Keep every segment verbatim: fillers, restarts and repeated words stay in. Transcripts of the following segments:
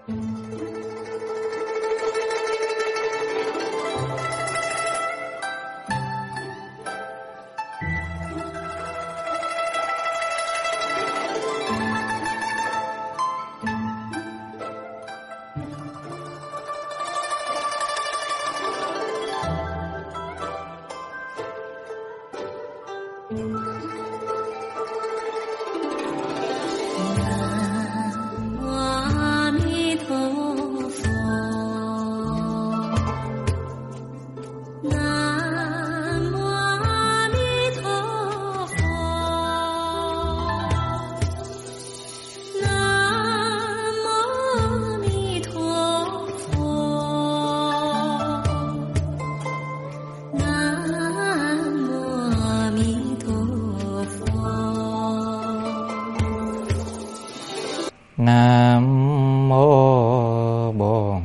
Nam mô Bổn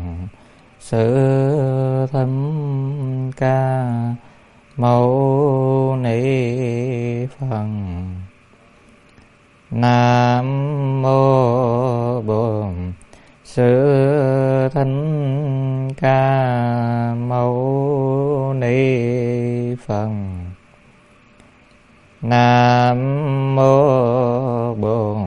Sư Thích Ca Mâu Ni Phật. Nam mô Bổn Sư Thích Ca Mâu Ni Phật. Nam mô Bổn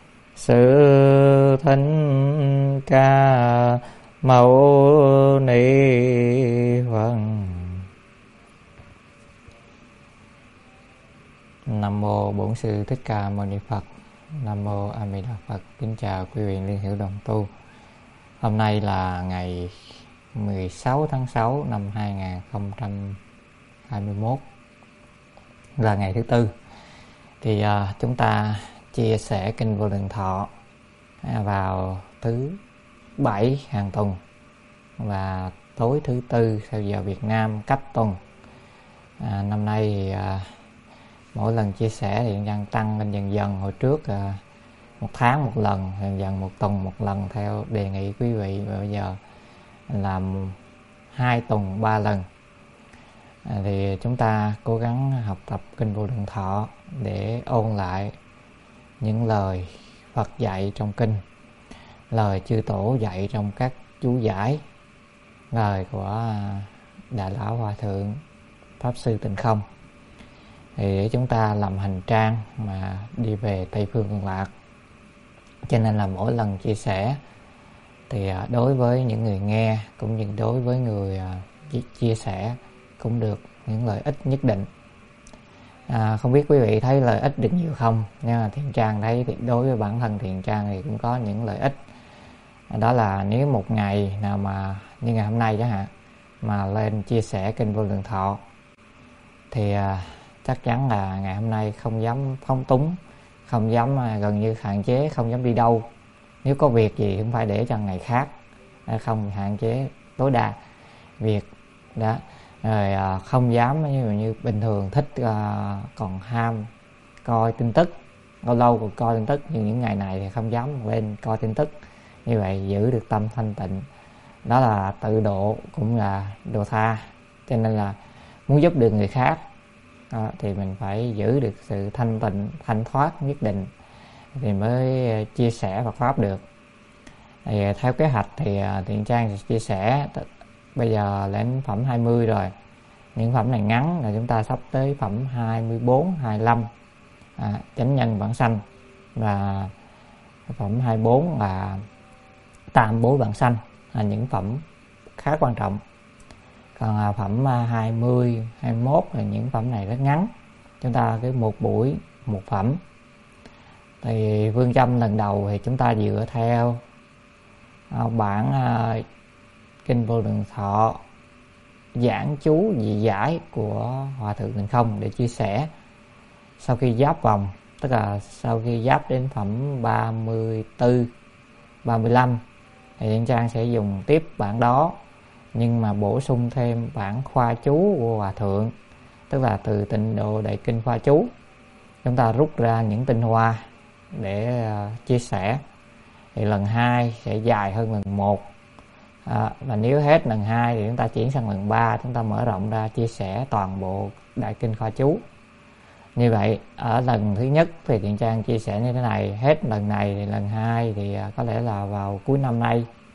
Sư Thích Ca Mâu Ni Phật. Nam mô Bổn Sư Thích Ca Mâu Ni Phật. Nam mô A Di Đà Phật. Kính chào quý vị liên hữu đồng tu. Hôm nay là ngày mười sáu tháng sáu năm hai nghìn không trăm hai mươi mốt, là ngày thứ tư. Thì uh, chúng ta chia sẻ kinh Vô Lượng Thọ vào thứ bảy hàng tuần và tối thứ tư theo giờ Việt Nam cách tuần. À, năm nay thì à, mỗi lần chia sẻ thì đang tăng lên dần dần. Hồi trước à, một tháng một lần, dần dần một tuần một lần theo đề nghị quý vị, và bây giờ làm hai tuần ba lần. À, thì chúng ta cố gắng học tập kinh Vô Lượng Thọ để ôn lại những lời Phật dạy trong kinh, lời chư tổ dạy trong các chú giải, lời của Đại Lão Hòa Thượng Pháp Sư Tịnh Không, thì để chúng ta làm hành trang mà đi về Tây Phương Cực Lạc. Cho nên là mỗi lần chia sẻ thì đối với những người nghe cũng như đối với người chia sẻ cũng được những lợi ích nhất định. À, không biết quý vị thấy lợi ích được nhiều không, nhưng mà Thiện Trang thấy thì đối với bản thân Thiện Trang thì cũng có những lợi ích. Đó là nếu một ngày nào mà như ngày hôm nay chẳng hạn mà lên chia sẻ kinh Vô Lượng Thọ thì à, chắc chắn là ngày hôm nay không dám phóng túng, không dám à, gần như hạn chế, không dám đi đâu. Nếu có việc gì cũng phải để cho ngày khác, à, không hạn chế tối đa việc đó. Rồi à, không dám như, như bình thường thích à, còn ham coi tin tức, lâu lâu còn coi tin tức, nhưng những ngày này thì không dám lên coi tin tức. Như vậy giữ được tâm thanh tịnh, đó là tự độ cũng là độ tha. Cho nên là muốn giúp được người khác đó, thì mình phải giữ được sự thanh tịnh, thanh thoát nhất định thì mới chia sẻ Phật pháp được. Thì theo kế hoạch thì Thiện Trang sẽ chia sẻ bây giờ là đến phẩm hai mươi rồi. Những phẩm này ngắn là chúng ta sắp tới phẩm hai mươi bốn, hai mươi lăm, à, chánh nhân bản sanh, và phẩm hai mươi bốn là tam bối bản sanh, là những phẩm khá quan trọng. Còn à, phẩm hai mươi, hai mươi mốt là những phẩm này rất ngắn, chúng ta cứ một buổi một phẩm. Thì phương châm lần đầu thì chúng ta dựa theo à, bản à, kinh Vô Lượng Thọ giảng chú dị giải của Hòa Thượng Tịnh Không để chia sẻ. Sau khi giáp vòng, tức là sau khi giáp đến phẩm ba mươi tư, ba mươi lăm thì Thiện Trang sẽ dùng tiếp bản đó, nhưng mà bổ sung thêm bản khoa chú của Hòa Thượng, tức là từ Tịnh Độ Đại Kinh khoa chú. Chúng ta rút ra những tinh hoa để uh, chia sẻ. Thì lần hai sẽ dài hơn lần một. À, và nếu hết lần hai thì chúng ta chuyển sang lần ba, chúng ta mở rộng ra chia sẻ toàn bộ Đại Kinh khoa chú. Như vậy ở lần thứ nhất thì Thiện Trang chia sẻ như thế này, hết lần này thì lần hai thì có lẽ là vào cuối năm nay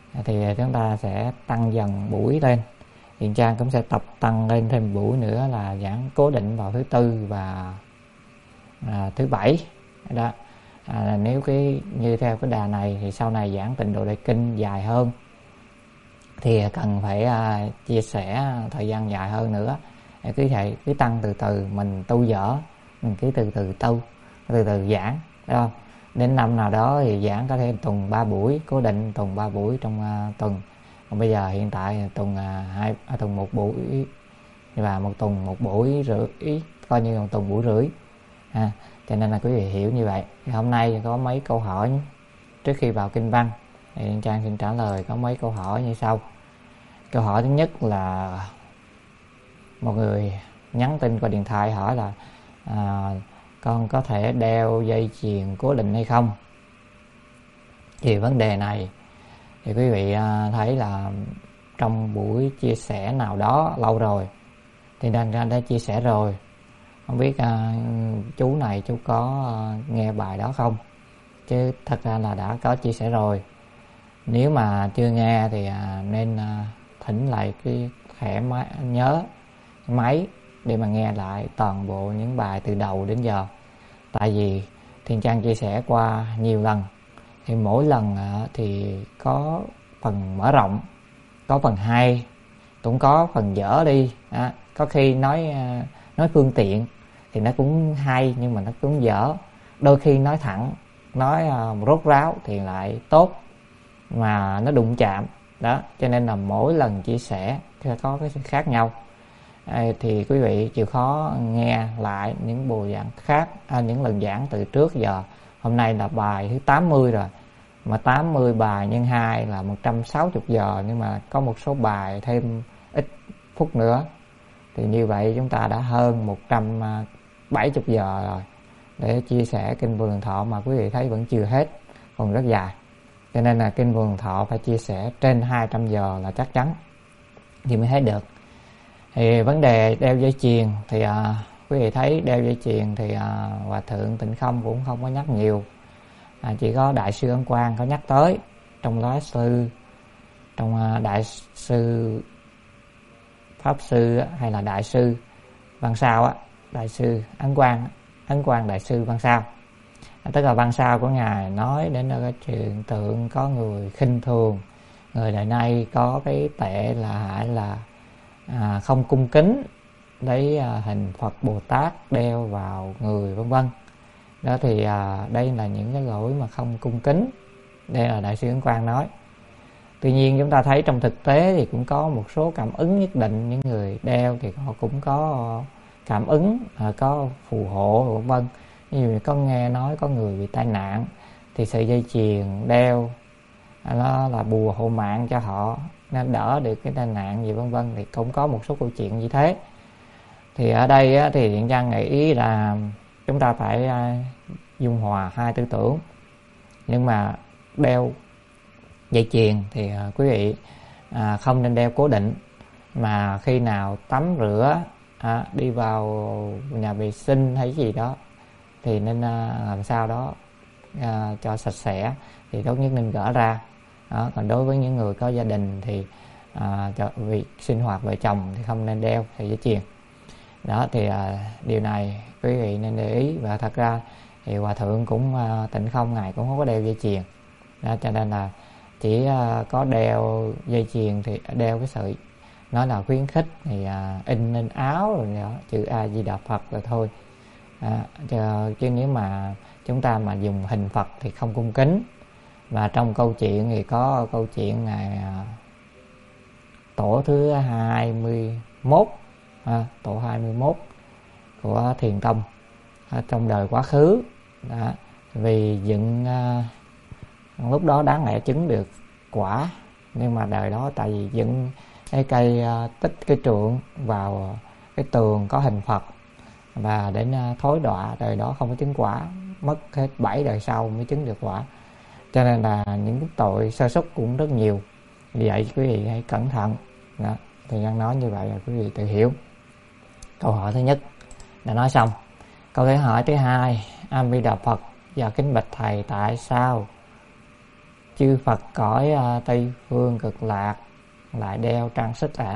thì chúng ta sẽ tăng dần buổi lên. Hiện Trang cũng sẽ tập tăng lên thêm buổi nữa là giảng cố định vào thứ tư và à, thứ bảy đó. À, nếu cái như theo cái đà này thì sau này giảng Tịnh Độ Đại Kinh dài hơn thì cần phải à, chia sẻ thời gian dài hơn nữa. Cứ vậy, cứ tăng từ từ, mình tu dở, mình cứ từ từ tu, từ từ giảng, đúng không? Đến năm nào đó thì giảng có thể tuần ba buổi, cố định tuần ba buổi trong uh, tuần. Còn bây giờ hiện tại tuần uh, hai à, tuần một buổi và một tuần một buổi rưỡi, coi như một tuần buổi rưỡi. À, cho nên là quý vị hiểu như vậy. Thì hôm nay có mấy câu hỏi trước khi vào kinh văn thì Trang xin trả lời có mấy câu hỏi như sau. Câu hỏi thứ nhất là một người nhắn tin qua điện thoại hỏi là à, con có thể đeo dây chuyền cố định hay không? Thì vấn đề này thì quý vị à, thấy là trong buổi chia sẻ nào đó lâu rồi thì nên ra đã chia sẻ rồi. Không biết à, chú này chú có à, nghe bài đó không? Chứ thật ra là đã có chia sẻ rồi. Nếu mà chưa nghe thì à, nên à, thỉnh lại cái thẻ máy, nhớ máy để mà nghe lại toàn bộ những bài từ đầu đến giờ. Tại vì Thiên Trang chia sẻ qua nhiều lần thì mỗi lần à, thì có phần mở rộng, có phần hay, cũng có phần dở đi. À, có khi nói à, nói phương tiện thì nó cũng hay nhưng mà nó cũng dở. Đôi khi nói thẳng, nói à, rốt ráo thì lại tốt mà nó đụng chạm đó. Cho nên là mỗi lần chia sẻ sẽ có cái sự khác nhau. À, thì quý vị chịu khó nghe lại những buổi giảng khác, à, những lần giảng từ trước giờ. Hôm nay là bài thứ tám mươi rồi, mà tám mươi bài nhân hai là một trăm sáu mươi giờ, nhưng mà có một số bài thêm ít phút nữa thì như vậy chúng ta đã hơn một trăm bảy mươi giờ rồi để chia sẻ kinh Vô Lượng Thọ, mà quý vị thấy vẫn chưa hết, còn rất dài. Cho nên là kinh Vô Lượng Thọ phải chia sẻ trên hai trăm giờ là chắc chắn thì mới hết được. Thì vấn đề đeo dây chuyền thì à, quý vị thấy đeo dây chuyền thì à, Hòa Thượng Tịnh Không cũng không có nhắc nhiều. À, chỉ có Đại sư Ấn Quang có nhắc tới trong lá sư, trong à, Đại sư Pháp sư hay là Đại sư Văn Sao á, Đại sư Ấn Quang, Ấn Quang Đại sư Văn Sao. À, tức là Văn Sao của ngài nói đến cái chuyện tượng có người khinh thường người đời nay, có cái tệ là là à, không cung kính lấy à, hình Phật Bồ Tát đeo vào người vân vân. Đó thì à, đây là những cái lỗi mà không cung kính. Đây là Đại sư Ấn Quang nói. Tuy nhiên chúng ta thấy trong thực tế thì cũng có một số cảm ứng nhất định. Những người đeo thì họ cũng có cảm ứng, à, có phù hộ vân vân. Như có nghe nói có người bị tai nạn thì sợi dây chuyền đeo nó là bùa hộ mạng cho họ, nên đỡ được cái tai nạn gì vân vân. Thì cũng có một số câu chuyện như thế. Thì ở đây á, thì Thiện Nhân nghĩ là chúng ta phải à, dung hòa hai tư tưởng. Nhưng mà đeo dây chuyền thì à, quý vị à, không nên đeo cố định, mà khi nào tắm rửa, à, đi vào nhà vệ sinh hay gì đó thì nên à, làm sao đó à, cho sạch sẽ, thì tốt nhất nên gỡ ra. Đó. Còn đối với những người có gia đình thì à, cho việc sinh hoạt vợ chồng thì không nên đeo sợi dây chuyền. Đó thì à, điều này quý vị nên để ý. Và thật ra thì Hòa Thượng cũng à, Tịnh Không ngài cũng không có đeo dây chuyền. Đó, cho nên là chỉ à, có đeo dây chuyền thì đeo cái sợi nói là khuyến khích thì à, in lên áo rồi đó, chữ A Di Đà Phật rồi thôi. À, chứ, chứ nếu mà chúng ta mà dùng hình Phật thì không cung kính. Và trong câu chuyện thì có câu chuyện ngài à, tổ thứ hai mươi mốt, à, tổ hai mươi mốt của Thiền Tông à, trong đời quá khứ đó, vì dựng à, lúc đó đáng lẽ chứng được quả, nhưng mà đời đó tại vì dựng cái cây à, tích cái trượng vào cái tường có hình Phật và đến à, thối đọa, đời đó không có chứng quả, mất hết bảy đời sau mới chứng được quả. Cho nên là những tội sơ suất cũng rất nhiều. Vì vậy quý vị hãy cẩn thận. Đó. Thì Nhân nói như vậy là quý vị tự hiểu. Câu hỏi thứ nhất đã nói xong. Câu hỏi thứ hai, A Di Đà Phật và kính bạch thầy, tại sao chư Phật cõi uh, Tây Phương Cực Lạc lại đeo trang sức ạ. À.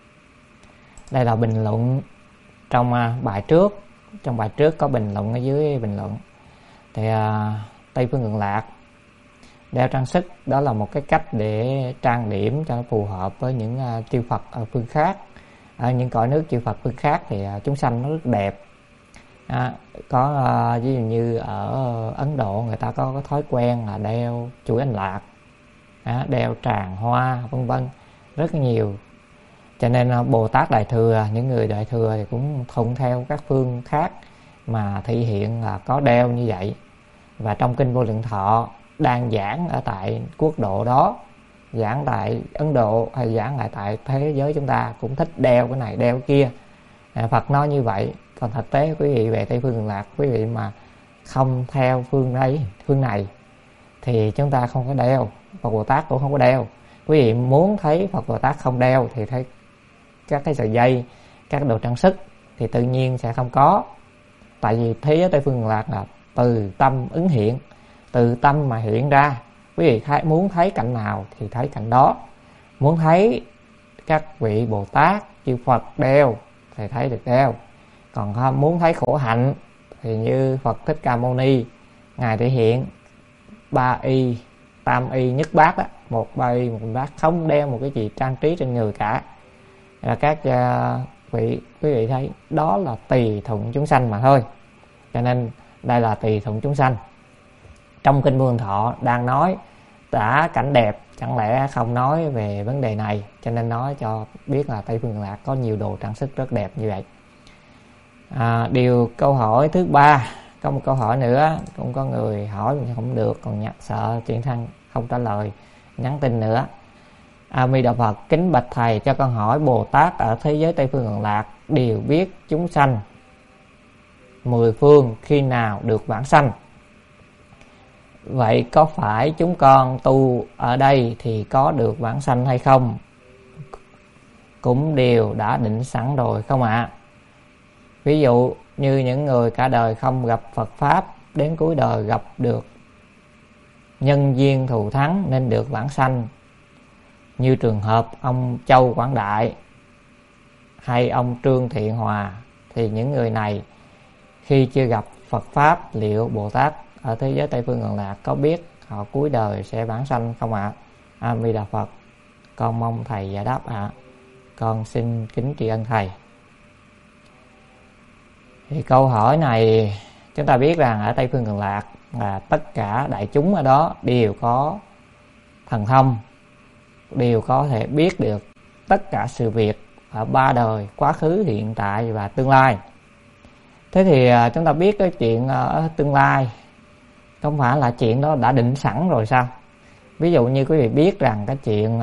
Đây là bình luận trong uh, bài trước. Trong bài trước có bình luận ở dưới bình luận. Thì uh, Tây Phương Cực Lạc đeo trang sức đó là một cái cách để trang điểm cho nó phù hợp với những uh, chư Phật ở phương khác. Ở những cõi nước chư Phật phương khác thì uh, chúng sanh nó rất đẹp. À, có uh, ví dụ như ở Ấn Độ người ta có, có thói quen là đeo chuỗi anh lạc, à, đeo tràng hoa vân vân rất nhiều. Cho nên uh, Bồ Tát Đại Thừa, những người Đại Thừa thì cũng thuận theo các phương khác mà thị hiện là có đeo như vậy. Và trong kinh Vô Lượng Thọ đang giảng ở tại quốc độ đó, giảng tại Ấn Độ hay giảng lại tại thế giới chúng ta cũng thích đeo cái này đeo cái kia. À, Phật nói như vậy. Còn thực tế quý vị về Tây Phương Cực Lạc, quý vị mà không theo phương đấy, phương này thì chúng ta không có đeo, Phật Bồ Tát cũng không có đeo. Quý vị muốn thấy Phật Bồ Tát không đeo thì thấy các cái sợi dây, các đồ trang sức thì tự nhiên sẽ không có. Tại vì thế giới Tây Phương Cực Lạc là từ tâm ứng hiện, từ tâm mà hiện ra. Quý vị thấy, muốn thấy cảnh nào thì thấy cảnh đó. Muốn thấy các vị Bồ Tát, chư Phật đeo thì thấy được đeo. Còn không muốn thấy khổ hạnh thì như Phật Thích Ca Mâu Ni, ngài thể hiện ba y, tam y nhất bát đó, một ba y một bát, không đeo một cái gì trang trí trên người cả. Là các uh, vị quý vị thấy đó là tùy thuận chúng sanh mà thôi. Cho nên đây là tùy thuận chúng sanh. Trong kinh Vô Lượng Thọ đang nói đã cảnh đẹp, chẳng lẽ không nói về vấn đề này. Cho nên nói cho biết là Tây Phương Cực Lạc có nhiều đồ trang sức rất đẹp như vậy. À, điều câu hỏi thứ ba, có một câu hỏi nữa cũng có người hỏi mà không được, còn nhặt sợ chuyện thăng không trả lời, nhắn tin nữa. A Di Đà Phật, kính bạch thầy, cho con hỏi Bồ Tát ở thế giới Tây Phương Cực Lạc đều biết chúng sanh mười phương khi nào được vãng sanh. Vậy có phải chúng con tu ở đây thì có được vãng sanh hay không? Cũng đều đã định sẵn rồi không ạ? À? Ví dụ như những người cả đời không gặp Phật Pháp, đến cuối đời gặp được nhân duyên thù thắng nên được vãng sanh. Như trường hợp ông Châu Quảng Đại hay ông Trương Thiện Hòa, thì những người này khi chưa gặp Phật Pháp, liệu Bồ Tát ở thế giới Tây Phương Cực Lạc có biết họ cuối đời sẽ vãng sanh không ạ? À? A Di Đà Phật, con mong thầy giải đáp ạ. À. Con xin kính tri ân thầy. Thì câu hỏi này chúng ta biết rằng ở Tây Phương Cực Lạc là tất cả đại chúng ở đó đều có thần thông, đều có thể biết được tất cả sự việc ở ba đời, quá khứ, hiện tại và tương lai. Thế thì chúng ta biết cái chuyện ở tương lai không phải là chuyện đó đã định sẵn rồi sao? Ví dụ như quý vị biết rằng cái chuyện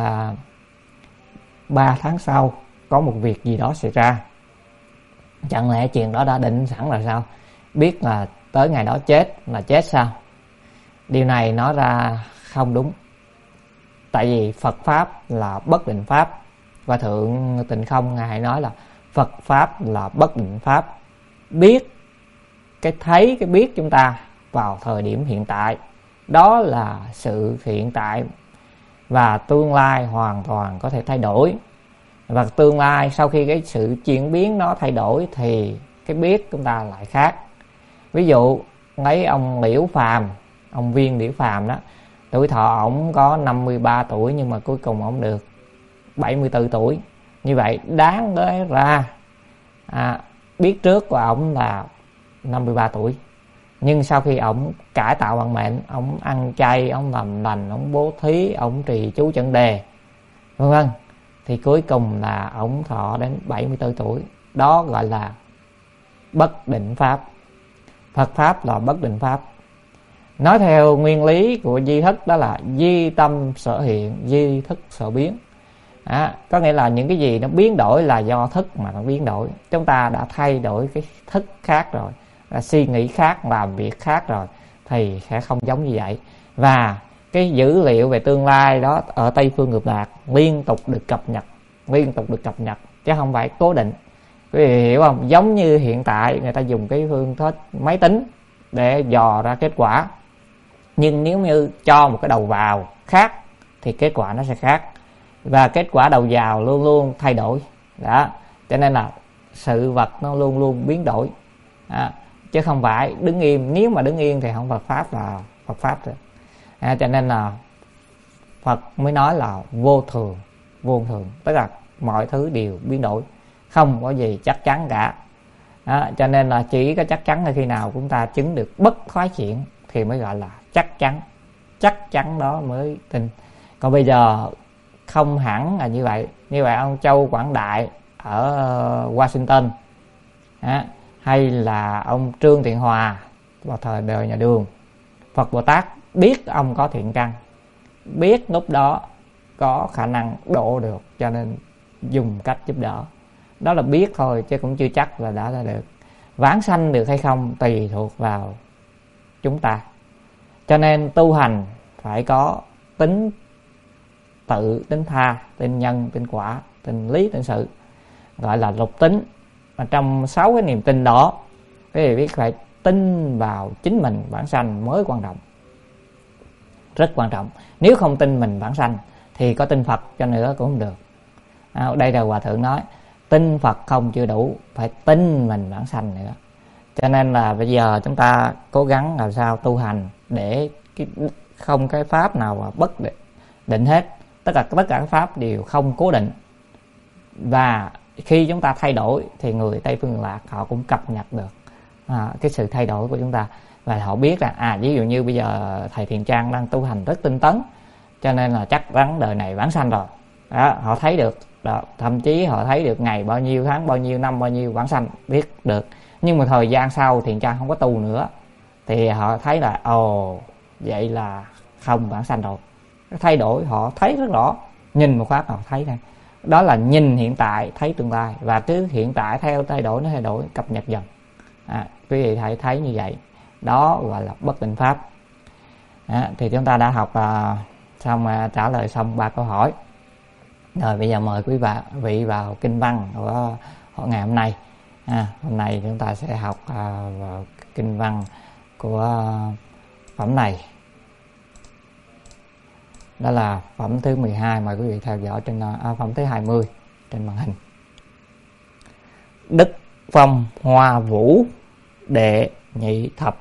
ba tháng sau có một việc gì đó xảy ra, chẳng lẽ chuyện đó đã định sẵn rồi sao? Biết là tới ngày đó chết là chết sao? Điều này nói ra không đúng. Tại vì Phật Pháp là bất định Pháp. Và Thượng Tịnh Không ngài nói là Phật Pháp là bất định Pháp. Biết, cái thấy, cái biết chúng ta vào thời điểm hiện tại, đó là sự hiện tại. Và tương lai hoàn toàn có thể thay đổi. Và tương lai sau khi cái sự chuyển biến nó thay đổi thì cái biết chúng ta lại khác. Ví dụ lấy ông Liễu Phàm, ông Viên Liễu Phàm đó, tuổi thọ ổng có năm mươi ba tuổi nhưng mà cuối cùng ổng được bảy mươi tư tuổi. Như vậy đáng nói ra à, biết trước của ổng là năm mươi ba tuổi. Nhưng sau khi ổng cải tạo vận mệnh, ổng ăn chay, ổng làm lành, ổng bố thí, ổng trì chú chân đề, vân vân, thì cuối cùng là ổng thọ đến bảy mươi tư tuổi. Đó gọi là bất định Pháp. Phật Pháp là bất định Pháp. Nói theo nguyên lý của di thức, đó là di tâm sở hiện, di thức sở biến. À, có nghĩa là những cái gì nó biến đổi là do thức mà nó biến đổi. Chúng ta đã thay đổi cái thức khác rồi, là suy nghĩ khác, làm việc khác rồi, thì sẽ không giống như vậy. Và cái dữ liệu về tương lai đó ở Tây Phương Cực Lạc liên tục được cập nhật, liên tục được cập nhật, chứ không phải cố định. Quý vị hiểu không? Giống như hiện tại người ta dùng cái phương thức máy tính để dò ra kết quả. Nhưng nếu như cho một cái đầu vào khác thì kết quả nó sẽ khác, và kết quả đầu vào luôn luôn thay đổi đó. Cho nên là sự vật nó luôn luôn biến đổi đó, chứ không phải đứng im. Nếu mà đứng yên thì không Phật pháp là Phật pháp rồi. À, cho nên là Phật mới nói là vô thường, vô thường, tức là mọi thứ đều biến đổi, không có gì chắc chắn cả. Đó, cho nên là chỉ có chắc chắn là khi nào chúng ta chứng được bất thoái chuyển thì mới gọi là chắc chắn, chắc chắn đó mới tin. Còn bây giờ không hẳn là như vậy. Như vậy ông Châu Quảng Đại ở Washington đó, hay là ông Trương Thiện Hòa vào thời đời nhà Đường, Phật Bồ Tát biết ông có thiện căn, biết lúc đó có khả năng độ được, cho nên dùng cách giúp đỡ. Đó là biết thôi chứ cũng chưa chắc là đã là được. Vãng sanh được hay không tùy thuộc vào chúng ta. Cho nên tu hành phải có tính tự, tính tha, tính nhân, tính quả, tính lý, tính sự, gọi là lục tính. Mà trong sáu cái niềm tin đó, quý vị biết phải tin vào chính mình vãng sanh mới quan trọng, rất quan trọng. Nếu không tin mình vãng sanh thì có tin Phật cho nữa cũng không được. À, đây là Hòa Thượng nói tin Phật không chưa đủ, phải tin mình vãng sanh nữa. Cho nên là bây giờ chúng ta cố gắng làm sao tu hành để cái, không cái pháp nào mà bất định, định hết. Tất cả tất cả các pháp đều không cố định, và khi chúng ta thay đổi thì người Tây Phương Lạc họ cũng cập nhật được à, cái sự thay đổi của chúng ta, và họ biết rằng à ví dụ như bây giờ thầy Thiện Trang đang tu hành rất tinh tấn, cho nên là chắc chắn đời này vãng sanh rồi đó, họ thấy được đó. Thậm chí họ thấy được ngày bao nhiêu, tháng bao nhiêu, năm bao nhiêu vãng sanh, biết được. Nhưng mà thời gian sau Thiện Trang không có tu nữa thì họ thấy là ồ vậy là không vãng sanh rồi. Thay đổi họ thấy rất rõ, nhìn một phát họ thấy này. Đó là nhìn hiện tại thấy tương lai, và cứ hiện tại theo thay đổi nó thay đổi, cập nhật dần. À, quý vị hãy thấy như vậy. Đó gọi là bất định pháp. À, thì chúng ta đã học à, xong à, trả lời xong ba câu hỏi. Rồi bây giờ mời quý bà, vị vào kinh văn của ngày hôm nay. À, hôm nay chúng ta sẽ học à, vào kinh văn của phẩm này. Đó là phẩm thứ mười hai, mời quý vị theo dõi trên à, phẩm thứ hai mươi trên màn hình. Đức Phong Hoa Vũ Đệ Nhị Thập.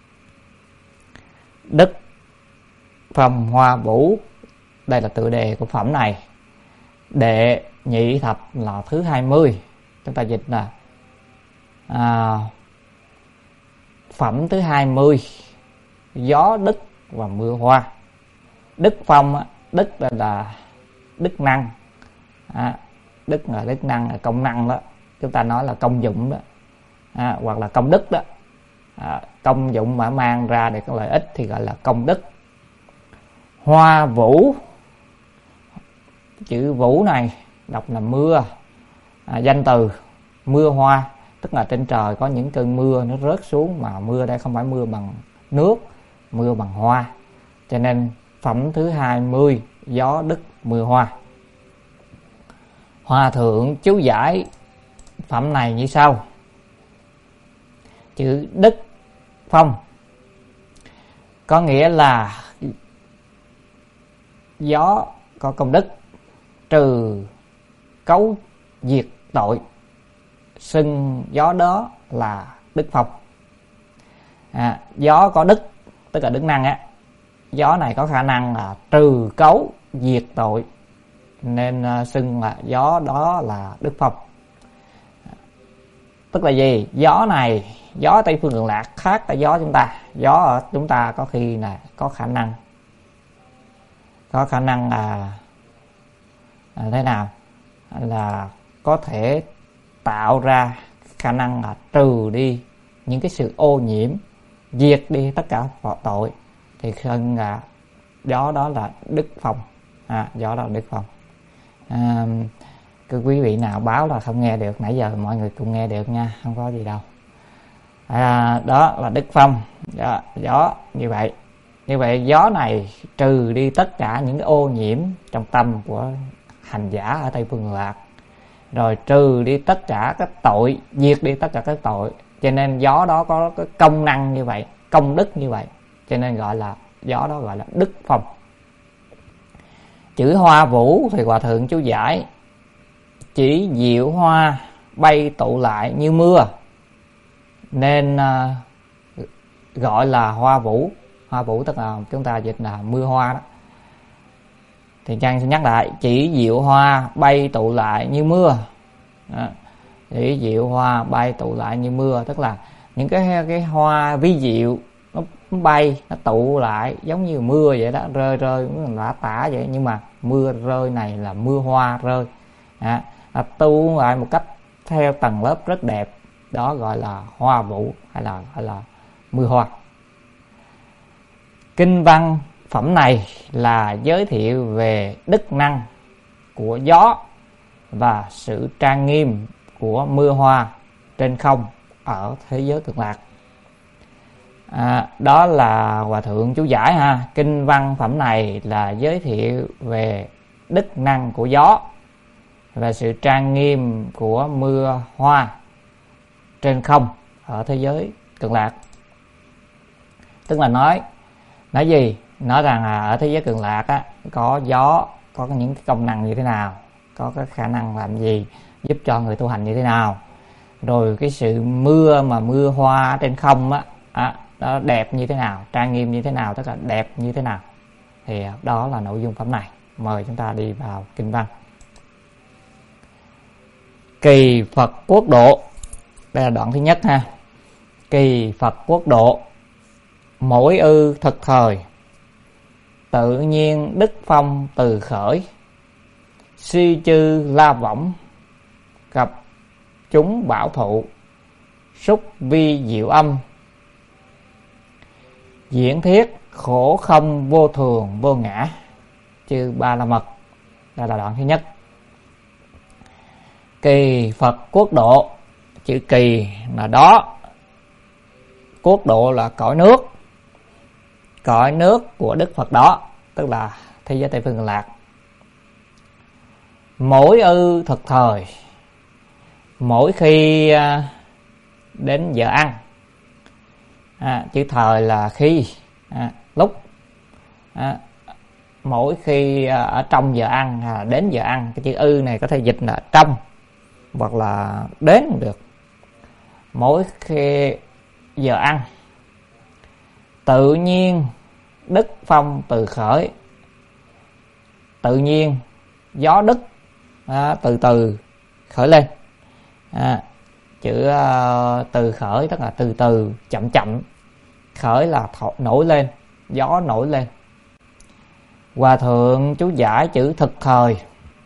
Đức Phong Hoa Vũ, đây là tựa đề của phẩm này. Đệ Nhị Thập là thứ hai mươi. Chúng ta dịch là à, phẩm thứ hai mươi, gió đức và mưa hoa. Đức Phong, đức là, là đức năng, à, đức là đức năng, là công năng đó. Chúng ta nói là công dụng đó, à, hoặc là công đức đó. À, công dụng mà mang ra để có lợi ích thì gọi là công đức. Hoa vũ, chữ vũ này đọc là mưa, à, danh từ mưa hoa, tức là trên trời có những cơn mưa nó rớt xuống, mà mưa đây không phải mưa bằng nước, mưa bằng hoa. Cho nên phẩm thứ hai mươi, gió đức mưa hoa. Hòa thượng chú giải phẩm này như sau. Chữ đức phong có nghĩa là gió có công đức, trừ cấu diệt tội, xưng gió đó là đức phong. À, gió có đức, tức là đức năng á. Gió này có khả năng là trừ cấu diệt tội, nên xưng là gió đó là đức phong. Tức là gì? Gió này, gió Tây Phương Cực Lạc khác tại gió chúng ta. Gió ở chúng ta có khi là có khả năng có khả năng là, là thế nào? Là có thể tạo ra khả năng là trừ đi những cái sự ô nhiễm, diệt đi tất cả tội, thì xưng là gió đó là đức phong. À, gió đó là đức phong. À, cứ quý vị nào báo là không nghe được, nãy giờ mọi người cùng nghe được nha, không có gì đâu. À, đó là đức phong. Đó, gió như vậy. Như vậy gió này trừ đi tất cả những cái ô nhiễm trong tâm của hành giả ở Tây Phương Cực Lạc, rồi trừ đi tất cả các tội, diệt đi tất cả các tội. Cho nên gió đó có cái công năng như vậy, công đức như vậy, cho nên gọi là gió đó gọi là đức phong. Chữ hoa vũ thì Hòa Thượng chú giải chỉ diệu hoa bay tụ lại như mưa, nên uh, gọi là hoa vũ. Hoa vũ tức là chúng ta dịch là mưa hoa đó. Thì Trang sẽ nhắc lại, chỉ diệu hoa bay tụ lại như mưa. Đó. Chỉ diệu hoa bay tụ lại như mưa, tức là những cái cái hoa vi diệu nó bay, nó tụ lại giống như mưa vậy đó, rơi rơi lã tả vậy, nhưng mà mưa rơi này là mưa hoa rơi. Đó. À, tu lại một cách theo tầng lớp rất đẹp, đó gọi là hoa vũ hay là gọi là mưa hoa. Kinh văn phẩm này là giới thiệu về đức năng của gió và sự trang nghiêm của mưa hoa trên không ở thế giới cực lạc. À, đó là Hòa Thượng chú giải ha. Kinh văn phẩm này là giới thiệu về đức năng của gió và sự trang nghiêm của mưa hoa trên không ở thế giới cực lạc. Tức là nói nói gì? Nói rằng là ở thế giới cực lạc á, có gió, có những cái công năng như thế nào, có cái khả năng làm gì, giúp cho người tu hành như thế nào, rồi cái sự mưa mà mưa hoa trên không á, á đó đẹp như thế nào, trang nghiêm như thế nào, tức là đẹp như thế nào. Thì đó là nội dung phẩm này. Mời chúng ta đi vào kinh văn. Kỳ Phật quốc độ, đây là đoạn thứ nhất ha. Kỳ Phật quốc độ, mỗi ư thực thời, tự nhiên đức phong từ khởi, si chư la võng, gặp chúng bảo thụ, xúc vi diệu âm, diễn thiết khổ không vô thường vô ngã, chư ba la mật. Đây là đoạn thứ nhất. Kỳ Phật quốc độ, chữ kỳ là đó, quốc độ là cõi nước, cõi nước của Đức Phật đó, tức là thế giới Tây Phương Cực Lạc. Mỗi ư thực thời, mỗi khi đến giờ ăn, à, chữ thời là khi, à, lúc, à, mỗi khi ở trong giờ ăn à, đến giờ ăn. Cái chữ ư này có thể dịch là trong hoặc là đến cũng được. Mỗi khi giờ ăn, tự nhiên đức phong từ khởi, tự nhiên gió đức à, từ từ khởi lên. À, chữ uh, từ khởi tức là từ từ, chậm chậm. Khởi là thọ, nổi lên, gió nổi lên. Hòa Thượng chú giải chữ thực thời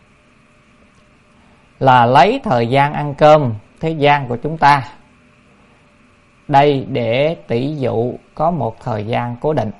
là lấy thời gian ăn cơm thế gian của chúng ta đây để tỷ dụ có một thời gian cố định.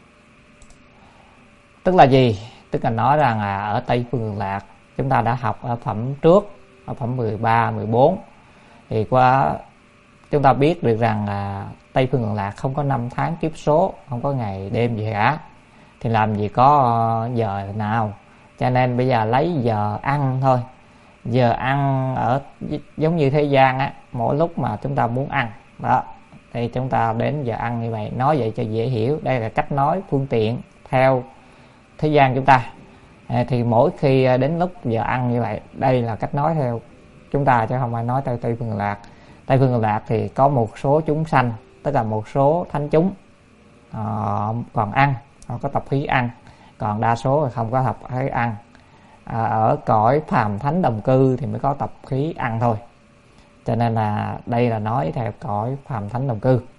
Tức là gì? Tức là nói rằng là ở Tây Phương Cực Lạc, chúng ta đã học ở phẩm trước, ở phẩm mười ba, mười bốn, thì qua chúng ta biết được rằng là Tây Phương Cực Lạc không có năm tháng kiếp số, không có ngày đêm gì cả, thì làm gì có giờ nào. Cho nên bây giờ lấy giờ ăn thôi. Giờ ăn ở giống như thế gian á, mỗi lúc mà chúng ta muốn ăn đó thì chúng ta đến giờ ăn như vậy. Nói vậy cho dễ hiểu, đây là cách nói phương tiện theo thế gian chúng ta. À, thì mỗi khi đến lúc giờ ăn như vậy, đây là cách nói theo chúng ta, chứ không phải nói theo Tây Phương Cực Lạc. Tây Phương Cực Lạc thì có một số chúng sanh, tức là một số thánh chúng họ còn ăn, họ có tập khí ăn, còn đa số là không có tập khí ăn. À, ở cõi phàm thánh đồng cư thì mới có tập khí ăn thôi. Cho nên là đây là nói theo cõi phàm thánh đồng cư.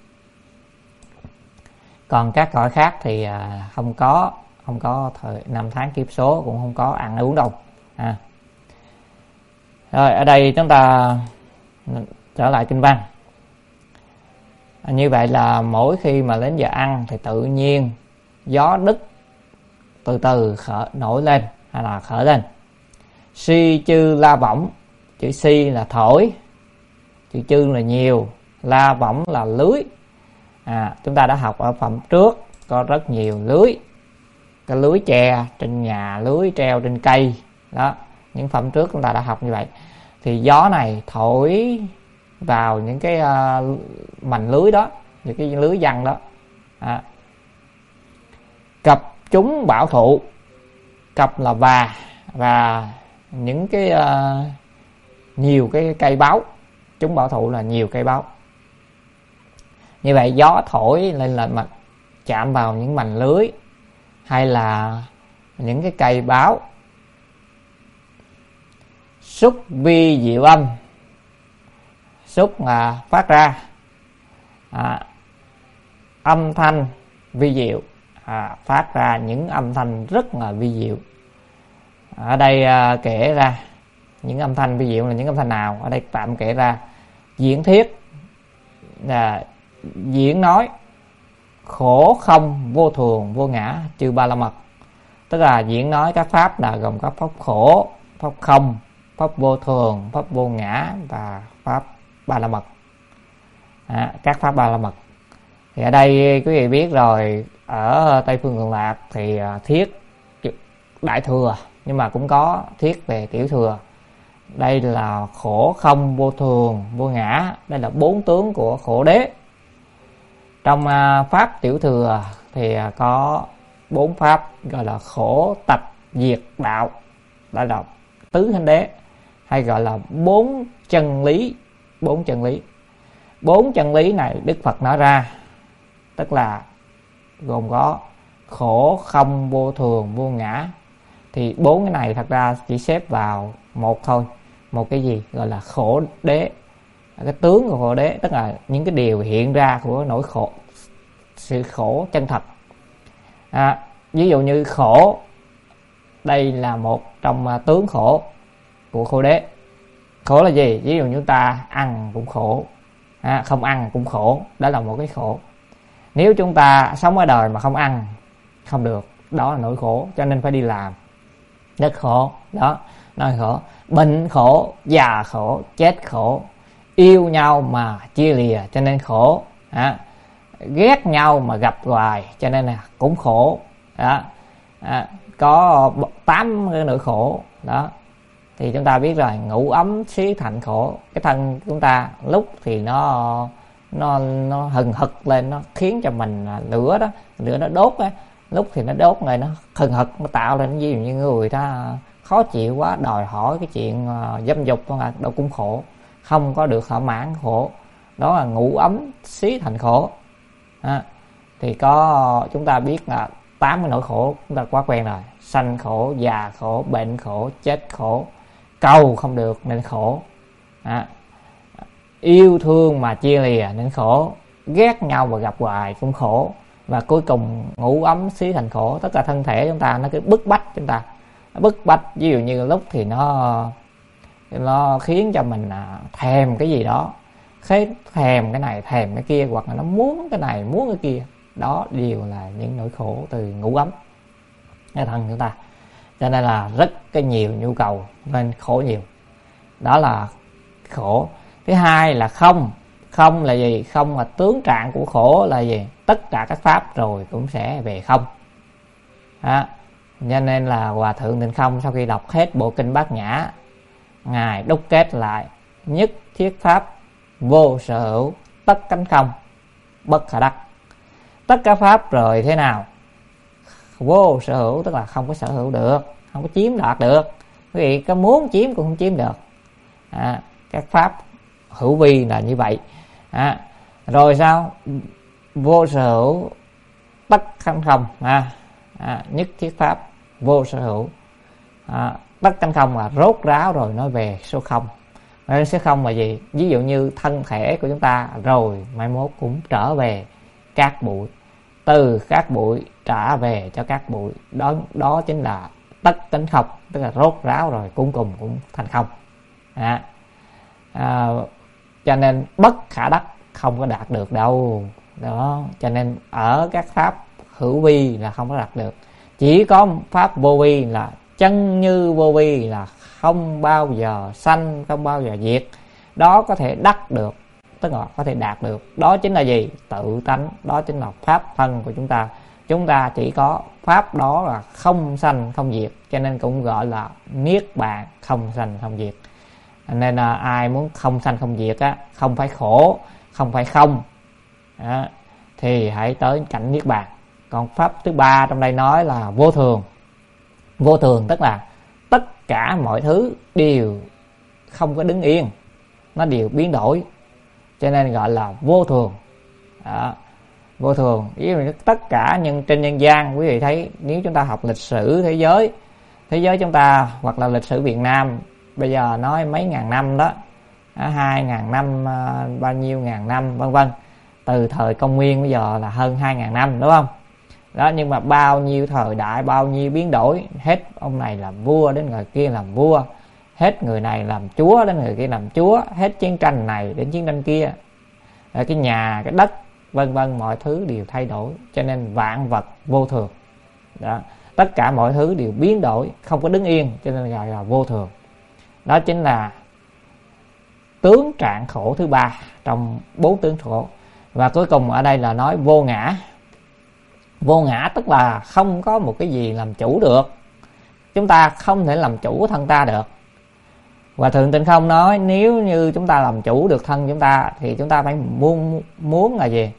Còn các cõi khác thì à, không có không có thời năm tháng kiếp số, cũng không có ăn uống đâu. À. Rồi ở đây chúng ta trở lại kinh văn. À, như vậy là mỗi khi mà đến giờ ăn thì tự nhiên gió đức từ từ khởi, nổi lên hay là khởi lên. Si chư la võng, chữ si là thổi, chữ chư là nhiều, la võng là lưới. À, chúng ta đã học ở phẩm trước có rất nhiều lưới, cái lưới tre trên nhà, lưới treo trên cây đó. Những phẩm trước chúng ta đã học như vậy. Thì gió này thổi vào những cái uh, mành lưới đó, những cái lưới giăng đó. À. Cập chúng bảo thụ, cặp là và và những cái uh, nhiều cái cây báu, chúng bảo thủ là nhiều cây báu. Như vậy gió thổi lên là mặt chạm vào những mành lưới hay là những cái cây báo, xúc vi diệu âm. Xúc là phát ra à, âm thanh vi diệu, à, phát ra những âm thanh rất là vi diệu. Ở đây à, kể ra những âm thanh vi diệu là những âm thanh nào. Ở đây tạm kể ra diễn thiết, là diễn nói, khổ không vô thường vô ngã chư ba la mật. Tức là diễn nói các pháp là gồm các pháp khổ, pháp không, pháp vô thường, pháp vô ngã và pháp ba la mật, à, các pháp ba la mật. Thì ở đây quý vị biết rồi, ở Tây Phương Cực Lạc thì thiết đại thừa, nhưng mà cũng có thiết về tiểu thừa. Đây là khổ không vô thường vô ngã, đây là bốn tướng của khổ đế. Trong pháp tiểu thừa thì có bốn pháp gọi là khổ tập diệt đạo, đây là tứ thánh đế, hay gọi là bốn chân lý. Bốn chân lý bốn chân lý này Đức Phật nói ra, tức là gồm có khổ không vô thường vô ngã. Thì bốn cái này thật ra chỉ xếp vào một thôi. Một cái gì gọi là khổ đế, cái tướng của khổ đế, tức là những cái điều hiện ra của nỗi khổ, sự khổ chân thật. À, ví dụ như khổ, đây là một trong tướng khổ của khổ đế. Khổ là gì? Ví dụ như ta ăn cũng khổ, à, không ăn cũng khổ, đó là một cái khổ. Nếu chúng ta sống ở đời mà không ăn không được, đó là nỗi khổ, cho nên phải đi làm, rất khổ. Đó, nỗi khổ. Bệnh khổ, già khổ, chết khổ, yêu nhau mà chia lìa cho nên khổ, à, ghét nhau mà gặp hoài cho nên là cũng khổ. Đó, à, có tám cái nỗi khổ. Đó, thì chúng ta biết rồi, ngủ ấm xí thành khổ. Cái thân chúng ta lúc thì nó nó nó hừng hực lên, nó khiến cho mình lửa đó, lửa nó đốt á. Lúc thì nó đốt rồi nó hừng hực, nó tạo lên ví dụ như người ta khó chịu quá, đòi hỏi cái chuyện uh, dâm dục là đâu cũng khổ, không có được thỏa mãn khổ. Đó là ngủ ấm xí thành khổ. À, thì có chúng ta biết là tám cái nỗi khổ chúng ta quá quen rồi: sanh khổ, già khổ, bệnh khổ, chết khổ, cầu không được nên khổ, à, yêu thương mà chia lìa nên khổ, ghét nhau mà gặp hoài cũng khổ, và cuối cùng ngủ ấm xí thành khổ. Tất cả thân thể chúng ta nó cứ bức bách chúng ta, bức bách. Ví dụ như lúc thì nó nó khiến cho mình thèm cái gì đó, thèm cái này thèm cái kia, hoặc là nó muốn cái này muốn cái kia. Đó đều là những nỗi khổ từ ngủ ấm cái thân chúng ta. Cho nên là rất cái nhiều nhu cầu nên khổ nhiều. Đó là khổ. Thứ hai là không. Không là gì? Không là tướng trạng của khổ là gì? Tất cả các pháp rồi cũng sẽ về không. Đó. Cho nên là Hòa Thượng Tịnh Không sau khi đọc hết bộ kinh Bát Nhã, Ngài đúc kết lại: nhất thiết pháp vô sở hữu, tất cánh không, bất khả đắc. Tất cả pháp rồi thế nào? Vô sở hữu, tức là không có sở hữu được, không có chiếm đoạt được. Quý vị có muốn chiếm cũng không chiếm được. À, các pháp hữu vi là như vậy. À, rồi sao? Vô sở hữu, tất cánh không. À, à, nhất thiết pháp vô sở hữu, à, tất cánh không là rốt ráo rồi nói về số không. Nói số không là gì? Ví dụ như thân thể của chúng ta rồi mai mốt cũng trở về cát bụi, từ cát bụi trả về cho cát bụi. Đó, đó chính là tất cánh không, tức là rốt ráo rồi cuối cùng cũng thành không. À, à, cho nên bất khả đắc, không có đạt được đâu. Đó, cho nên ở các pháp hữu vi là không có đạt được. Chỉ có pháp vô vi là chân như vô vi, là không bao giờ sanh, không bao giờ diệt. Đó có thể đắc được, tức là có thể đạt được. Đó chính là gì? Tự tánh. Đó chính là pháp thân của chúng ta. Chúng ta chỉ có pháp đó là không sanh không diệt, cho nên cũng gọi là niết bàn không sanh không diệt. Nên là ai muốn không sanh không diệt á, không phải khổ, không phải không, đó, thì hãy tới cảnh niết bàn. Còn pháp thứ ba trong đây nói là vô thường. Vô thường tức là tất cả mọi thứ đều không có đứng yên, nó đều biến đổi, cho nên gọi là vô thường. Đó. Vô thường, ý là tất cả nhưng trên nhân gian, quý vị thấy nếu chúng ta học lịch sử thế giới, thế giới chúng ta hoặc là lịch sử Việt Nam bây giờ nói mấy ngàn năm đó, hai ngàn năm, bao nhiêu ngàn năm vân vân, từ thời công nguyên bây giờ là hơn hai ngàn năm, đúng không? Đó, nhưng mà bao nhiêu thời đại, bao nhiêu biến đổi, hết ông này làm vua đến người kia làm vua, hết người này làm chúa đến người kia làm chúa, hết chiến tranh này đến chiến tranh kia, cái nhà, cái đất vân vân, mọi thứ đều thay đổi, cho nên vạn vật vô thường. Đó, tất cả mọi thứ đều biến đổi, không có đứng yên, cho nên gọi là vô thường. Đó chính là tướng trạng khổ thứ ba trong bốn tướng khổ. Và cuối cùng ở đây là nói vô ngã. Vô ngã tức là không có một cái gì làm chủ được, chúng ta không thể làm chủ thân ta được. Và Thượng Tịnh Không nói nếu như chúng ta làm chủ được thân chúng ta thì chúng ta phải muốn muốn là gì?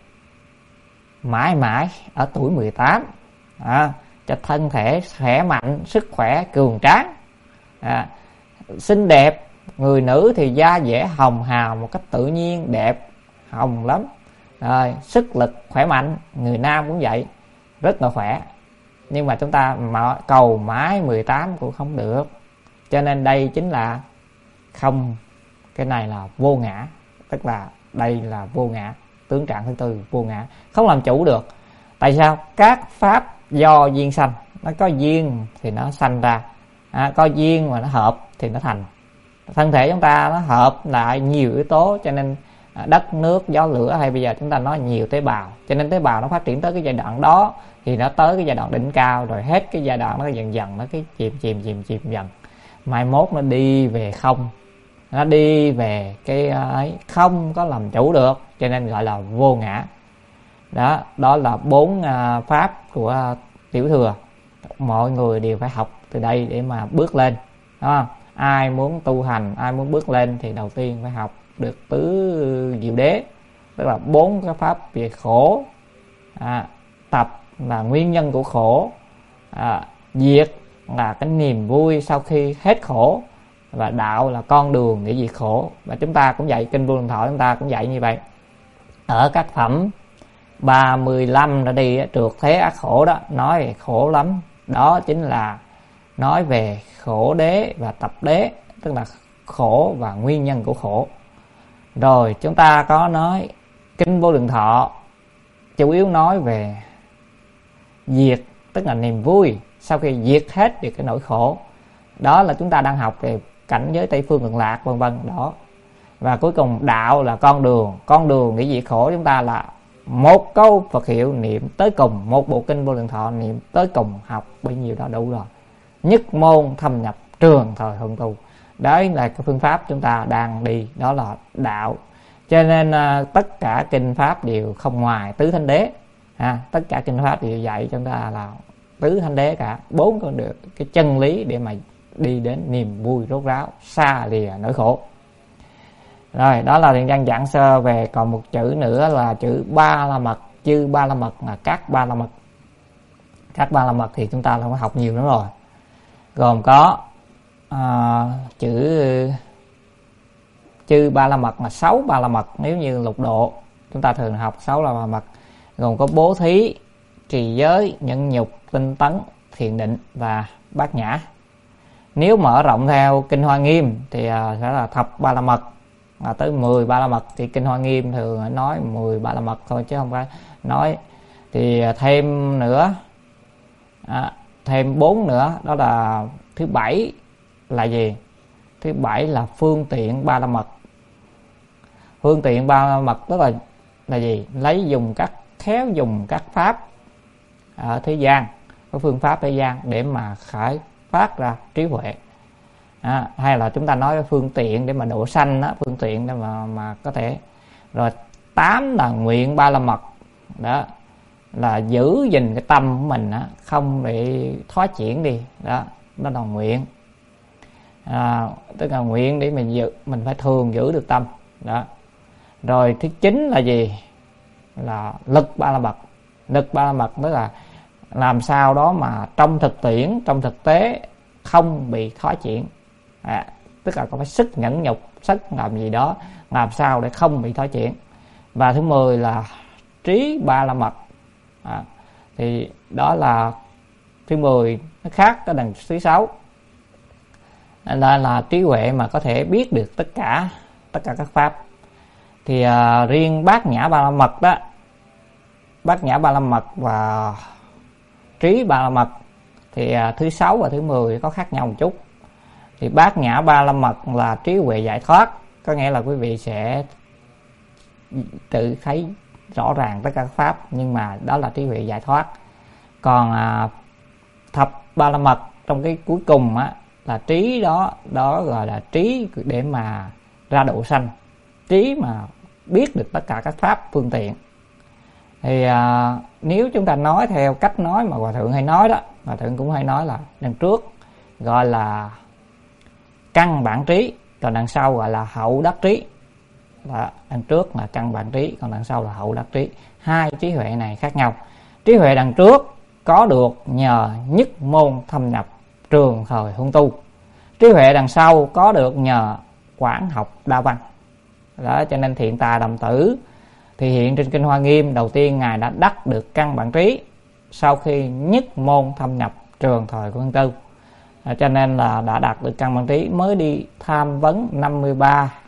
Mãi mãi ở tuổi mười tám, à, cho thân thể khỏe mạnh, sức khỏe cường tráng, à, xinh đẹp. Người nữ thì da dẻ hồng hào một cách tự nhiên, đẹp hồng lắm, rồi sức lực khỏe mạnh. Người nam cũng vậy, rất là khỏe. Nhưng mà chúng ta mà cầu mãi mười tám cũng không được, cho nên đây chính là không. Cái này là vô ngã, tức là đây là vô ngã, tướng trạng thứ tư, vô ngã, không làm chủ được. Tại sao? Các pháp do duyên sanh, nó có duyên thì nó sanh ra, à, có duyên mà nó hợp thì nó thành. Thân thể chúng ta nó hợp lại nhiều yếu tố, cho nên đất, nước, gió, lửa, hay bây giờ chúng ta nói nhiều tế bào, cho nên tế bào nó phát triển tới cái giai đoạn đó thì nó tới cái giai đoạn đỉnh cao, rồi hết cái giai đoạn nó dần dần nó cái chìm chìm chìm chìm dần, mai mốt nó đi về không, nó đi về cái ấy, không có làm chủ được, cho nên gọi là vô ngã. Đó, đó là bốn uh, pháp của uh, tiểu thừa. Mọi người đều phải học từ đây để mà bước lên, đúng không? Ai muốn tu hành, ai muốn bước lên thì đầu tiên phải học được tứ diệu đế, tức là bốn cái pháp về khổ, à, tập là nguyên nhân của khổ, à, diệt là cái niềm vui sau khi hết khổ, và đạo là con đường để diệt khổ. Và chúng ta cũng dạy kinh Vô Lượng Thọ, chúng ta cũng dạy như vậy. Ở các phẩm ba mươi lăm đã đi trượt thế ác khổ đó, nói khổ lắm. Đó chính là nói về khổ đế và tập đế, tức là khổ và nguyên nhân của khổ. Rồi chúng ta có nói kinh Vô Lượng Thọ chủ yếu nói về diệt, tức là niềm vui sau khi diệt hết được cái nỗi khổ. Đó là chúng ta đang học về cảnh giới Tây Phương Cực Lạc vân vân đó. Và cuối cùng đạo là con đường, con đường để diệt khổ chúng ta là một câu Phật hiệu niệm tới cùng, một bộ kinh Vô Lượng Thọ niệm tới cùng, học bấy nhiêu đó đủ rồi. Nhất môn thâm nhập trường thời hưng tu. Đấy là cái phương pháp chúng ta đang đi, đó là đạo. Cho nên uh, tất cả kinh pháp đều không ngoài tứ thánh đế, à, tất cả kinh pháp đều dạy chúng ta là tứ thánh đế cả, bốn con được cái chân lý để mà đi đến niềm vui rốt ráo, xa lìa nỗi khổ. Rồi, đó là Thiện Nhân giảng sơ về. Còn một chữ nữa là chữ ba la mật, chư ba la mật là các ba la mật. Các ba la mật thì chúng ta không có học nhiều nữa rồi. Gồm có à, chữ chư ba la mật là sáu ba la mật. Nếu như lục độ chúng ta thường học sáu ba la mật, gồm có bố thí, trì giới, nhẫn nhục, tinh tấn, thiền định và bát nhã. Nếu mở rộng theo kinh Hoa Nghiêm thì à, sẽ là thập ba la mật, là tới mười ba la mật. Thì kinh Hoa Nghiêm thường nói mười ba la mật thôi chứ không phải nói. Thì thêm nữa, à, thêm bốn nữa, đó là thứ bảy là gì? Thứ bảy là phương tiện ba la mật. Phương tiện ba la mật tức là là gì? Lấy dùng các khéo dùng các pháp ở thế gian, có phương pháp thế gian để mà khởi phát ra trí huệ. À, hay là chúng ta nói phương tiện để mà độ sanh đó, phương tiện để mà mà có thể. Rồi tám là nguyện ba la mật, đó là giữ gìn cái tâm của mình đó, không bị thoát chuyển đi, đó đó là nguyện. À, tức là nguyện để mình giữ, mình phải thường giữ được tâm đó. Rồi thứ chín là gì? Là lực ba la mật. Lực ba la mật tức là làm sao đó mà trong thực tiễn, trong thực tế không bị khó chuyển. À, tức là có phải sức nhẫn nhục, sức làm gì đó làm sao để không bị thói chuyển. Và thứ mười là trí ba la mật. À, thì đó là thứ mười, nó khác cái đằng thứ sáu là là trí huệ mà có thể biết được tất cả tất cả các pháp. Thì à, riêng bát nhã ba la mật đó, bát nhã ba la mật và trí ba la mật thì à, thứ sáu và thứ mười có khác nhau một chút. Thì bát nhã ba la mật là trí huệ giải thoát, có nghĩa là quý vị sẽ tự thấy rõ ràng tất cả các pháp, nhưng mà đó là trí huệ giải thoát. Còn à, thập ba la mật trong cái cuối cùng á, là trí đó, đó gọi là trí để mà ra độ sanh, trí mà biết được tất cả các pháp phương tiện. Thì à, nếu chúng ta nói theo cách nói mà Hòa Thượng hay nói đó, Hòa Thượng cũng hay nói là đằng trước gọi là căn bản trí, còn đằng sau gọi là hậu đắc trí. Đó, đằng trước là căn bản trí, còn đằng sau là hậu đắc trí. Hai trí huệ này khác nhau. Trí huệ đằng trước có được nhờ nhất môn thâm nhập trường thời huân tu. Trí huệ đằng sau có được nhờ quảng học đa văn. Đó, cho nên Thiện Tà Đồng Tử thì hiện trên Kinh Hoa Nghiêm, đầu tiên Ngài đã đắc được căn bản trí sau khi nhất môn thâm nhập trường thời huân tu. À, cho nên là đã đạt được căn bản trí mới đi tham vấn năm mươi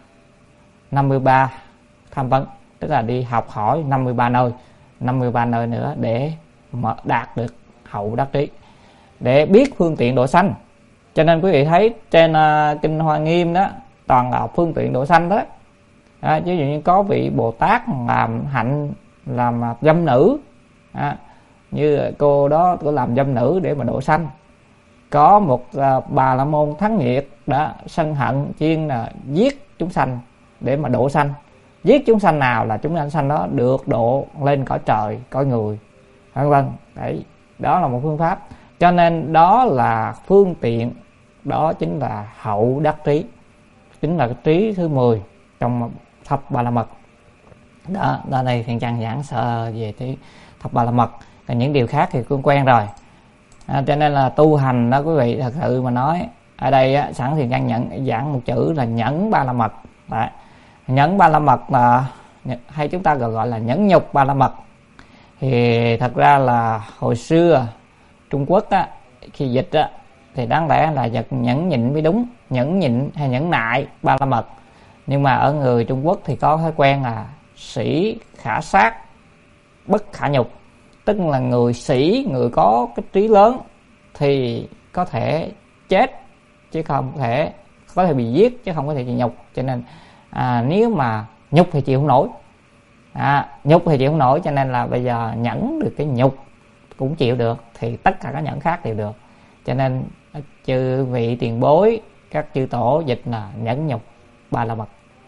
ba tham vấn, tức là đi học hỏi năm mươi ba nơi năm mươi ba nơi nữa để mà đạt được hậu đắc trí, để biết phương tiện độ sanh. Cho nên quý vị thấy trên uh, Kinh Hoa Nghiêm đó toàn là phương tiện độ sanh đó. À, ví dụ như có vị Bồ Tát làm hạnh làm dâm nữ, à, như cô đó có làm dâm nữ để mà độ sanh. Có một uh, bà la môn thắng nghiệt đã sân hận chuyên là giết chúng sanh để mà độ sanh. Giết chúng sanh nào là chúng sanh đó được độ lên cõi trời, cõi người, vân vân. Đấy, đó là một phương pháp. Cho nên đó là phương tiện, đó chính là hậu đắc trí, chính là cái trí thứ mười trong thập ba la mật. Đó, đó đây Thiện Trang giảng sợ về cái thập ba la mật. Còn những điều khác thì cũng quen rồi. À, cho nên là tu hành đó quý vị, thật sự mà nói ở đây á, sẵn Thiện Trang nhận giảng một chữ là nhẫn ba la mật. Đấy. Nhẫn ba la mật là hay chúng ta gọi là nhẫn nhục ba la mật. Thì thật ra là hồi xưa Trung Quốc á, khi dịch á, thì đáng lẽ là nhẫn nhịn mới đúng, nhẫn nhịn hay nhẫn nại ba la mật. Nhưng mà ở người Trung Quốc thì có thói quen là sĩ khả sát bất khả nhục, tức là người sĩ, người có cái trí lớn thì có thể chết chứ không thể, có thể bị giết chứ không có thể chịu nhục. Cho nên à, nếu mà nhục thì chịu không nổi, à, nhục thì chịu không nổi, cho nên là bây giờ nhẫn được cái nhục cũng chịu được thì tất cả các nhẫn khác đều được. Cho nên chư vị tiền bối, các chư tổ dịch là nhẫn nhục ba la mật.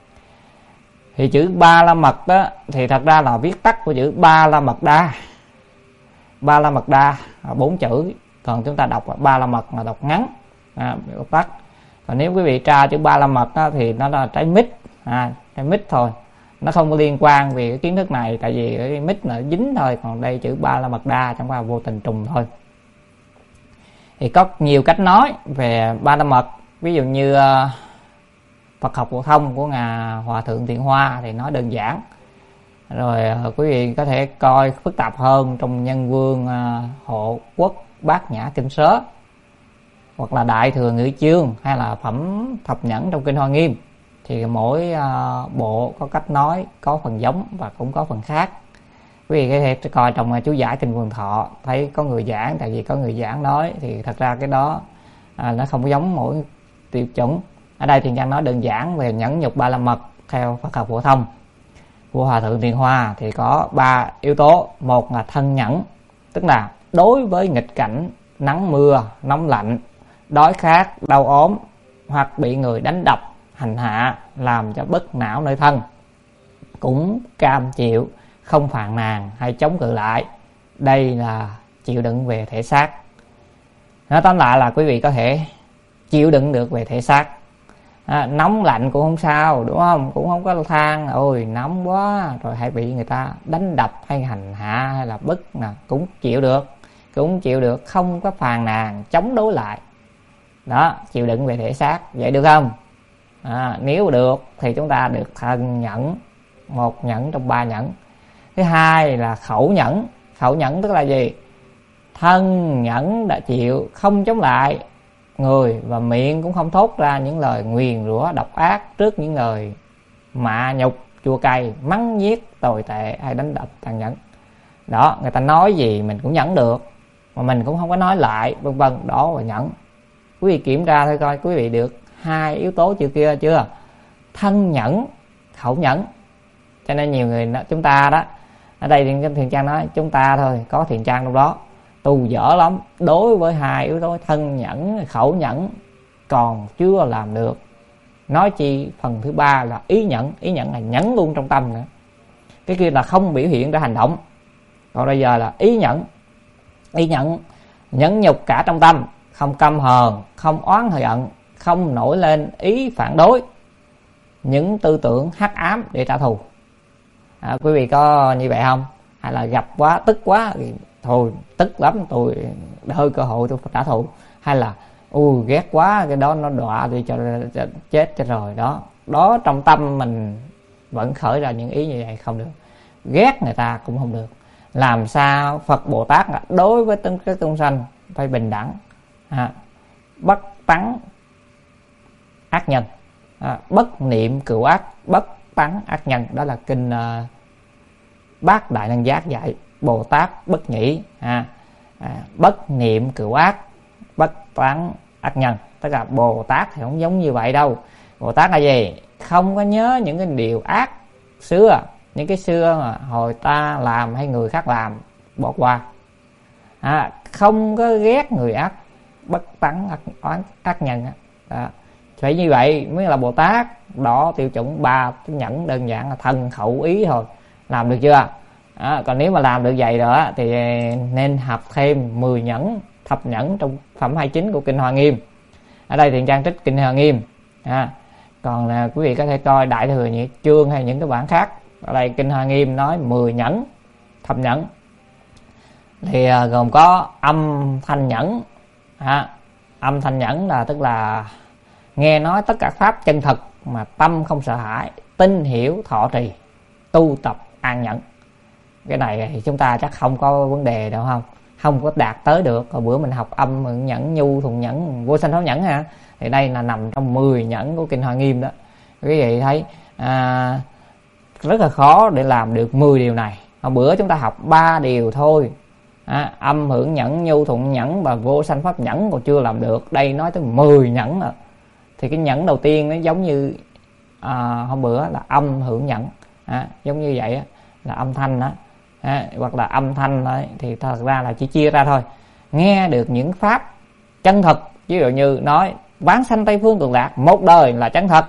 Thì chữ ba la mật đó thì thật ra là viết tắt của chữ ba la mật đa. Ba la mật đa bốn chữ, còn chúng ta đọc là ba la mật là đọc ngắn, à, đọc tắt. Còn nếu quý vị tra chữ ba la mật đó, thì nó là trái mít, à, trái mít thôi, nó không có liên quan về cái kiến thức này, tại vì cái mít là dính thôi. Còn đây chữ ba la mật đa chẳng qua vô tình trùng thôi. Thì có nhiều cách nói về ba la mật. Ví dụ như uh, Phật học phổ thông của Ngài Hòa Thượng Thiện Hoa thì nói đơn giản. Rồi uh, quý vị có thể coi phức tạp hơn trong Nhân Vương uh, Hộ Quốc Bát Nhã Kinh Sớ, hoặc là Đại Thừa Ngữ Chương, hay là Phẩm Thập Nhẫn trong Kinh Hoa Nghiêm. Thì mỗi uh, bộ có cách nói, có phần giống và cũng có phần khác. Quý vị có thể coi trong chú giải Kinh Vườn Thọ, thấy có người giảng, tại vì có người giảng nói thì thật ra cái đó à, nó không có giống mỗi tiêu chuẩn. Ở đây Thiện Trang nói đơn giản về nhẫn nhục ba la mật theo Phật học phổ thông của Hòa Thượng Thiện Hoa thì có ba yếu tố. Một là thân nhẫn, tức là đối với nghịch cảnh nắng mưa, nóng lạnh, đói khát, đau ốm hoặc bị người đánh đập, hành hạ làm cho bất não nơi thân, cũng cam chịu, không phàn nàn hay chống cự lại. Đây là chịu đựng về thể xác. Nói tóm lại là quý vị có thể chịu đựng được về thể xác. À, nóng lạnh cũng không sao, đúng không? Cũng không có than ôi nóng quá rồi hay bị người ta đánh đập hay hành hạ hay là bức nè, cũng chịu được. cũng chịu được, không có phàn nàn chống đối lại. Đó, chịu đựng về thể xác, vậy được không? À, nếu được thì chúng ta được thân nhẫn, một nhẫn trong ba nhẫn. Thứ hai là khẩu nhẫn. Khẩu nhẫn tức là gì? Thân nhẫn đã chịu không chống lại người, và miệng cũng không thốt ra những lời nguyền rủa độc ác trước những lời mạ nhục chua cay, mắng nhiếc tồi tệ hay đánh đập tàn nhẫn. Đó, người ta nói gì mình cũng nhẫn được, mà mình cũng không có nói lại, vân vân. Đó là nhẫn. Quý vị kiểm tra thôi coi quý vị được hai yếu tố chưa kia chưa? Thân nhẫn, khẩu nhẫn. Cho nên nhiều người chúng ta đó, ở đây thì Thiện Trang nói chúng ta thôi, có Thiện Trang trong đó, tu dở lắm. Đối với hai yếu tố thân nhẫn, khẩu nhẫn còn chưa làm được, nói chi phần thứ ba là ý nhẫn. Ý nhẫn là nhẫn luôn trong tâm nữa, cái kia là không biểu hiện ra hành động. Còn bây giờ là ý nhẫn. Ý nhẫn nhẫn nhục cả trong tâm, không căm hờn, không oán giận, không nổi lên ý phản đối những tư tưởng hắc ám để trả thù. À, quý vị có như vậy không? Hay là gặp quá tức quá thì thôi tức lắm, tôi hơi cơ hội tôi phải trả thù. Hay là ui ghét quá cái đó nó đọa thì cho, cho chết cho rồi. Đó, đó trong tâm mình vẫn khởi ra những ý như vậy, không được. Ghét người ta cũng không được. Làm sao Phật Bồ Tát đối với tất cả chúng sanh phải bình đẳng, à, bất tấn ác nhân, à, bất niệm cửu ác, bất tấn ác nhân. Đó là kinh uh, Bát Đại Năng Giác dạy Bồ Tát bất nhĩ, à, à, bất niệm cửu ác, bất tấn ác nhân. Tức là Bồ Tát thì không giống như vậy đâu. Bồ Tát là gì? Không có nhớ những cái điều ác xưa, những cái xưa mà hồi ta làm hay người khác làm, bỏ qua. À, không có ghét người ác, bất tấn ác, ác, ác nhân. À, phải như vậy mới là Bồ Tát. Đó, tiêu chuẩn ba cái nhẫn đơn giản là thân khẩu ý thôi, làm được chưa? À, còn nếu mà làm được vậy đó thì nên học thêm mười nhẫn, thập nhẫn trong phẩm hai mươi chín của kinh Hoa Nghiêm. Ở đây Thiện Trang trích kinh Hoa Nghiêm. À, còn là quý vị có thể coi Đại Thừa Nhị Chương hay những cái bản khác. Ở đây kinh Hoa Nghiêm nói mười nhẫn, thập nhẫn thì à, gồm có âm thanh nhẫn. À, âm thanh nhẫn là tức là nghe nói tất cả pháp chân thật mà tâm không sợ hãi, tin hiểu thọ trì, tu tập an nhẫn. Cái này thì chúng ta chắc không có vấn đề đâu, không không có đạt tới được. Còn bữa mình học âm nhẫn, nhu thuận nhẫn, vô sanh pháp nhẫn ha, thì đây là nằm trong mười nhẫn của kinh Hoa Nghiêm đó. Quý vị thấy à, rất là khó để làm được mười điều này. Hôm bữa chúng ta học ba điều thôi, à, âm hưởng nhẫn, nhu thuận nhẫn và vô sanh pháp nhẫn còn chưa làm được. Đây nói tới mười nhẫn rồi. Thì cái nhẫn đầu tiên nó giống như à, hôm bữa là âm hưởng nhẫn, à, giống như vậy á, là âm thanh đó, à, hoặc là âm thanh đó, thì thật ra là chỉ chia ra thôi. Nghe được những pháp chân thật, ví dụ như nói vãng sanh Tây Phương Cực Lạc một đời là chân thật,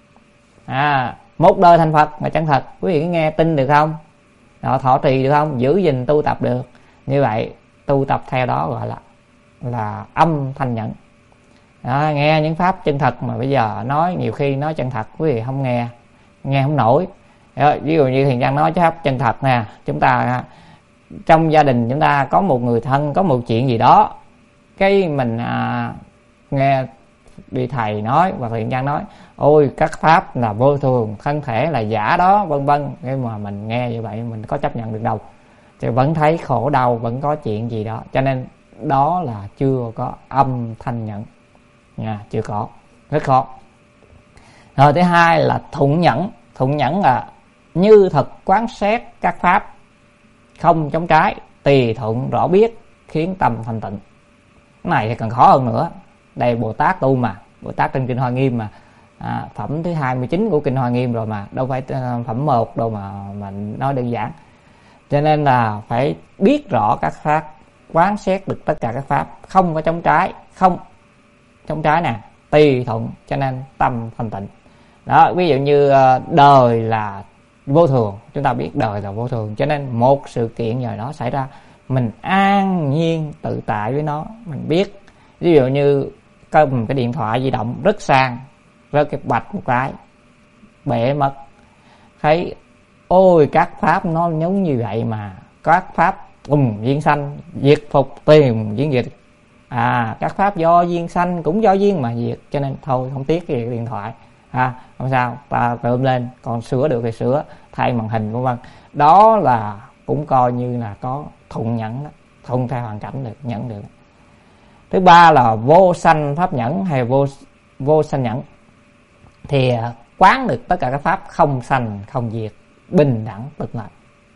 à, một đời thành Phật là chân thật. Quý vị nghe tin được không? Họ thọ trì được không? Giữ gìn tu tập được. Như vậy tu tập theo đó gọi là là âm thanh nhẫn. Đó, nghe những pháp chân thật mà bây giờ nói nhiều khi nói chân thật quý vị không nghe, nghe không nổi. Đó, ví dụ như Thiện Trang nói pháp chân thật nè, chúng ta trong gia đình chúng ta có một người thân có một chuyện gì đó, cái mình à, nghe đi thầy nói và Thiện Trang nói ôi các pháp là vô thường, thân thể là giả đó, vân vân. Nhưng mà mình nghe như vậy mình có chấp nhận được đâu, thì vẫn thấy khổ đau, vẫn có chuyện gì đó. Cho nên đó là chưa có âm thanh nhẫn nha, chưa có, rất khó. Rồi thứ hai là thuận nhẫn. Thuận nhẫn là như thật quán xét các pháp, không chống trái, tùy thuận rõ biết, khiến tâm thanh tịnh. Cái này thì còn khó hơn nữa. Đây Bồ Tát tu mà, Bồ Tát trên kinh Hoa Nghiêm mà, à, phẩm thứ hai mươi chín của kinh Hoa Nghiêm rồi mà, đâu phải phẩm một đâu mà mình nói đơn giản. Cho nên là phải biết rõ các pháp, quán xét được tất cả các pháp, không có chống trái, không chống trái nè, tùy thuận, cho nên tâm thanh tịnh. Đó, ví dụ như đời là vô thường, chúng ta biết đời là vô thường, cho nên một sự kiện gì đó xảy ra mình an nhiên tự tại với nó. Mình biết ví dụ như có một cái điện thoại di động rất sang, rớt cái bạch một cái bể mất, thấy ôi các pháp nó giống như vậy mà, các pháp ùm duyên sanh, diệt phục tìm duyên diệt. À các pháp do duyên sanh cũng do duyên mà diệt, cho nên thôi không tiếc cái điện thoại, à không sao, ta tụm lên, còn sửa được thì sửa, thay màn hình vân vân. Đó là cũng coi như là có thuận nhẫn đó, thuận theo hoàn cảnh được, nhẫn được. Thứ ba là vô sanh pháp nhẫn hay vô vô sanh nhẫn, thì quán được tất cả các pháp không sanh không diệt, bình đẳng tịch lạc.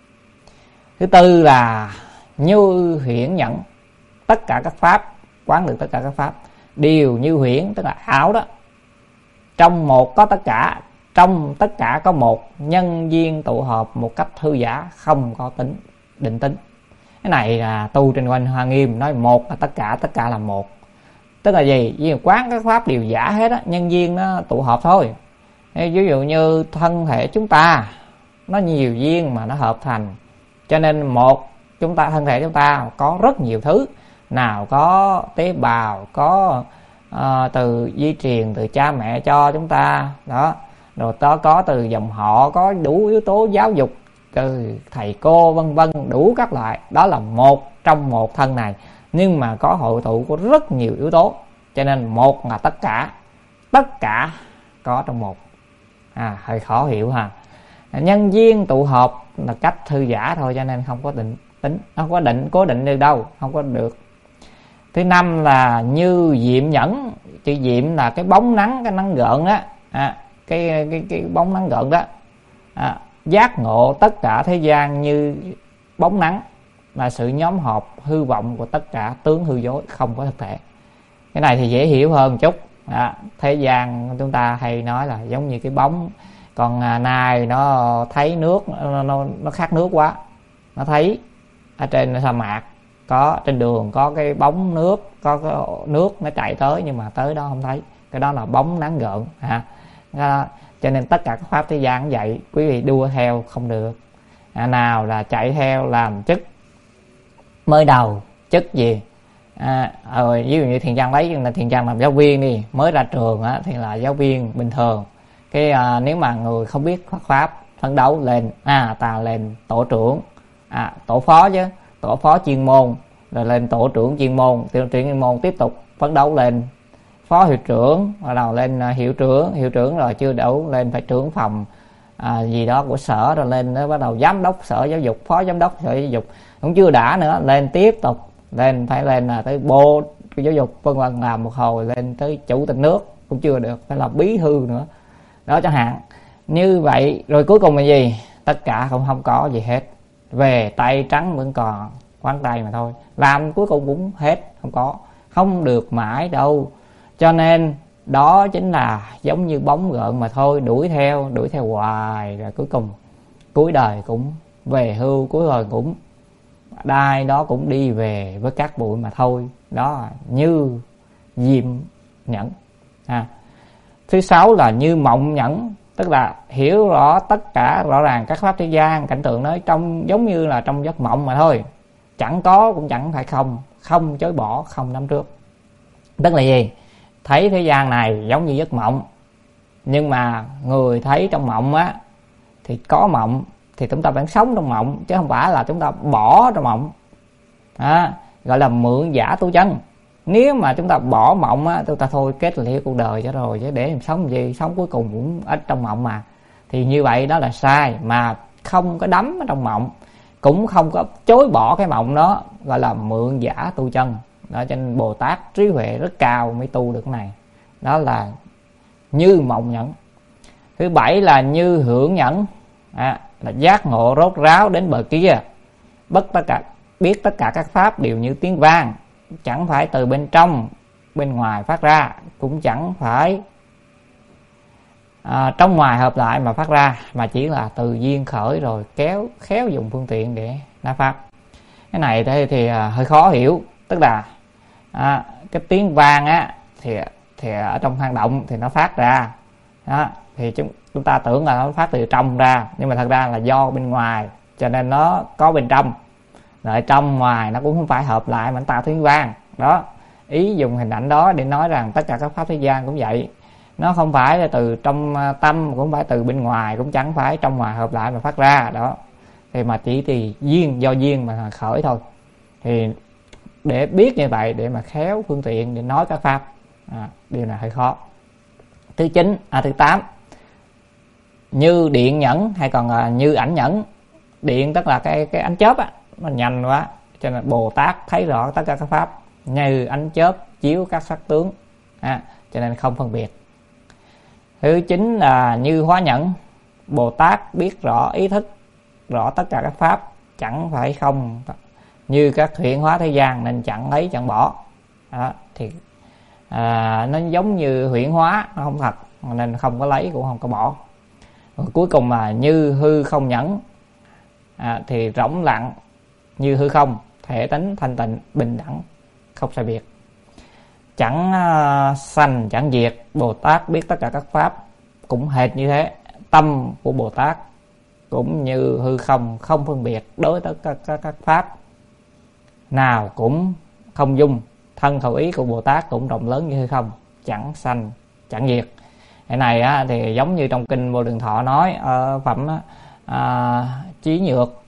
Thứ tư là như huyễn nhẫn, tất cả các pháp, quán được tất cả các pháp đều như huyễn, tức là ảo đó. Trong một có tất cả, trong tất cả có một, nhân duyên tụ hợp một cách thư giả, không có tính định tính. Cái này là tu trên Quanh Hoa Nghiêm nói một là tất cả, tất cả là một. Tức là gì? Vì quán các pháp đều giả hết á, nhân duyên nó tụ hợp thôi. Ví dụ như thân thể chúng ta nó nhiều duyên mà nó hợp thành, cho nên một chúng ta, thân thể chúng ta có rất nhiều thứ, nào có tế bào, có à, từ di truyền từ cha mẹ cho chúng ta đó, rồi đó có từ dòng họ, có đủ yếu tố giáo dục từ thầy cô vân vân, đủ các loại. Đó là một trong một thân này, nhưng mà có hội tụ của rất nhiều yếu tố, cho nên một là tất cả, tất cả có trong một. À hơi khó hiểu ha. Nhân duyên tụ hợp là cách thư giả thôi, cho nên không có định tính, không có định cố định được đâu, không có được. Thứ năm là như diệm nhẫn, chữ diệm là cái bóng nắng, cái nắng gợn đó, à, cái, cái cái bóng nắng gợn đó. À, giác ngộ tất cả thế gian như bóng nắng, là sự nhóm họp hư vọng của tất cả tướng hư dối, không có thực thể. Cái này thì dễ hiểu hơn chút. À, thế gian chúng ta hay nói là giống như cái bóng, còn à, nay nó thấy nước, nó, nó, nó khác nước quá, nó thấy ở trên sa mạc có, trên đường có cái bóng nước, có cái nước nó chạy tới, nhưng mà tới đó không thấy, cái đó là bóng nắng gợn. À, cho nên tất cả các pháp thế gian cũng vậy, quý vị đua theo không được. À, nào là chạy theo làm chức mới đầu, chức gì, à, rồi ví dụ như Thiền Trang lấy là Thiền Trang làm giáo viên đi, mới ra trường á, thì là giáo viên bình thường. Cái à, nếu mà người không biết pháp phấn đấu lên, à ta lên tổ trưởng, à tổ phó chứ, tổ phó chuyên môn, rồi lên tổ trưởng chuyên môn, tổ trưởng chuyên môn tiếp tục phấn đấu lên phó hiệu trưởng, bắt đầu lên hiệu trưởng, hiệu trưởng rồi chưa đủ lên phải trưởng phòng à, gì đó của sở, rồi lên nó bắt đầu giám đốc sở giáo dục, phó giám đốc sở giáo dục, cũng chưa đã nữa, lên tiếp tục lên phải lên là tới bộ giáo dục vân vân, làm một hồi lên tới chủ tịch nước cũng chưa được, phải là bí thư nữa đó chẳng hạn. Như vậy rồi cuối cùng là gì? Tất cả không không có gì hết, về tay trắng vẫn còn quán tay mà thôi, làm cuối cùng cũng hết, không có, không được mãi đâu. Cho nên đó chính là giống như bóng gợn mà thôi, đuổi theo đuổi theo hoài, rồi cuối cùng cuối đời cũng về hưu, cuối đời cũng đai đó cũng đi về với các bụi mà thôi. Đó như diệm nhẫn. À, thứ sáu là như mộng nhẫn, tức là hiểu rõ tất cả rõ ràng các pháp thế gian cảnh tượng đó trong giống như là trong giấc mộng mà thôi, chẳng có cũng chẳng phải không, không chối bỏ, không nắm trước. Tức là gì? Thấy thế gian này giống như giấc mộng, nhưng mà người thấy trong mộng á thì có mộng, thì chúng ta vẫn sống trong mộng, chứ không phải là chúng ta bỏ trong mộng. À, gọi là mượn giả tu chân. Nếu mà chúng ta bỏ mộng á, chúng ta thôi kết liễu cuộc đời cho rồi, chứ để em sống gì, sống cuối cùng cũng ở trong mộng mà. Thì như vậy đó là sai, mà không có đắm ở trong mộng, cũng không có chối bỏ cái mộng đó, gọi là mượn giả tu chân. Đó, cho nên Bồ Tát trí huệ rất cao mới tu được cái này. Đó là như mộng nhẫn. Thứ bảy là như hưởng nhẫn, à, là giác ngộ rốt ráo đến bờ kia, bất tất cả biết tất cả các pháp đều như tiếng vang, chẳng phải từ bên trong bên ngoài phát ra, cũng chẳng phải à, trong ngoài hợp lại mà phát ra, mà chỉ là từ duyên khởi rồi kéo khéo dùng phương tiện để đa pháp. Cái này thì, thì à, hơi khó hiểu. Tức là à, cái tiếng vang á thì thì ở trong hang động thì nó phát ra đó, thì chúng chúng ta tưởng là nó phát từ trong ra, nhưng mà thật ra là do bên ngoài, cho nên nó có bên trong, rồi trong ngoài nó cũng không phải hợp lại mà nó tạo tiếng vang đó. Ý dùng hình ảnh đó để nói rằng tất cả các pháp thế gian cũng vậy, nó không phải là từ trong tâm, cũng không phải từ bên ngoài, cũng chẳng phải trong ngoài hợp lại mà phát ra đó. thì mà chỉ thì duyên, do duyên mà khởi thôi. Thì để biết như vậy để mà khéo phương tiện để nói các pháp, à, điều này hơi khó. Thứ chín, à thứ tám, như điện nhẫn hay còn là như ảnh nhẫn. Điện tức là cái cái ánh chớp á, nó nhanh quá cho nên Bồ Tát thấy rõ tất cả các pháp như ánh chớp chiếu các sắc tướng, à, cho nên không phân biệt. Thứ chín là như hóa nhẫn. Bồ Tát biết rõ ý thức rõ tất cả các pháp, chẳng phải không như các hiện hóa thế gian nên chẳng lấy chẳng bỏ. Đó, thì à, nó giống như huyễn hóa, nó không thật nên không có lấy cũng không có bỏ. Rồi cuối cùng là như hư không nhẫn, à, thì rỗng lặng như hư không, thể tính thanh tịnh bình đẳng không sai biệt, chẳng uh, sanh chẳng diệt. Bồ Tát biết tất cả các pháp cũng hệt như thế. Tâm của Bồ Tát cũng như hư không, không phân biệt đối với các, các, các pháp nào cũng không dung. Thân khẩu ý của Bồ Tát cũng rộng lớn như hư không, chẳng sanh chẳng diệt. Cái này á, thì giống như trong kinh Vô Lượng Thọ nói ở phẩm á, à, trí nhược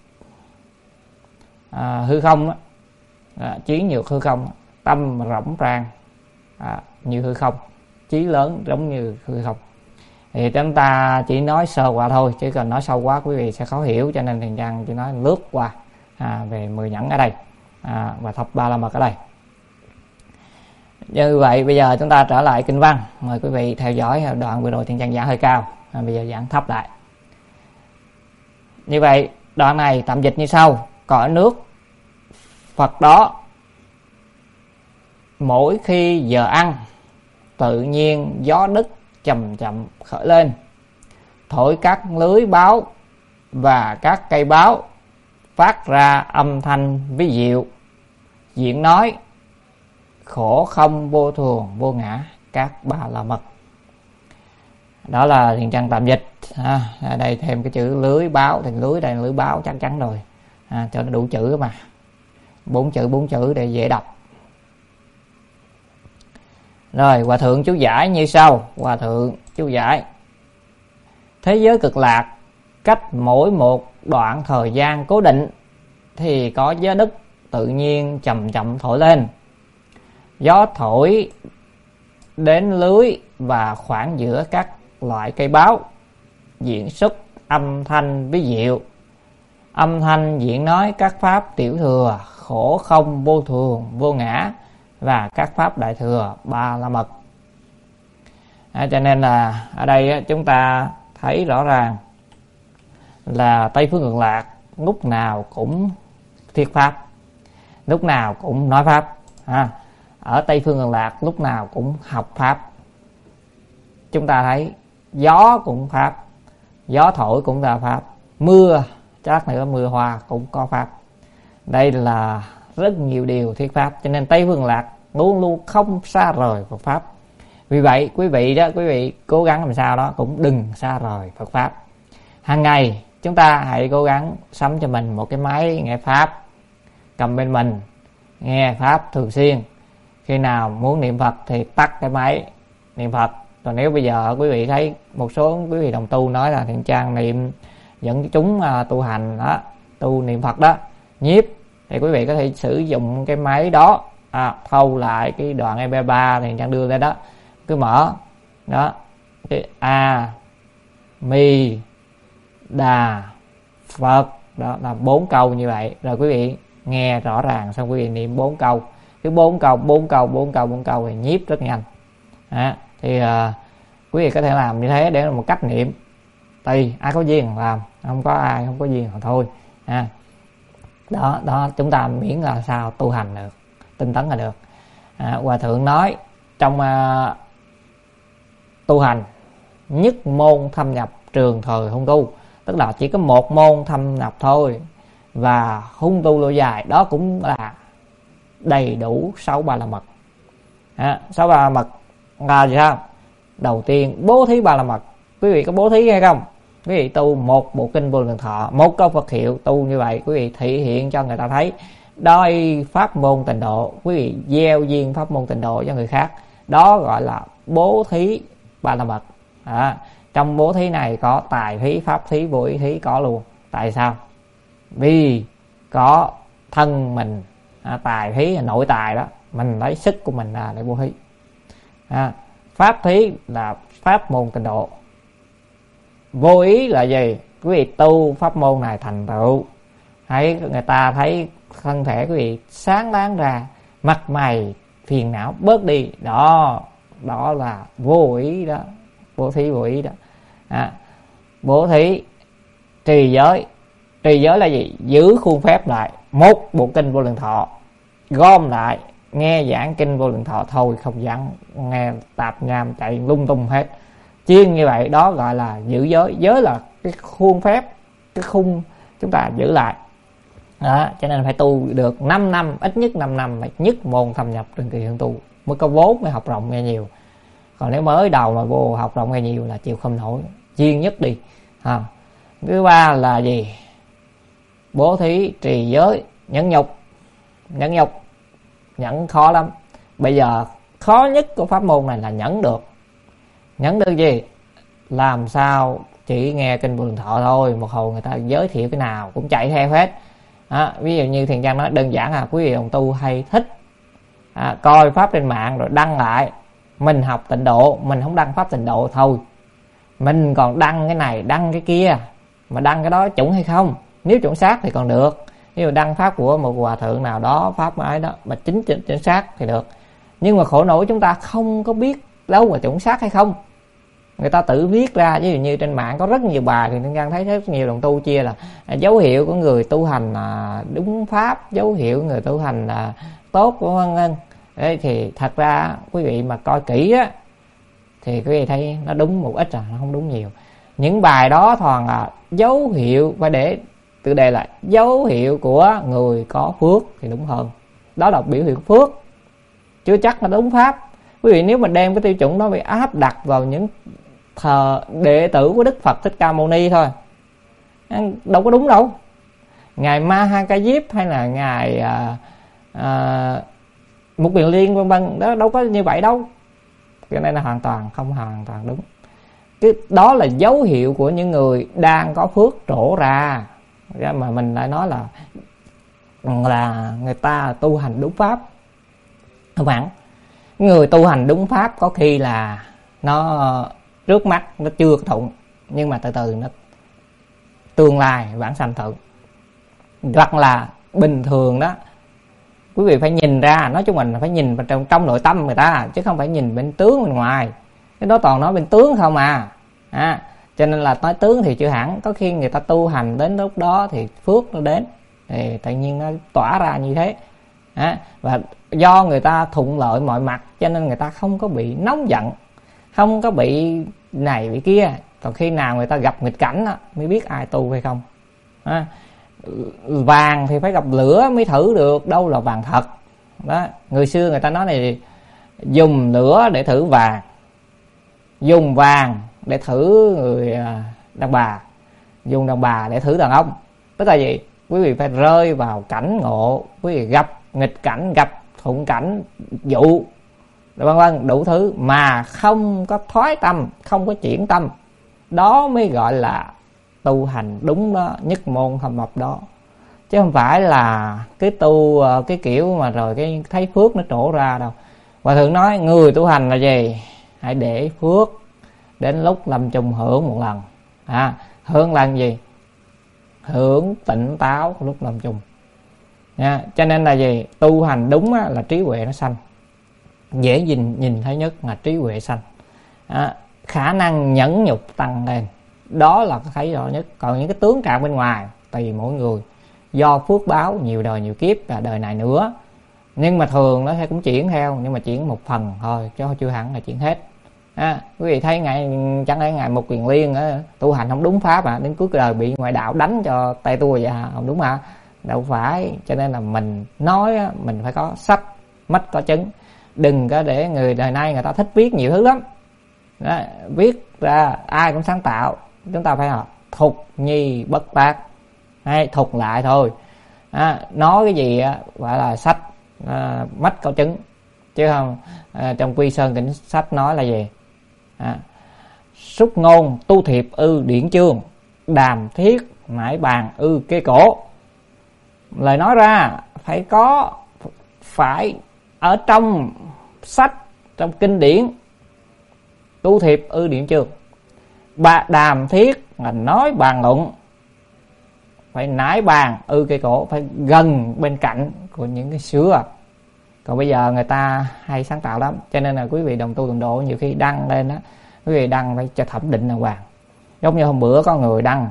à, hư không đó. À, trí nhược hư không, tâm rỗng rang à, như hư không, trí lớn giống như hư không. Thì chúng ta chỉ nói sơ qua thôi, chứ cần nói sâu quá quý vị sẽ khó hiểu, cho nên Thiền Trang chỉ nói lướt qua à, về mười nhẫn ở đây, à, và thập ba la mật ở đây. Như vậy bây giờ chúng ta trở lại kinh văn, mời quý vị theo dõi đoạn vừa rồi Thiền Trang giảng hơi cao, à, bây giờ giảng thấp lại. Như vậy đoạn này tạm dịch như sau: cõi nước Phật đó, mỗi khi giờ ăn, tự nhiên gió đứt chậm chậm khởi lên, thổi các lưới báo và các cây báo, phát ra âm thanh vi diệu, diễn nói khổ không vô thường vô ngã các ba la mật. Đó là Thiền Trang tạm dịch. À, ở đây thêm cái chữ lưới báo, thì lưới đây là lưới báo chắc chắn rồi, à, cho nó đủ chữ mà, bốn chữ bốn chữ để dễ đọc. Rồi Hòa Thượng chú giải như sau. Hòa Thượng chú giải: thế giới cực lạc cách mỗi một đoạn thời gian cố định thì có gió đất tự nhiên chậm chậm thổi lên. Gió thổi đến lưới và khoảng giữa các loại cây báo, diễn xuất âm thanh vi diệu. Âm thanh diễn nói các pháp tiểu thừa, khổ không vô thường vô ngã và các pháp đại thừa ba la mật. À, cho nên là ở đây chúng ta thấy rõ ràng là Tây Phương Cực Lạc lúc nào cũng thuyết pháp, lúc nào cũng nói pháp. À, ở Tây Phương Cực Lạc lúc nào cũng học pháp. Chúng ta thấy gió cũng pháp, gió thổi cũng là pháp, mưa chắc nữa mưa hoa cũng có pháp. Đây là rất nhiều điều thuyết pháp, cho nên Tây Phương Cực Lạc luôn luôn không xa rời Phật pháp. Vì vậy quý vị đó, quý vị cố gắng làm sao đó cũng đừng xa rời Phật pháp. Hàng ngày chúng ta hãy cố gắng sắm cho mình một cái máy nghe pháp, cầm bên mình nghe pháp thường xuyên. Khi nào muốn niệm Phật thì tắt cái máy niệm Phật. Còn nếu bây giờ quý vị thấy một số quý vị đồng tu nói là Thiện Trang niệm dẫn chúng uh, tu hành đó, tu niệm Phật đó, nhiếp, thì quý vị có thể sử dụng cái máy đó, à, thâu lại cái đoạn em pê ba Thiện Trang đưa lên đó, cứ mở đó cái A Mi Đà Phật, đó là bốn câu như vậy. Rồi quý vị nghe rõ ràng xong quý vị niệm bốn câu, cứ bốn câu bốn câu bốn câu bốn câu thì nhiếp rất nhanh. À, thì uh, quý vị có thể làm như thế để là một cách niệm. Tùy ai có duyên làm, không có ai không có duyên thì thôi. À, đó đó chúng ta miễn là sao tu hành được, tinh tấn là được. À, Hòa Thượng nói trong uh, tu hành nhất môn thâm nhập trường thời hung tu, tức là chỉ có một môn thâm nhập thôi và hung tu lâu dài, đó cũng là đầy đủ sáu ba la mật. À, sáu ba la mật là gì sao? Đầu tiên bố thí ba la mật. Quý vị có bố thí hay không? Quý vị tu một bộ kinh Vô Lượng Thọ, một câu Phật hiệu, tu như vậy quý vị thể hiện cho người ta thấy đôi pháp môn tịnh độ, quý vị gieo duyên pháp môn tịnh độ cho người khác, đó gọi là bố thí ba la mật. À, trong bố thí này có tài thí, pháp thí, vô ý thí có luôn. Tại sao? vì có thân mình à, tài thí nội tài đó, mình lấy sức của mình ra để bố thí. à, Pháp thí là pháp môn tịnh độ. Vô ý là gì? Quý vị tu pháp môn này thành tựu, thấy người ta thấy thân thể quý vị sáng láng ra, mặt mày phiền não bớt đi, đó đó là vô ý đó, bố thí vô ý đó. à, Bố thí trì giới. Trì giới là gì? Giữ khuôn phép lại, một bộ kinh Vô Lượng Thọ gom lại, nghe giảng kinh Vô Lượng Thọ thôi, không giảng nghe tạp nham chạy lung tung hết, chuyên như vậy, đó gọi là giữ giới. Giới là cái khuôn phép, cái khung chúng ta giữ lại đó. Cho nên phải tu được năm năm, ít nhất năm năm, phải nhất môn thâm nhập trên kỳ hương tu mới có vốn, mới học rộng nghe nhiều. Còn nếu mới đầu mà vô học rộng nghe nhiều là chịu không nổi, chuyên nhất đi ha. Thứ ba là gì? Bố thí, trì giới, nhẫn nhục. Nhẫn nhục, nhẫn khó lắm. Bây giờ khó nhất của pháp môn này là nhẫn được. Nhẫn được gì? Làm sao chỉ nghe kinh Vô Lượng Thọ thôi, một hồi người ta giới thiệu cái nào cũng chạy theo hết. À, ví dụ như Thiền Trang nói đơn giản à, quý vị đồng tu hay thích à, coi pháp trên mạng rồi đăng lại. Mình học tịnh độ, mình không đăng pháp tịnh độ thôi, mình còn đăng cái này đăng cái kia, mà đăng cái đó chuẩn hay không? Nếu chuẩn xác thì còn được. Nếu mà đăng pháp của một hòa thượng nào đó, pháp ấy đó mà chính chính, chính xác thì được. Nhưng mà khổ nổi chúng ta không có biết đâu mà chuẩn xác hay không. Người ta tự viết ra, ví dụ như trên mạng có rất nhiều bài thì Thiên Trang thấy rất nhiều đồng tu chia là à, dấu hiệu của người tu hành là đúng pháp, dấu hiệu người tu hành là tốt, vân vân. Đấy thì thật ra quý vị mà coi kỹ á thì quý vị thấy nó đúng một ít, à nó không đúng nhiều. Những bài đó toàn là dấu hiệu, phải để tự đề là dấu hiệu của người có phước thì đúng hơn. Đó là biểu hiện phước, chưa chắc là đúng pháp. Quý vị nếu mà đem cái tiêu chuẩn đó bị áp đặt vào những thờ đệ tử của Đức Phật Thích Ca Mâu Ni thôi, đâu có đúng đâu. Ngài Ma Ha Ca Diếp hay là ngài à, à, Mục Kiền Liên vân vân đó, đâu có như vậy đâu. Cái này là hoàn toàn không hoàn toàn đúng. Cái đó là dấu hiệu của những người đang có phước trổ ra, mà mình lại nói là là người ta tu hành đúng pháp. Không hẳn. Người tu hành đúng pháp có khi là nó trước mắt nó chưa thuận, nhưng mà từ từ nó tương lai vãng sanh thuận. Hoặc là bình thường đó, quý vị phải nhìn ra, nói chung mình phải nhìn vào trong, trong nội tâm người ta, chứ không phải nhìn bên tướng bên ngoài. Cái đó toàn nói bên tướng không à. à Cho nên là nói tướng thì chưa hẳn. Có khi người ta tu hành đến lúc đó thì phước nó đến, thì tự nhiên nó tỏa ra như thế. à, Và do người ta thuận lợi mọi mặt cho nên người ta không có bị nóng giận, không có bị này bị kia. Còn khi nào người ta gặp nghịch cảnh đó, mới biết ai tu hay không. à, Vàng thì phải gặp lửa mới thử được đâu là vàng thật đó. Người xưa người ta nói này, dùng lửa để thử vàng, dùng vàng để thử người đàn bà, dùng đàn bà để thử đàn ông. Tức là gì? Quý vị phải rơi vào cảnh ngộ, quý vị gặp nghịch cảnh, gặp thuận cảnh, dụ vân vân đủ thứ mà không có thoái tâm, không có chuyển tâm, đó mới gọi là tu hành đúng đó, nhất môn thâm nhập đó. Chứ không phải là cái tu cái kiểu mà rồi cái thấy phước nó trổ ra đâu. Hòa thượng nói người tu hành là gì? Hãy để phước đến lúc lâm chung hưởng một lần. à, Hưởng lần gì? Hưởng tỉnh táo lúc lâm chung nha. Cho nên là gì? Tu hành đúng á, là trí huệ nó sanh. Dễ nhìn nhìn thấy nhất là trí huệ sanh. à, Khả năng nhẫn nhục tăng lên, đó là thấy rõ nhất. Còn những cái tướng trạng bên ngoài tùy mỗi người, do phước báo nhiều đời nhiều kiếp và đời này nữa. Nhưng mà thường nó sẽ cũng chuyển theo, nhưng mà chuyển một phần thôi chứ chưa hẳn là chuyển hết. à, Quý vị thấy ngài chẳng lẽ ngài Mục Kiền Liên á, tu hành không đúng pháp à, đến cuối đời bị ngoại đạo đánh cho tay tua vậy à? Không đúng à? Đâu phải. Cho nên là mình nói á, mình phải có sách mắt có chứng. Đừng có để người đời nay người ta thích viết nhiều thứ lắm đó, viết ra ai cũng sáng tạo. Chúng ta phải học thục nhi bất tác, hay thục lại thôi. à, Nói cái gì á, gọi là sách à, mắt có chứng. Chứ không à, trong Quy Sơn Kinh Sách nói là gì? à, Xúc ngôn tu thiệp ư điển chương, đàm thiết mãi bàn ư kê cổ. lời nói ra phải có, phải ở trong sách, trong kinh điển, tu thiệp ư điển chương. Bà đàm thiết là nói bàn luận, phải nải bàn ư cây cổ, phải gần bên cạnh của những cái sứa. Còn bây giờ người ta hay sáng tạo lắm, cho nên là quý vị đồng tu tịnh độ nhiều khi đăng lên á, quý vị đăng phải cho thẩm định đàng hoàng. Giống như hôm bữa có người đăng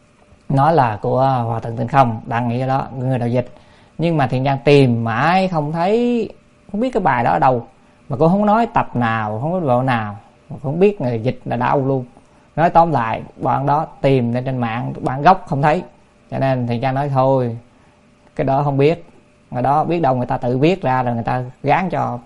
nói là của Hòa Thượng Tịnh Không, đăng nghĩa đó người đạo dịch, nhưng mà Thiện Trang tìm mãi không thấy, không biết cái bài đó ở đâu, mà cũng không nói tập nào, không biết bộ nào, không biết người dịch là đâu luôn. Nói tóm lại bạn đó tìm lên trên mạng, bản gốc không thấy, cho nên Thiện Trang nói thôi cái đó không biết, người đó biết đâu người ta tự viết ra rồi người ta gán cho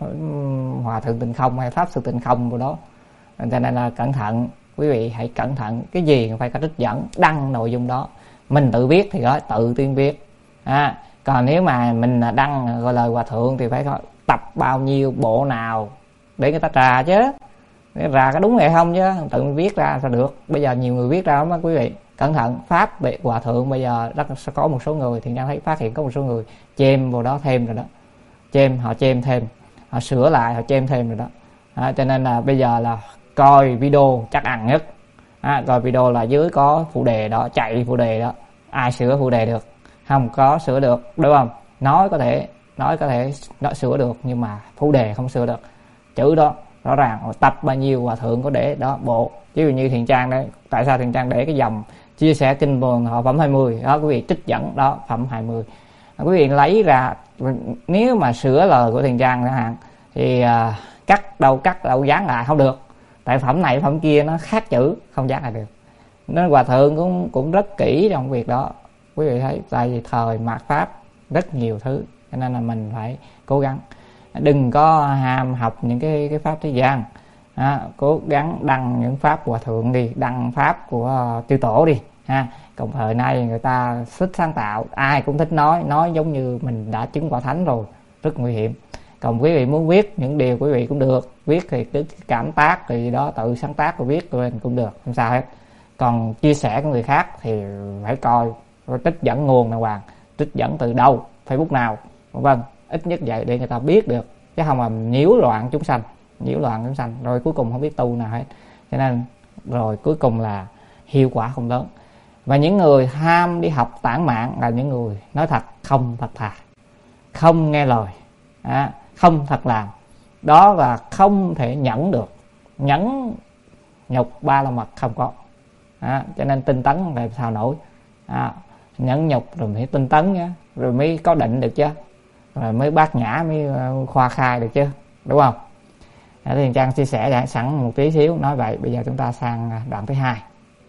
Hòa Thượng Tịnh Không hay Pháp Sư Tịnh Không của đó. Cho nên là cẩn thận, quý vị hãy cẩn thận, cái gì phải có trích dẫn đăng nội dung đó. Mình tự viết thì gọi tự tiên viết, à, còn nếu mà mình đăng gọi lời Hòa Thượng thì phải có tập bao nhiêu bộ nào để người ta trà chứ, để ra cái đúng hay không chứ tự viết ra sao được. Bây giờ nhiều người viết ra lắm đó quý vị, cẩn thận. Pháp về Hòa Thượng bây giờ rất có một số người thì đang thấy phát hiện có một số người chêm vào đó thêm rồi đó, chêm họ chêm thêm, họ sửa lại, họ chêm thêm rồi đó. À, cho nên là bây giờ là coi video chắc ăn nhất, à, coi video là dưới có phụ đề đó, chạy phụ đề đó, ai sửa phụ đề được, không có sửa được, đúng không? Nói có thể nói có thể nó sửa được nhưng mà phụ đề không sửa được, chữ đó rõ ràng. Tập bao nhiêu Hòa Thượng có để đó bộ, chứ như Thiện Trang đấy, tại sao Thiện Trang để cái dòng chia sẻ kinh vườn họ phẩm hai mươi đó, quý vị trích dẫn đó phẩm hai mươi, quý vị lấy ra. Nếu mà sửa lời của Thiện Trang chẳng hạn thì à, cắt đâu cắt đâu dán lại không được, tại phẩm này phẩm kia nó khác chữ, không dán lại được. Nên Hòa Thượng cũng cũng rất kỹ trong việc đó, quý vị thấy, tại vì thời mạt Pháp rất nhiều thứ, cho nên là mình phải cố gắng, đừng có ham học những cái cái pháp thế gian, à, cố gắng đăng những pháp Hòa Thượng đi, đăng pháp của chư tổ đi ha. Còn thời nay người ta thích sáng tạo, ai cũng thích nói nói giống như mình đã chứng quả thánh rồi, rất nguy hiểm. Còn quý vị muốn viết những điều quý vị cũng được, viết thì cứ cảm tác thì đó, tự sáng tác rồi viết lên cũng được, không sao hết. Còn chia sẻ với người khác thì phải coi trích dẫn nguồn đàng hoàng, trích dẫn từ đâu, Facebook nào, vân ít nhất vậy để người ta biết được, chứ không mà nhiễu loạn chúng sanh, nhiễu loạn chúng sanh rồi cuối cùng không biết tu nào hết. Cho nên rồi cuối cùng là hiệu quả không lớn. Và những người ham đi học tản mạn là những người nói thật không thật thà, không nghe lời, à, không thật làm, đó là không thể nhẫn được, nhẫn nhục ba la mật không có, à, cho nên tinh tấn làm sao nổi, à, nhẫn nhục rồi mới tinh tấn nhá, rồi mới có định được chứ, rồi mới bát nhã, mới khoa khai được chứ, đúng không? À, thì Trang chia sẻ sẵn một tí xíu nói vậy. Bây giờ chúng ta sang đoạn thứ hai.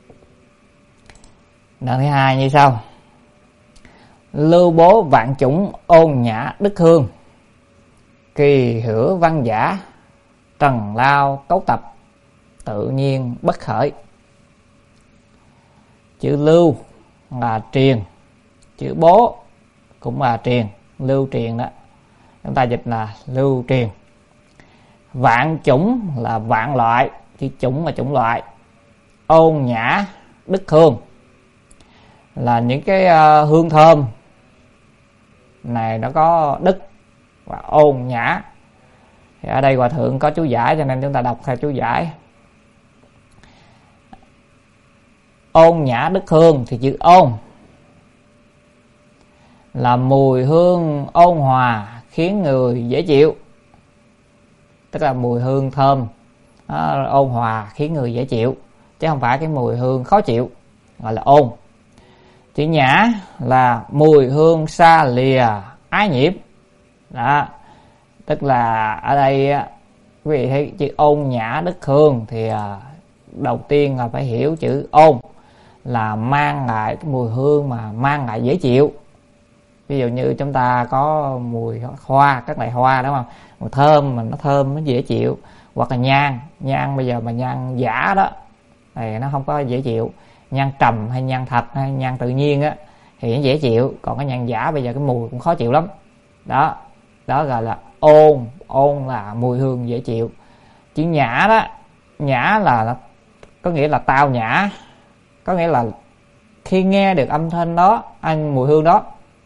Đoạn thứ hai như sau: lưu bố vạn chủng ôn nhã đức hương, kỳ hửa văn giả trần lao cấu tập, tự nhiên bất khởi. Chữ lưu là truyền, chữ bố cũng là truyền, lưu truyền đó, chúng ta dịch là lưu truyền. Vạn chủng là vạn loại, chữ chủng là chủng loại. Ôn nhã đức hương là những cái uh, hương thơm này nó có đức và ôn nhã. Thì ở đây Hòa Thượng có chú giải cho nên chúng ta đọc theo chú giải. Ôn nhã đức hương thì chữ ôn là mùi hương ôn hòa khiến người dễ chịu, tức là mùi hương thơm đó, ôn hòa khiến người dễ chịu, chứ không phải cái mùi hương khó chịu, gọi là ôn. Chữ nhã là mùi hương xa lìa ái nhiễm đó, tức là ở đây quý vị thấy chữ ôn nhã đức hương thì đầu tiên là phải hiểu chữ ôn là mang lại cái mùi hương mà mang lại dễ chịu. Ví dụ như chúng ta có mùi hoa, các loại hoa đúng không, mùi thơm mà nó thơm, nó dễ chịu. Hoặc là nhang, nhang bây giờ mà nhang giả đó thì nó không có dễ chịu. Nhang trầm hay nhang thật hay nhang tự nhiên á thì nó dễ chịu, còn cái nhang giả bây giờ cái mùi cũng khó chịu lắm. Đó, đó gọi là ôn, ôn là mùi hương dễ chịu. Chữ nhã đó, nhã là có nghĩa là tao nhã, có nghĩa là khi nghe được âm thanh đó, ăn mùi hương đó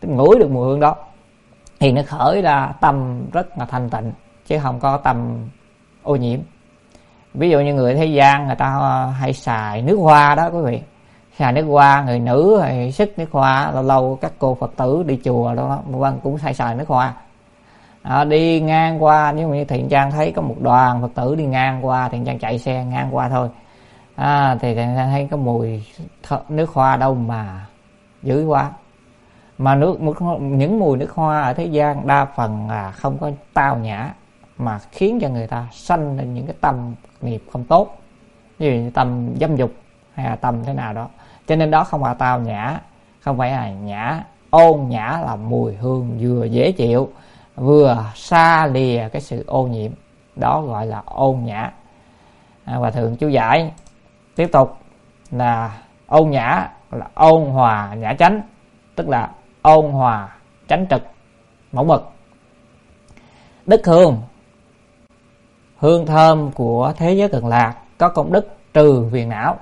ngửi được mùi hương đó thì nó khởi ra tâm rất là thanh tịnh, chứ không có tâm ô nhiễm. Ví dụ như người thế gian người ta hay xài nước hoa đó quý vị, xài nước hoa, người nữ hay sức nước hoa, lâu lâu các cô Phật tử đi chùa đó vân cũng hay xài nước hoa. À, đi ngang qua, nếu như Thiện Trang thấy có một đoàn Phật tử đi ngang qua, Thiện Trang chạy xe ngang qua thôi, à, thì Thiện Trang thấy có mùi th- nước hoa đâu mà dữ quá. Mà nước, những mùi nước hoa ở thế gian đa phần là không có tao nhã, mà khiến cho người ta sanh lên những cái tâm nghiệp không tốt, như tâm dâm dục hay là tâm thế nào đó. Cho nên đó không phải tao nhã, không phải là nhã. Ôn nhã là mùi hương vừa dễ chịu, vừa xa lìa cái sự ô nhiễm, đó gọi là ôn nhã. À, và Thượng chú giải tiếp tục là ôn nhã là ôn hòa nhã chánh, tức là ôn hòa chánh trực mẫu mực. Đức hương, hương thơm của thế giới Cực Lạc có công đức trừ phiền não.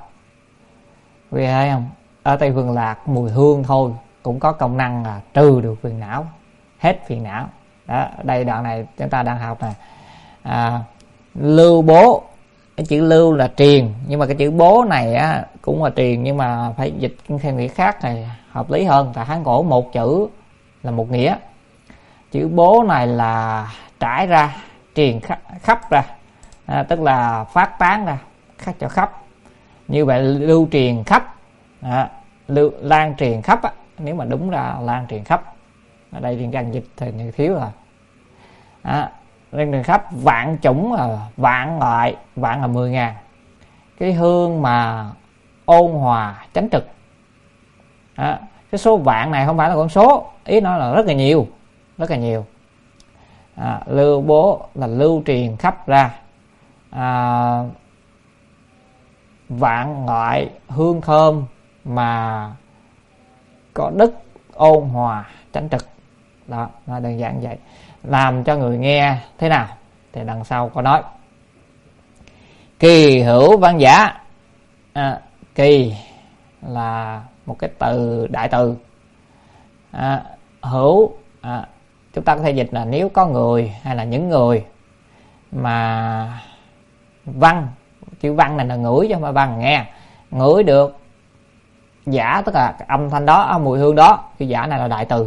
Vì thấy không, ở Tây Phương Lạc mùi hương thôi cũng có công năng là trừ được phiền não, hết phiền não. Đó, đây đoạn này chúng ta đang học này. À, lưu bố, cái chữ lưu là truyền, nhưng mà cái chữ bố này á, cũng là truyền, nhưng mà phải dịch theo nghĩa khác này hợp lý hơn. Tại Hán cổ một chữ là một nghĩa, chữ bố này là trải ra, truyền khắp, khắp ra, à, tức là phát tán ra, khắp cho khắp. Như vậy lưu truyền khắp, à, lưu, lan truyền khắp á, nếu mà đúng ra lan truyền khắp. Ở đây Thiên Trang dịch thì thiếu rồi. À, lan truyền khắp vạn chủng, là vạn loại, vạn là mười ngàn. Cái hương mà ôn hòa chánh trực, à, cái số vạn này không phải là con số, ý nó là rất là nhiều, rất là nhiều. À, lưu bố là lưu truyền khắp ra, à, vạn loại hương thơm mà có đức ôn hòa chánh trực. Đó, nó đơn giản vậy. Làm cho người nghe thế nào thì đằng sau có nói. Kỳ hữu văn giả, à, kỳ là một cái từ đại từ, à, hữu, à, chúng ta có thể dịch là nếu có người hay là những người. Mà văn, chữ văn này là ngửi chứ không phải văn nghe, ngửi được giả, tức là âm thanh đó, mùi hương đó. Cái giả này là đại từ.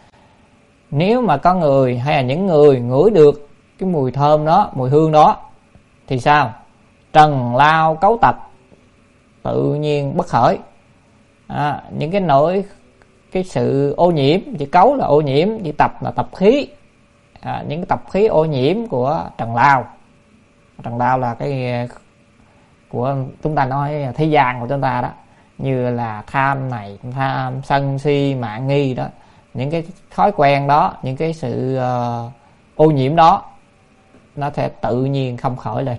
Nếu mà có người hay là những người ngửi được cái mùi thơm đó, mùi hương đó thì sao? Trần lao cấu tập, tự nhiên bất khởi. À, những cái nỗi, cái sự ô nhiễm, chữ cấu là ô nhiễm, chữ tập là tập khí, à, những cái tập khí ô nhiễm của trần lao. Trần lao là cái của chúng ta nói thế gian của chúng ta đó, như là tham này, tham, sân si, mạn nghi đó, những cái thói quen đó, những cái sự uh, ô nhiễm đó, nó sẽ tự nhiên không khởi lên.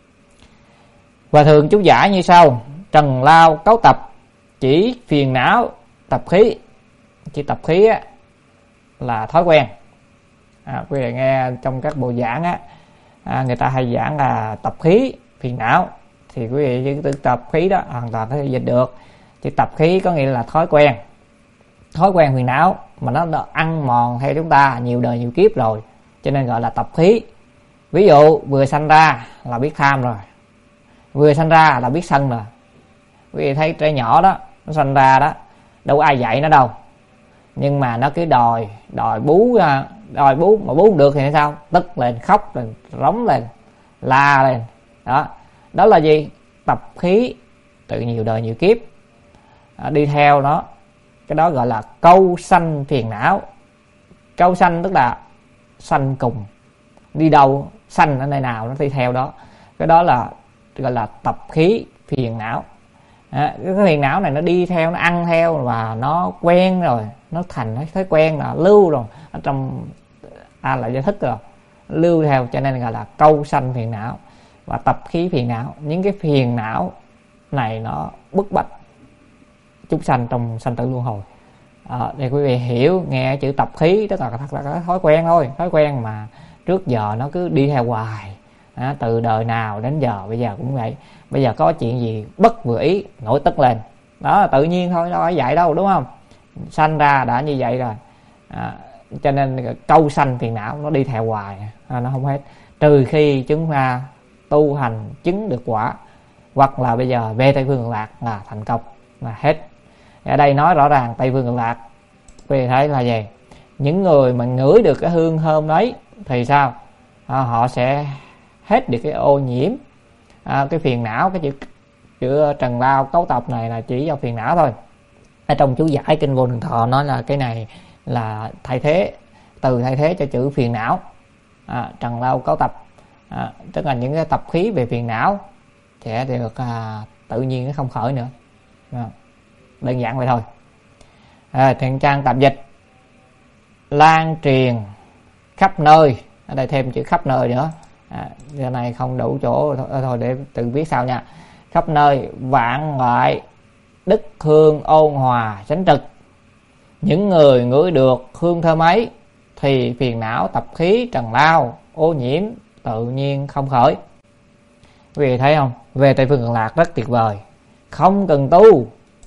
Và thường chú giải như sau: trần lao cấu tập chỉ phiền não tập khí. Chỉ tập khí á, là thói quen. À, quý vị nghe trong các bộ giảng á, à, người ta hay giảng là tập khí phiền não, thì quý vị chỉ từ tập khí đó hoàn toàn có thể dịch được. Chữ tập khí có nghĩa là thói quen, thói quen phiền não mà nó ăn mòn theo chúng ta nhiều đời nhiều kiếp rồi, cho nên gọi là tập khí. Ví dụ vừa sanh ra là biết tham rồi, vừa sanh ra là biết sân rồi. Quý vị thấy trẻ nhỏ đó, nó sanh ra đó, đâu ai dạy nó đâu, nhưng mà nó cứ đòi đòi bú, đòi bú mà bú không được thì sao? Tức lên, khóc lên, rống lên, la lên. Đó, đó là gì? Tập khí từ nhiều đời nhiều kiếp, à, đi theo nó. Cái đó gọi là câu sanh phiền não. Câu sanh tức là sanh cùng, đi đâu sanh ở nơi nào nó đi theo đó. Cái đó là gọi là tập khí phiền não. À, cái phiền não này nó đi theo, nó ăn theo và nó quen rồi, nó thành cái thói quen là lưu rồi, ở trong A lại giải thích rồi, lưu theo, cho nên gọi là câu sanh phiền não và tập khí phiền não. Những cái phiền não này nó bức bách chúng sanh trong sanh tử luân hồi. À, để quý vị hiểu, nghe chữ tập khí tức là thật là cái thói quen thôi, thói quen mà trước giờ nó cứ đi theo hoài, à, từ đời nào đến giờ bây giờ cũng vậy. Bây giờ có chuyện gì bất vừa ý nổi tức lên, đó là tự nhiên thôi, đâu phải vậy đâu, đúng không? Sanh ra đã như vậy rồi, À, cho nên câu sanh phiền não nó đi theo hoài, à, nó không hết, trừ khi chúng ta tu hành chứng được quả, hoặc là bây giờ về Tây Phương Cực Lạc là thành công là hết. Ở đây nói rõ ràng Tây Phương Cực Lạc vì thấy là gì? Những người mà ngửi được cái hương thơm đấy thì sao? À, họ sẽ hết được cái ô nhiễm, à, cái phiền não. Cái chữ chữ trần lao cấu tập này là chỉ do phiền não thôi. Ở trong chú giải kinh Vô Lượng Thọ nói là cái này là thay thế, từ thay thế cho chữ phiền não. À, trần lao cấu tập, à, tức là những cái tập khí về phiền não sẽ được à, tự nhiên nó không khởi nữa. À, đơn giản vậy thôi. À, thiện trang tạp dịch lan truyền khắp nơi, ở đây thêm chữ khắp nơi nữa, à, giờ này không đủ chỗ thôi, thôi để tự viết sau nha. Khắp nơi vạn ngoại đức hương ôn hòa chánh trực, những người ngửi được hương thơm ấy thì phiền não tập khí trần lao ô nhiễm tự nhiên không khởi. Quý vị thấy không, về Tây Phương Cực Lạc rất tuyệt vời, không cần tu,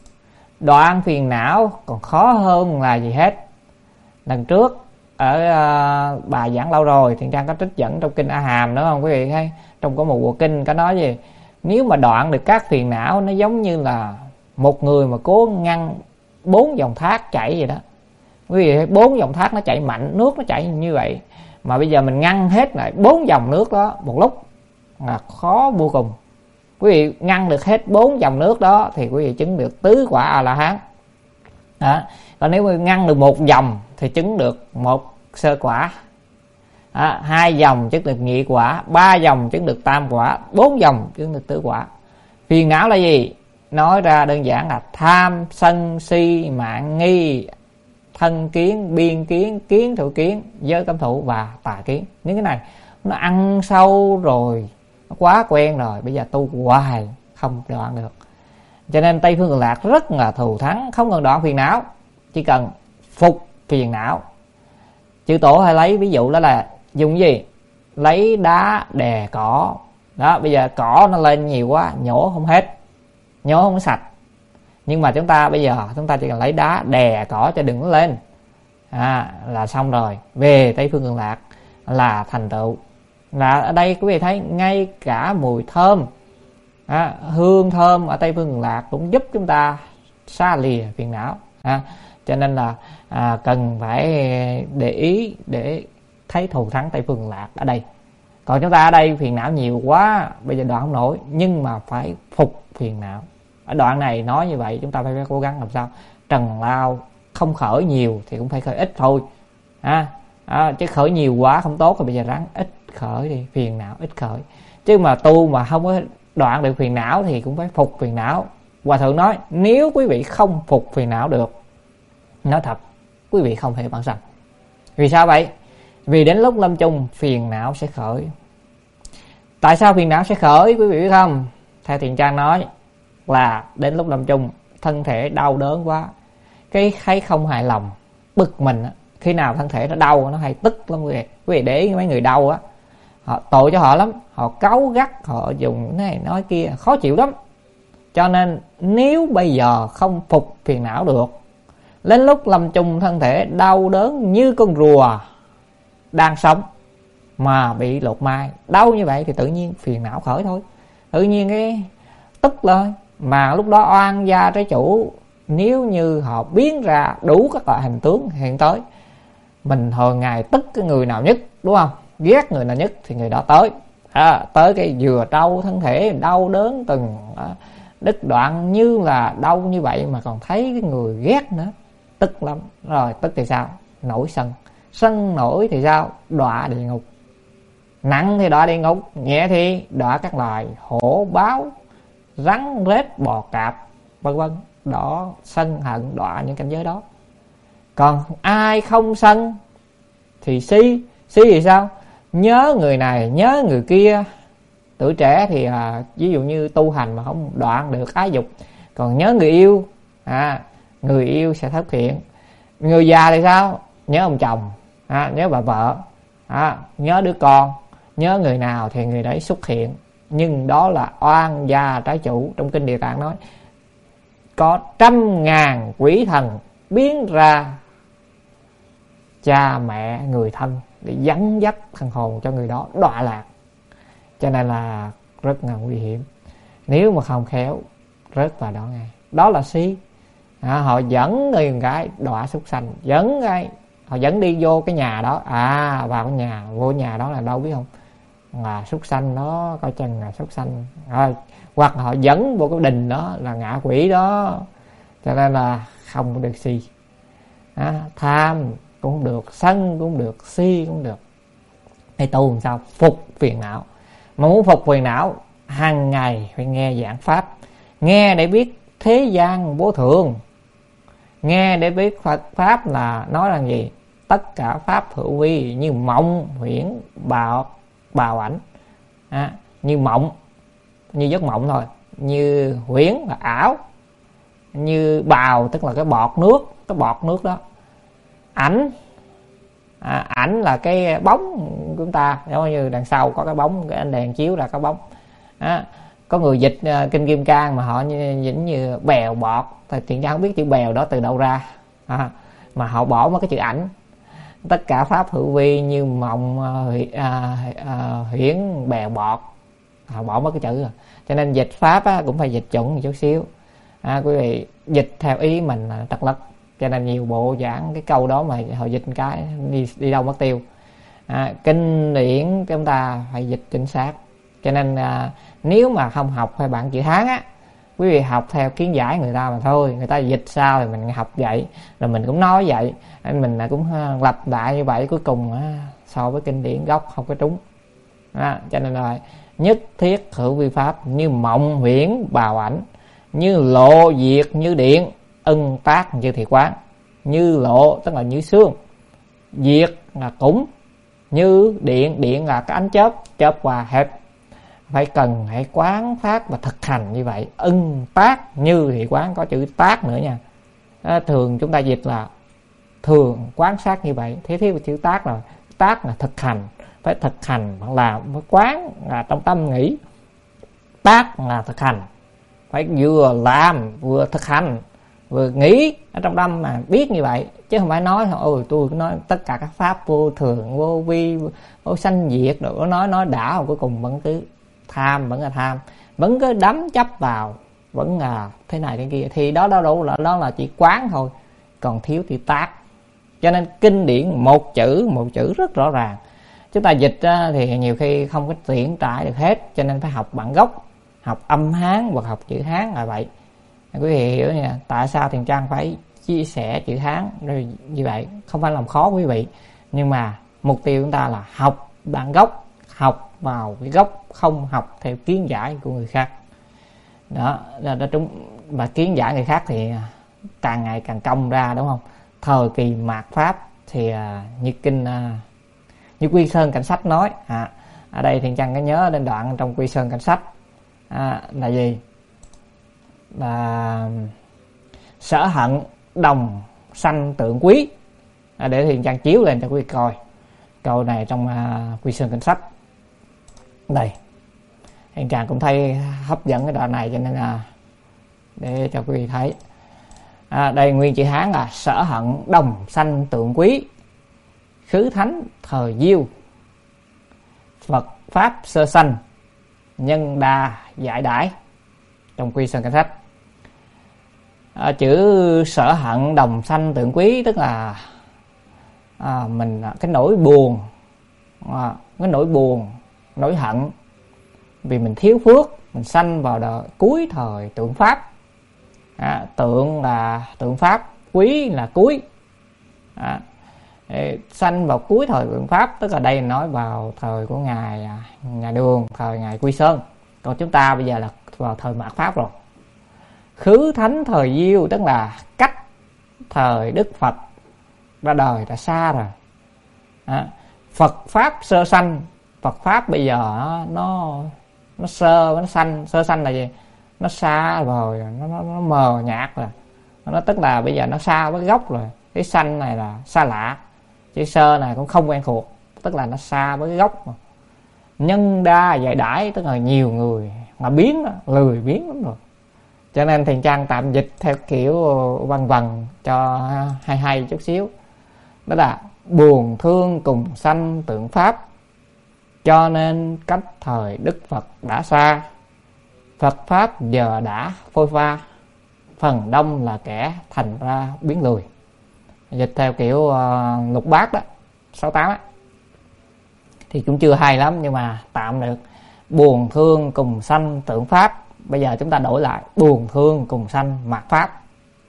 đoạn phiền não còn khó hơn là gì hết. Lần trước ở uh, bài giảng lâu rồi, Thiện Trang có trích dẫn trong kinh A Hàm nữa không quý vị thấy, trong có một bộ kinh có nói gì, nếu mà đoạn được các phiền não nó giống như là một người mà cố ngăn bốn dòng thác chảy vậy đó. Quý vị thấy bốn dòng thác nó chảy mạnh, nước nó chảy như vậy, mà bây giờ mình ngăn hết lại bốn dòng nước đó một lúc là khó vô cùng. Quý vị ngăn được hết bốn dòng nước đó thì quý vị chứng được tứ quả A La Hán. Đó. Còn nếu mà ngăn được một dòng thì chứng được một sơ quả, đó. Hai dòng chứng được nhị quả, ba dòng chứng được tam quả, bốn dòng chứng được tứ quả. Phiền não là gì? Nói ra đơn giản là tham sân si mạn nghi thân kiến biên kiến kiến thủ kiến giới cấm thủ và tà kiến. Những cái này nó ăn sâu rồi, nó quá quen rồi, bây giờ tu hoài không đoạn được. Cho nên Tây Phương Cực Lạc rất là thù thắng, không cần đoạn phiền não, chỉ cần phục phiền não. Chư Tổ hay lấy ví dụ đó là dùng gì? Lấy đá đè cỏ. Đó, bây giờ cỏ nó lên nhiều quá, nhổ không hết, nhổ không sạch. Nhưng mà chúng ta bây giờ chúng ta chỉ cần lấy đá đè cỏ cho đừng có lên, à, là xong rồi. Về Tây Phương Cực Lạc là thành tựu. Là ở đây quý vị thấy ngay cả mùi thơm, à, hương thơm ở Tây Phương Cực Lạc cũng giúp chúng ta xa lìa phiền não. À, cho nên là à, cần phải để ý để thấy thù thắng Tây Phương Cực Lạc ở đây. Còn chúng ta ở đây phiền não nhiều quá, bây giờ đoạn không nổi, nhưng mà phải phục phiền não. Ở đoạn này nói như vậy, chúng ta phải, phải cố gắng làm sao trần lao không khởi nhiều thì cũng phải khởi ít thôi, à, à, chứ khởi nhiều quá không tốt, rồi bây giờ ráng ít khởi đi, phiền não ít khởi. Chứ mà tu mà không có đoạn được phiền não thì cũng phải phục phiền não. Hòa Thượng nói nếu quý vị không phục phiền não được, nói thật quý vị không thể vãng sanh. Vì sao vậy? Vì đến lúc lâm chung phiền não sẽ khởi. Tại sao phiền não sẽ khởi quý vị biết không? Theo Thiện Trang nói là đến lúc lâm chung thân thể đau đớn quá, cái thấy không hài lòng, bực mình á. Khi nào thân thể nó đau nó hay tức lắm quý vị. Quý vị để ý mấy người đau á, họ tội cho họ lắm, họ cáu gắt, họ dùng cái này nói kia, khó chịu lắm. Cho nên nếu bây giờ không phục phiền não được, đến lúc lâm chung thân thể đau đớn như con rùa đang sống mà bị lột mai, đau như vậy thì tự nhiên phiền não khởi thôi, tự nhiên cái tức lên. Mà lúc đó oan gia trái chủ, nếu như họ biến ra đủ các loại hình tướng hiện tới, mình hồi ngày tức cái người nào nhất, đúng không, ghét người nào nhất thì người đó tới, à, tới cái vừa đau thân thể đau đớn từng à, đứt đoạn như là đau như vậy mà còn thấy cái người ghét nữa, tức lắm. Rồi tức thì sao? Nổi sân. Sân nổi thì sao? Đọa địa ngục. Nặng thì đọa địa ngục, nhẹ thì đọa các loài hổ báo rắn rết bò cạp vân vân. Đó, sân hận đọa những cảnh giới đó. Còn ai không sân thì si. Si thì sao? Nhớ người này nhớ người kia. Tuổi trẻ thì à, ví dụ như tu hành mà không đoạn được ái dục, còn nhớ người yêu, à, người yêu sẽ thất hiện. Người già thì sao? Nhớ ông chồng, à, nhớ bà vợ, à, nhớ đứa con. Nhớ người nào thì người đấy xuất hiện. Nhưng đó là oan gia trái chủ. Trong kinh Địa Tạng nói có trăm ngàn quỷ thần biến ra cha mẹ người thân để dẫn dắt thần hồn cho người đó đọa lạc. Cho nên là rất là nguy hiểm, nếu mà không khéo rớt vào đó ngay. Đó là si. À, họ dẫn người gái đọa súc sanh, dẫn cái họ dẫn đi vô cái nhà đó, à vào cái nhà, vô nhà đó là đâu biết không, là súc sanh đó, coi chừng là súc sanh. Rồi hoặc họ dẫn vô cái đình đó là ngạ quỷ đó. Cho nên là không có được si. À, tham cũng được, sân cũng được, si cũng được. Hay tu làm sao phục phiền não. Mà muốn phục phiền não, hàng ngày phải nghe giảng pháp, nghe để biết thế gian vô thường, nghe để biết Phật pháp là nói là gì. Tất cả pháp hữu vi, như mộng huyễn bào bào ảnh. À, như mộng, như giấc mộng thôi. Như huyễn là ảo, như bào tức là cái bọt nước, cái bọt nước đó. Ảnh, à, ảnh là cái bóng của chúng ta, giống như đằng sau có cái bóng, cái ánh đèn chiếu là cái bóng. À, có người dịch uh, kinh Kim Cang mà họ như, như, như bèo bọt, thì thiện cha không biết chữ bèo đó từ đâu ra, à, mà họ bỏ mất cái chữ ảnh. Tất cả pháp hữu vi như mộng uh, uh, uh, huyễn bèo bọt, họ bỏ mất cái chữ rồi. Cho nên dịch pháp á, cũng phải dịch chuẩn một chút xíu. À, quý vị dịch theo ý mình là trật lất. Cho nên nhiều bộ giảng cái câu đó mà họ dịch cái đi, đi đâu mất tiêu. À, kinh điển chúng ta phải dịch chính xác. Cho nên à, nếu mà không học hay bạn chữ Hán á, quý vị học theo kiến giải người ta mà thôi. Người ta dịch sao thì mình học vậy, rồi mình cũng nói vậy, nên mình cũng lặp lại như vậy, cuối cùng à, so với kinh điển gốc không có trúng. À, cho nên là nhất thiết hữu vi pháp, như mộng huyễn bào ảnh, như lộ diệt như điện, ưng tác như thiệt quán. Như lộ tức là như sương, diệt là cũng, như điện, điện là cái ánh chớp, chớp qua hết. Phải cần hãy quán pháp và thực hành như vậy. Ưng tác như thiệt quán, có chữ tác nữa nha. À, thường chúng ta dịch là thường quán sát như vậy, thế thiếu chữ tác rồi. Tác là thực hành, phải thực hành, làm, phải quán là trong tâm nghĩ. Tác là thực hành, phải vừa làm vừa thực hành, vừa nghĩ ở trong tâm mà biết như vậy, chứ không phải nói ôi tôi nói tất cả các pháp vô thường, vô vi, vô sanh diệt rồi nói nói đã, cuối cùng vẫn cứ tham, vẫn là tham, vẫn cứ đắm chấp vào, vẫn là thế này thế kia. Thì đó đó đủ là đó là chỉ quán thôi, còn thiếu thì tác. Cho nên kinh điển một chữ một chữ rất rõ ràng. Chúng ta dịch thì nhiều khi không có tiện trải được hết, cho nên phải học bản gốc, học âm Hán hoặc học chữ Hán là vậy. Quý vị hiểu nha, tại sao Thiền Trang phải chia sẻ chữ Hán rồi như vậy, không phải làm khó quý vị, nhưng mà mục tiêu chúng ta là học bản gốc, học vào cái gốc, không học theo kiến giải của người khác. Đó, đó chúng mà kiến giải người khác thì càng ngày càng cong ra, đúng không? Thời kỳ mạt Pháp thì như kinh như Quy Sơn Cảnh Sách nói, à, ở đây Thiền Trang có nhớ đến đoạn trong Quy Sơn Cảnh Sách, à, là gì? Là sở hận đồng sanh tượng quý. À, để Thiền Trang chiếu lên cho quý vị coi câu này trong uh, Quy Sơn Cảnh Sách. Đây, Thiền Trang cũng thấy hấp dẫn cái đoạn này, cho nên là để cho quý vị thấy. À, đây nguyên chữ Hán là sở hận đồng sanh tượng quý, khứ thánh thời diêu, Phật pháp sơ sanh, nhân đa giải đãi. Trong Quy Sơn Cảnh Sách, à, chữ sở hận đồng sanh tượng quý tức là à, mình cái nỗi buồn, à, cái nỗi buồn, nỗi hận vì mình thiếu phước, mình sanh vào đời cuối thời tượng pháp. À, tượng là tượng pháp, quý là cuối. À, sanh vào cuối thời tượng pháp, tức là đây nói vào thời của ngài nhà Đường, thời ngài Quy Sơn. Còn chúng ta bây giờ là vào thời mạt Pháp rồi. Khứ thánh thời diêu tức là cách thời Đức Phật ra đời đã xa rồi. À, Phật pháp sơ sanh, Phật pháp bây giờ nó nó sơ, nó sanh, sơ sanh là gì? Nó xa rồi, nó, nó, nó mờ nhạt rồi. Nó tức là bây giờ nó xa với gốc rồi. Cái sanh này là xa lạ, chữ sơ này cũng không quen thuộc, tức là nó xa với cái gốc mà. Nhân đa giải đãi tức là nhiều người mà biến đó, lười biến lắm rồi. Cho nên Thiền Trang tạm dịch theo kiểu vần vần cho hay hay chút xíu. Đó là buồn thương cùng sanh tượng Pháp, cho nên cách thời Đức Phật đã xa. Phật Pháp giờ đã phôi pha, phần đông là kẻ thành ra biến lười. Dịch theo kiểu uh, lục bát đó, sáu tám á, thì cũng chưa hay lắm nhưng mà tạm được. Buồn thương cùng sanh tượng Pháp, bây giờ chúng ta đổi lại buồn thương cùng sanh mạt Pháp.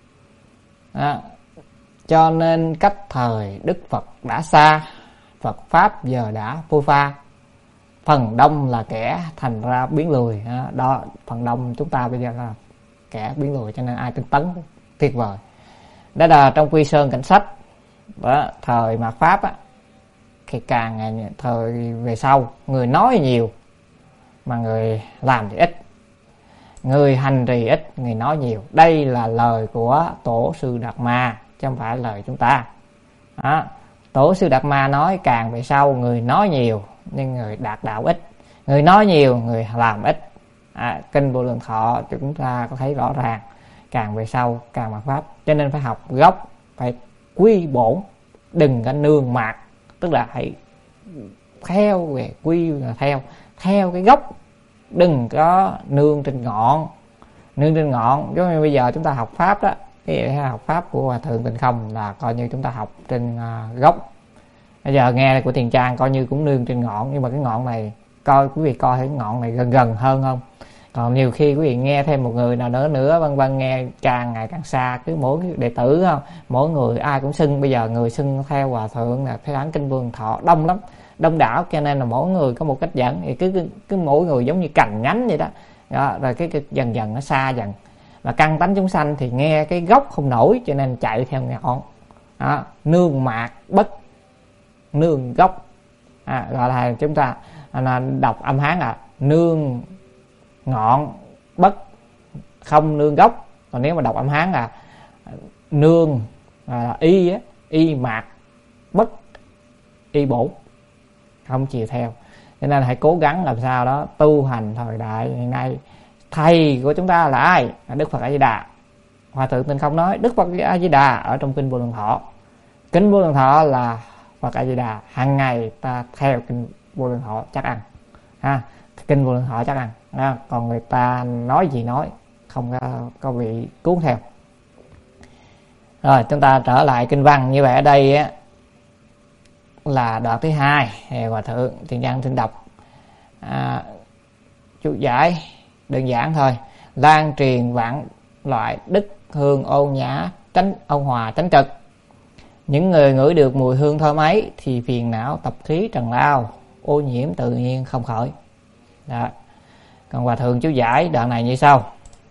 Đó. Cho nên cách thời Đức Phật đã xa, Phật Pháp giờ đã phôi pha, phần đông là kẻ thành ra biến lười. Đó, phần đông chúng ta bây giờ là kẻ biến lười, cho nên ai tinh tấn tuyệt vời. Đó là trong Quy Sơn Cảnh Sách. Đó, thời mạt Pháp á, thì càng ngày thời về sau, người nói nhiều mà người làm thì ít, người hành trì ít, người nói nhiều. Đây là lời của Tổ sư Đạt Ma, chứ không phải lời chúng ta. Đó. Tổ sư Đạt Ma nói càng về sau người nói nhiều nhưng người đạt đạo ít, người nói nhiều người làm ít. À, kinh Vô Lượng Thọ chúng ta có thấy rõ ràng, càng về sau càng mạt Pháp. Cho nên phải học gốc, phải quy bổn, đừng có nương mạt. Tức là hãy theo về quy là theo theo cái gốc, đừng có nương trên ngọn. Nương trên ngọn giống như bây giờ chúng ta học Pháp đó, cái học Pháp của Hòa Thượng Tịnh Không là coi như chúng ta học trên uh, gốc. Bây giờ nghe của Thiền Trang coi như cũng nương trên ngọn, nhưng mà cái ngọn này coi quý vị coi thấy ngọn này gần gần hơn không. Còn nhiều khi quý vị nghe thêm một người nào nữa nữa vân vân, nghe càng ngày càng xa. Cứ mỗi đệ tử không, mỗi người ai cũng xưng. Bây giờ người xưng theo Hòa Thượng là theo án kinh Vô Lượng Thọ đông lắm, đông đảo, cho nên là mỗi người có một cách dẫn. Thì cứ, cứ, cứ mỗi người giống như cành nhánh vậy đó. Đó, rồi cái, cái dần dần nó xa dần. Mà căn tánh chúng sanh thì nghe cái gốc không nổi, cho nên chạy theo ngọn. Đó, nương mạt bất nương gốc. À, gọi là chúng ta là đọc âm Hán là nương ngọn bất không nương gốc. Còn nếu mà đọc âm Hán là nương là y á, y mạt bất y bổn, không chịu theo. Cho nên hãy cố gắng làm sao đó tu hành thời đại hiện nay. Thầy của chúng ta là ai? Là Đức Phật A Di Đà. Hòa Thượng Tịnh Không nói Đức Phật A Di Đà ở trong kinh Vô Lượng Thọ. Kinh Vô Lượng Thọ là Phật A Di Đà. Hàng ngày ta theo kinh Vô Lượng Thọ chắc ăn ha, kinh Vô Lượng Thọ chắc ăn ha. Còn người ta nói gì nói, không có, có bị cuốn theo. Rồi chúng ta trở lại kinh văn. Như vậy ở đây á, là đoạn thứ hai. Hòa Thượng Thiền Trang xin đọc à, chú giải đơn giản thôi. Lan truyền vạn loại đức hương ôn nhã, tránh ôn hòa tránh trực. Những người ngửi được mùi hương thơm ấy thì phiền não tập khí trần lao, ô nhiễm tự nhiên không khỏi. Đó. Còn Hòa Thượng chú giải đoạn này như sau.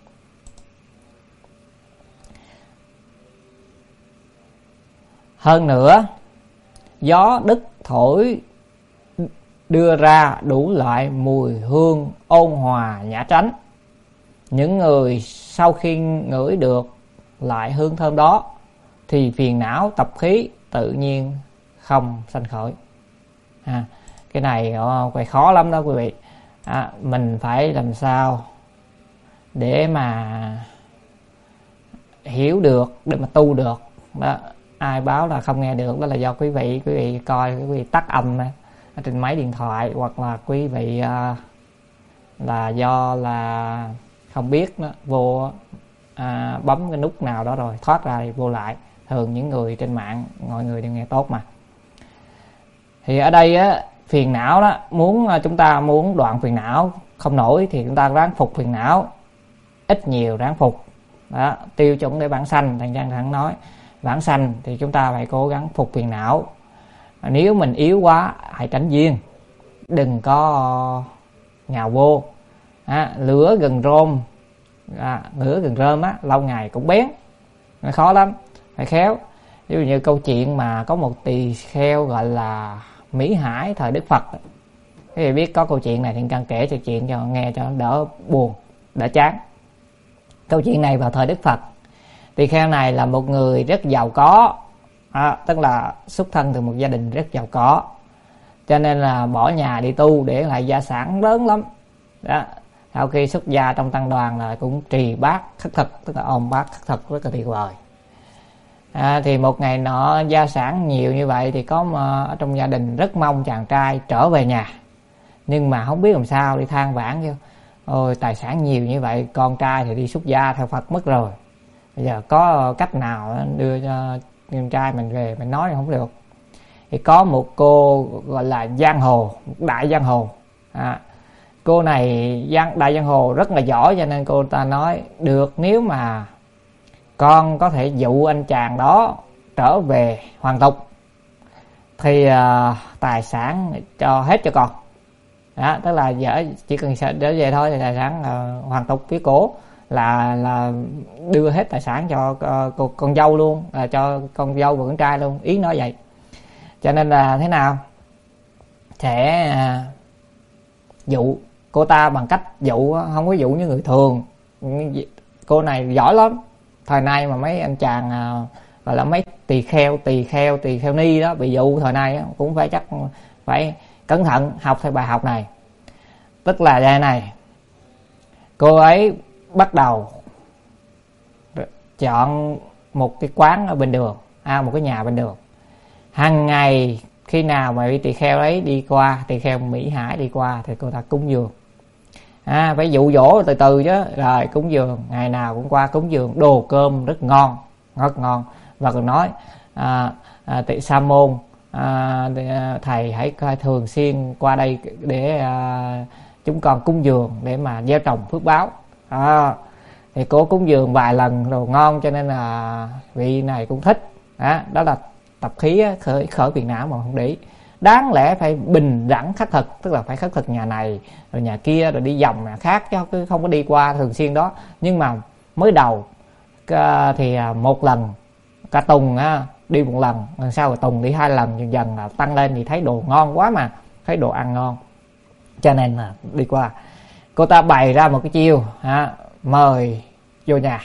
Hơn nữa, gió đức thổi đưa ra đủ loại mùi hương ôn hòa nhã tránh. Những người sau khi ngửi được lại hương thơm đó thì phiền não tập khí tự nhiên không sanh khởi. À, cái này phải khó lắm đó quý vị. À, mình phải làm sao để mà hiểu được, để mà tu được đó. Ai báo là không nghe được đó là do quý vị quý vị coi, quý vị tắt âm này, ở trên máy điện thoại, hoặc là quý vị uh, là do là không biết đó, vô à, bấm cái nút nào đó rồi thoát ra thì vô lại. Thường những người trên mạng mọi người đều nghe tốt mà. Thì ở đây á, phiền não đó, muốn chúng ta muốn đoạn phiền não không nổi thì chúng ta ráng phục phiền não, ít nhiều ráng phục đó. Tiêu chuẩn để bản sanh, Thầy Giang thẳng nói bản sanh thì chúng ta phải cố gắng phục phiền não. Nếu mình yếu quá hãy tránh duyên, đừng có nhào vô. À, lửa gần rôm à, lửa gần rơm á, lâu ngày cũng bén, nó khó lắm, phải khéo. Ví dụ như câu chuyện mà có một tỳ kheo gọi là Mỹ Hải thời Đức Phật. Các vị biết có câu chuyện này thì cần kể cho chuyện cho nghe cho đỡ buồn, đỡ chán. Câu chuyện này vào thời Đức Phật, tỳ kheo này là một người rất giàu có, à, tức là xuất thân từ một gia đình rất giàu có, cho nên là bỏ nhà đi tu để lại gia sản lớn lắm đó. Sau khi xuất gia trong tăng đoàn là cũng trì bát khất thực, tức là ôm bát khất thực rất là tuyệt vời. À, thì một ngày nọ gia sản nhiều như vậy thì có mà ở trong gia đình rất mong chàng trai trở về nhà, nhưng mà không biết làm sao, đi than vãn kêu ôi tài sản nhiều như vậy, con trai thì đi xuất gia theo Phật mất rồi, bây giờ có cách nào đưa cho con trai mình về, mình nói không được. Thì có một cô gọi là giang hồ, một đại giang hồ, à, cô này giang đại giang hồ rất là giỏi, cho nên cô ta nói được, nếu mà con có thể dụ anh chàng đó trở về hoàn tục thì uh, tài sản cho hết cho con. Đó, tức là dở chỉ cần trở về thôi thì tài sản uh, hoàn tục phía cổ là là đưa hết tài sản cho uh, con, con dâu luôn, là cho con dâu và con trai luôn, ý nói vậy. Cho nên là thế nào sẽ uh, dụ cô ta bằng cách dụ, không có dụ như người thường. Cô này giỏi lắm, thời nay mà mấy anh chàng uh, gọi là mấy tỳ kheo tỳ kheo tỳ kheo ni đó bị dụ thời nay cũng phải chắc phải cẩn thận học theo bài học này. Tức là đây này, cô ấy bắt đầu chọn một cái quán ở bên đường, à, một cái nhà bên đường. Hàng ngày khi nào mà vị tỳ kheo ấy đi qua, tỳ kheo Mỹ Hải đi qua thì cô ta cúng dường, à, phải dụ dỗ từ từ chứ. Rồi cúng dường, ngày nào cũng qua cúng dường, đồ cơm rất ngon, rất ngon. Và còn nói à, à, tỳ Sa môn, à, thầy hãy thường xuyên qua đây để à, chúng con cúng dường để mà gieo trồng phước báo. À, thì cô cúng dường vài lần đồ ngon, cho nên là vị này cũng thích. Đó, đó là tập khí khởi khởi phiền não mà không để ý. Đáng lẽ phải bình đẳng khắc thực, tức là phải khắc thực nhà này rồi nhà kia rồi đi vòng nhà khác, chứ cứ không có đi qua thường xuyên đó. Nhưng mà mới đầu thì một lần cả tuần đi một lần, lần sau rồi tuần đi hai lần, dần dần là tăng lên thì thấy đồ ngon quá, mà thấy đồ ăn ngon cho nên là đi qua. Cô ta bày ra một cái chiêu ha, mời vô nhà.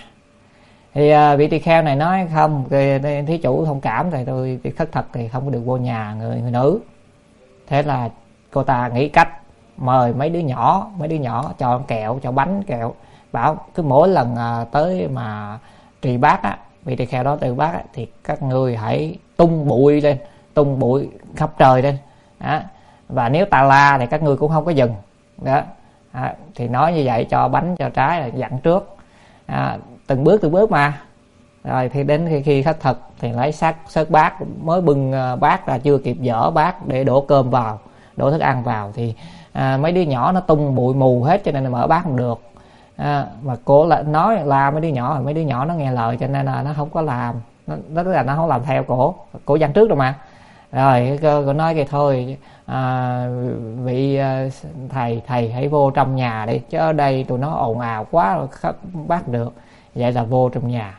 Thì uh, vị tỳ kheo này nói không, thí chủ thông cảm, thì tôi khất thực thì không có được vô nhà người, người nữ. Thế là cô ta nghĩ cách mời mấy đứa nhỏ, mấy đứa nhỏ cho kẹo, cho bánh kẹo, bảo cứ mỗi lần uh, tới mà trì bát á, vị tỳ kheo đó từ bát á, thì các ngươi hãy tung bụi lên, tung bụi khắp trời lên đó. Và nếu ta la thì các ngươi cũng không có dừng đó. À, thì nói như vậy, cho bánh cho trái là dặn trước, à, từng bước từng bước mà. Rồi thì đến khi, khi khất thực thì lấy sát sớt bát, mới bưng bát ra chưa kịp dở bát để đổ cơm vào, đổ thức ăn vào thì à, mấy đứa nhỏ nó tung bụi mù hết, cho nên là mở bát không được. À, mà cô lại nói la mấy đứa nhỏ, rồi mấy đứa nhỏ nó nghe lời cho nên là nó không có làm, nó, nó tức là nó không làm theo cổ, cổ dặn trước rồi mà. Rồi cô nói cái thôi, à, vị thầy thầy hãy vô trong nhà đi, chứ ở đây tụi nó ồn ào quá khắp bát được. Vậy là vô trong nhà,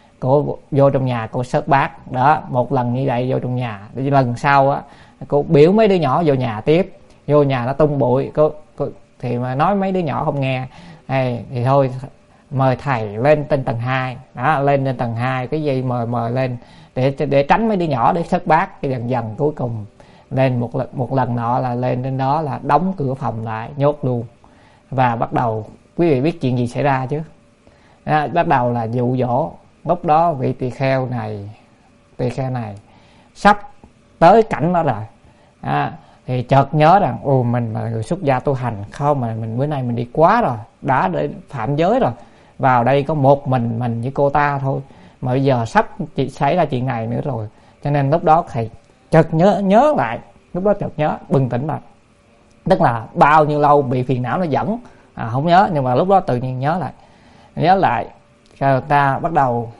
cô vô trong nhà cô sớt bát đó, một lần như vậy vô trong nhà. Lần sau á cô biểu mấy đứa nhỏ vô nhà tiếp, vô nhà nó tung bụi, cô, cô thì mà nói mấy đứa nhỏ không nghe. Hay, thì thôi mời thầy lên trên tầng hai đó, lên trên tầng hai cái gì mời mời lên để để tránh mấy đứa nhỏ để sớt bát. Cái dần dần cuối cùng lên một lần, một lần nọ là lên trên đó là đóng cửa phòng lại, nhốt luôn. Và bắt đầu, quý vị biết chuyện gì xảy ra chứ? Đó, bắt đầu là dụ dỗ. Lúc đó vị tỳ kheo này tỳ kheo này sắp tới cảnh đó rồi, à, thì chợt nhớ rằng ồ mình là người xuất gia tu hành, không mà mình bữa nay mình đi quá rồi, đã để phạm giới rồi, vào đây có một mình mình với cô ta thôi, mà bây giờ sắp chỉ xảy ra chuyện này nữa rồi. Cho nên lúc đó thầy chợt nhớ nhớ lại, lúc đó chợt nhớ bừng tỉnh lại. Tức là bao nhiêu lâu bị phiền não nó dẫn à, không nhớ, nhưng mà lúc đó tự nhiên nhớ lại, nhớ lại. Rồi ta bắt đầu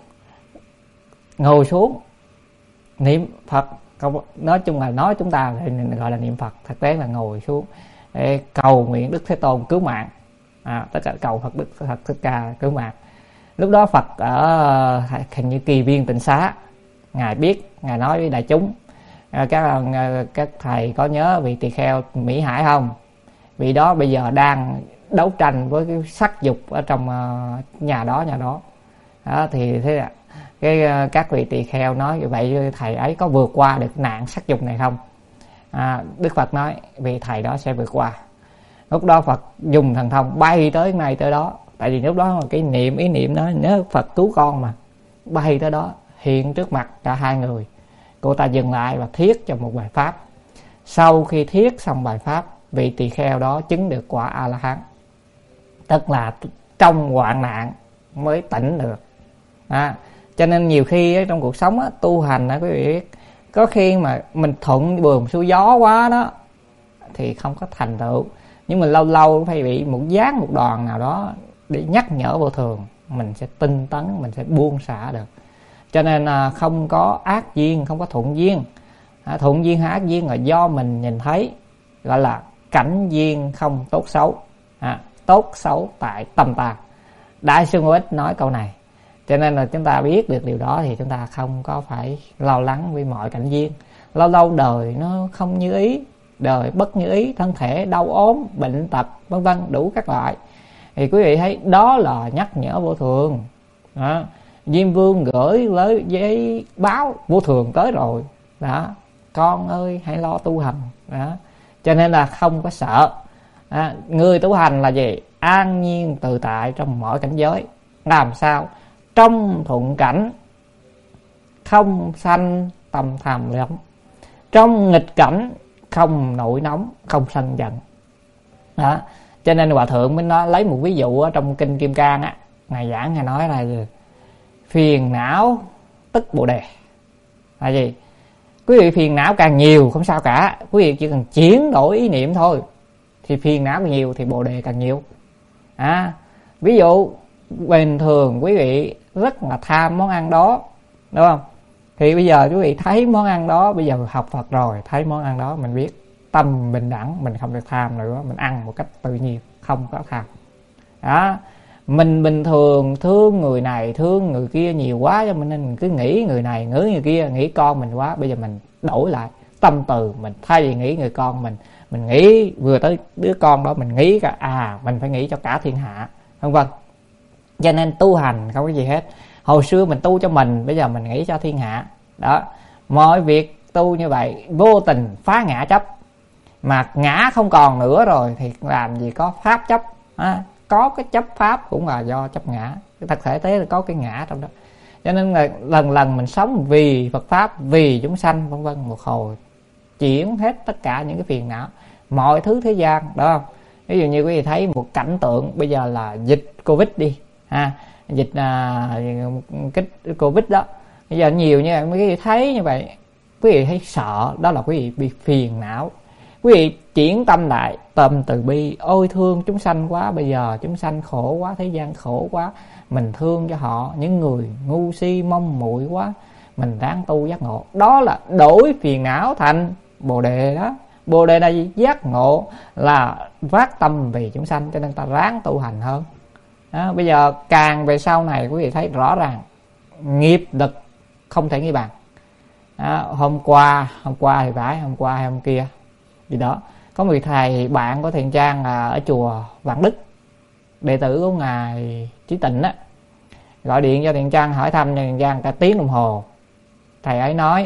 ngồi xuống niệm Phật. Nói chung là nói chúng ta gọi là niệm Phật, thực tế là ngồi xuống để cầu nguyện Đức Thế Tôn cứu mạng, à, tất cả cầu Phật Đức Phật Thích Ca cứu mạng. Lúc đó Phật ở hình như Kỳ Viên Tịnh Xá, ngài biết, ngài nói với đại chúng, à, các các thầy có nhớ vị tỳ kheo Mỹ Hải không? Vị đó bây giờ đang đấu tranh với cái sắc dục ở trong uh, nhà đó nhà đó. Đó thì thế là cái uh, các vị tỳ kheo nói vậy thầy ấy có vượt qua được nạn sắc dục này không? À, Đức Phật nói vị thầy đó sẽ vượt qua. Lúc đó Phật dùng thần thông bay tới ngay tới đó, tại vì lúc đó cái niệm ý niệm đó nhớ Phật cứu con mà, bay tới đó hiện trước mặt cả hai người. Cô ta dừng lại và thiết cho một bài pháp. Sau khi thiết xong bài pháp, vị tỳ kheo đó chứng được quả A-la-hán. Tức là trong hoạn nạn mới tỉnh được. À, cho nên nhiều khi ấy, trong cuộc sống á, tu hành á, quý vị biết, có khi mà mình thuận buồm xuôi gió quá đó thì không có thành tựu. Nhưng mình lâu lâu phải bị một gián một đòn nào đó để nhắc nhở vô thường, mình sẽ tinh tấn, mình sẽ buông xả được. Cho nên à, không có ác duyên, không có thuận duyên. À, thuận duyên hay ác duyên là do mình nhìn thấy, gọi là cảnh duyên không tốt xấu. À, tốt xấu tại tâm ta. Đại sư Ngô Ích nói câu này. Cho nên là chúng ta biết được điều đó thì chúng ta không có phải lo lắng với mọi cảnh duyên. Lâu lâu đời nó không như ý, đời bất như ý, thân thể đau ốm, bệnh tật, vân vân đủ các loại. Thì quý vị thấy đó là nhắc nhở vô thường. Đó. Diêm Vương gửi lấy giấy báo vô thường tới rồi. Đó. Con ơi hãy lo tu hành. Đó. Cho nên là không có sợ. Đó. Người tu hành là gì? An nhiên tự tại trong mọi cảnh giới. Làm sao? Trong thuận cảnh không sanh tâm tham lắm, trong nghịch cảnh không nổi nóng, không sanh giận. Đó. Cho nên Hòa Thượng mới nói, lấy một ví dụ ở trong Kinh Kim Cang á, Ngài giảng Ngài nói là gì? Phiền não tức bồ đề. Là gì? Quý vị phiền não càng nhiều không sao cả, quý vị chỉ cần chuyển đổi ý niệm thôi, thì phiền não càng nhiều thì bồ đề càng nhiều. À, ví dụ bình thường quý vị rất là tham món ăn đó, đúng không? Thì bây giờ quý vị thấy món ăn đó, bây giờ học Phật rồi, thấy món ăn đó mình biết tâm bình đẳng, mình không được tham nữa, mình ăn một cách tự nhiên, không có tham. Đó. Mình bình thường thương người này, thương người kia nhiều quá, cho nên mình cứ nghĩ người này, nghĩ người kia, nghĩ con mình quá. Bây giờ mình đổi lại tâm từ, mình thay vì nghĩ người con mình, mình nghĩ vừa tới đứa con đó, mình nghĩ cả à mình phải nghĩ cho cả thiên hạ, vân vân. Cho nên tu hành không có gì hết. Hồi xưa mình tu cho mình, bây giờ mình nghĩ cho thiên hạ. Đó. Mọi việc tu như vậy, vô tình phá ngã chấp. Mà ngã không còn nữa rồi thì làm gì có pháp chấp. À, có cái chấp pháp cũng là do chấp ngã. Cái thật thể tế là có cái ngã trong đó. Cho nên là lần lần mình sống vì Phật Pháp, vì chúng sanh, vân vân, một hồi chuyển hết tất cả những cái phiền não, mọi thứ thế gian, đó không? Ví dụ như quý vị thấy một cảnh tượng bây giờ là dịch Covid đi, ha, dịch à, cái Covid đó, bây giờ nhiều như vậy, quý vị thấy như vậy, quý vị thấy sợ, đó là quý vị bị phiền não. Quý vị chuyển tâm lại, tâm từ bi, ôi thương chúng sanh quá, bây giờ chúng sanh khổ quá, thế gian khổ quá, mình thương cho họ, những người ngu si mong muội quá, mình ráng tu giác ngộ. Đó là đổi phiền não thành bồ đề đó. Bồ đề là gì? Giác ngộ, là phát tâm vì chúng sanh, cho nên ta ráng tu hành hơn. Đó, bây giờ càng về sau này quý vị thấy rõ ràng nghiệp lực không thể nghĩ bằng. Đó, hôm qua, hôm qua thì phải, hôm qua hay hôm kia gì đó, có một thầy bạn của Thiền Trang là ở chùa Vạn Đức, đệ tử của ngài Chí Tịnh á, gọi điện cho Thiền Trang hỏi thăm Thiền Trang cả tiếng đồng hồ. Thầy ấy nói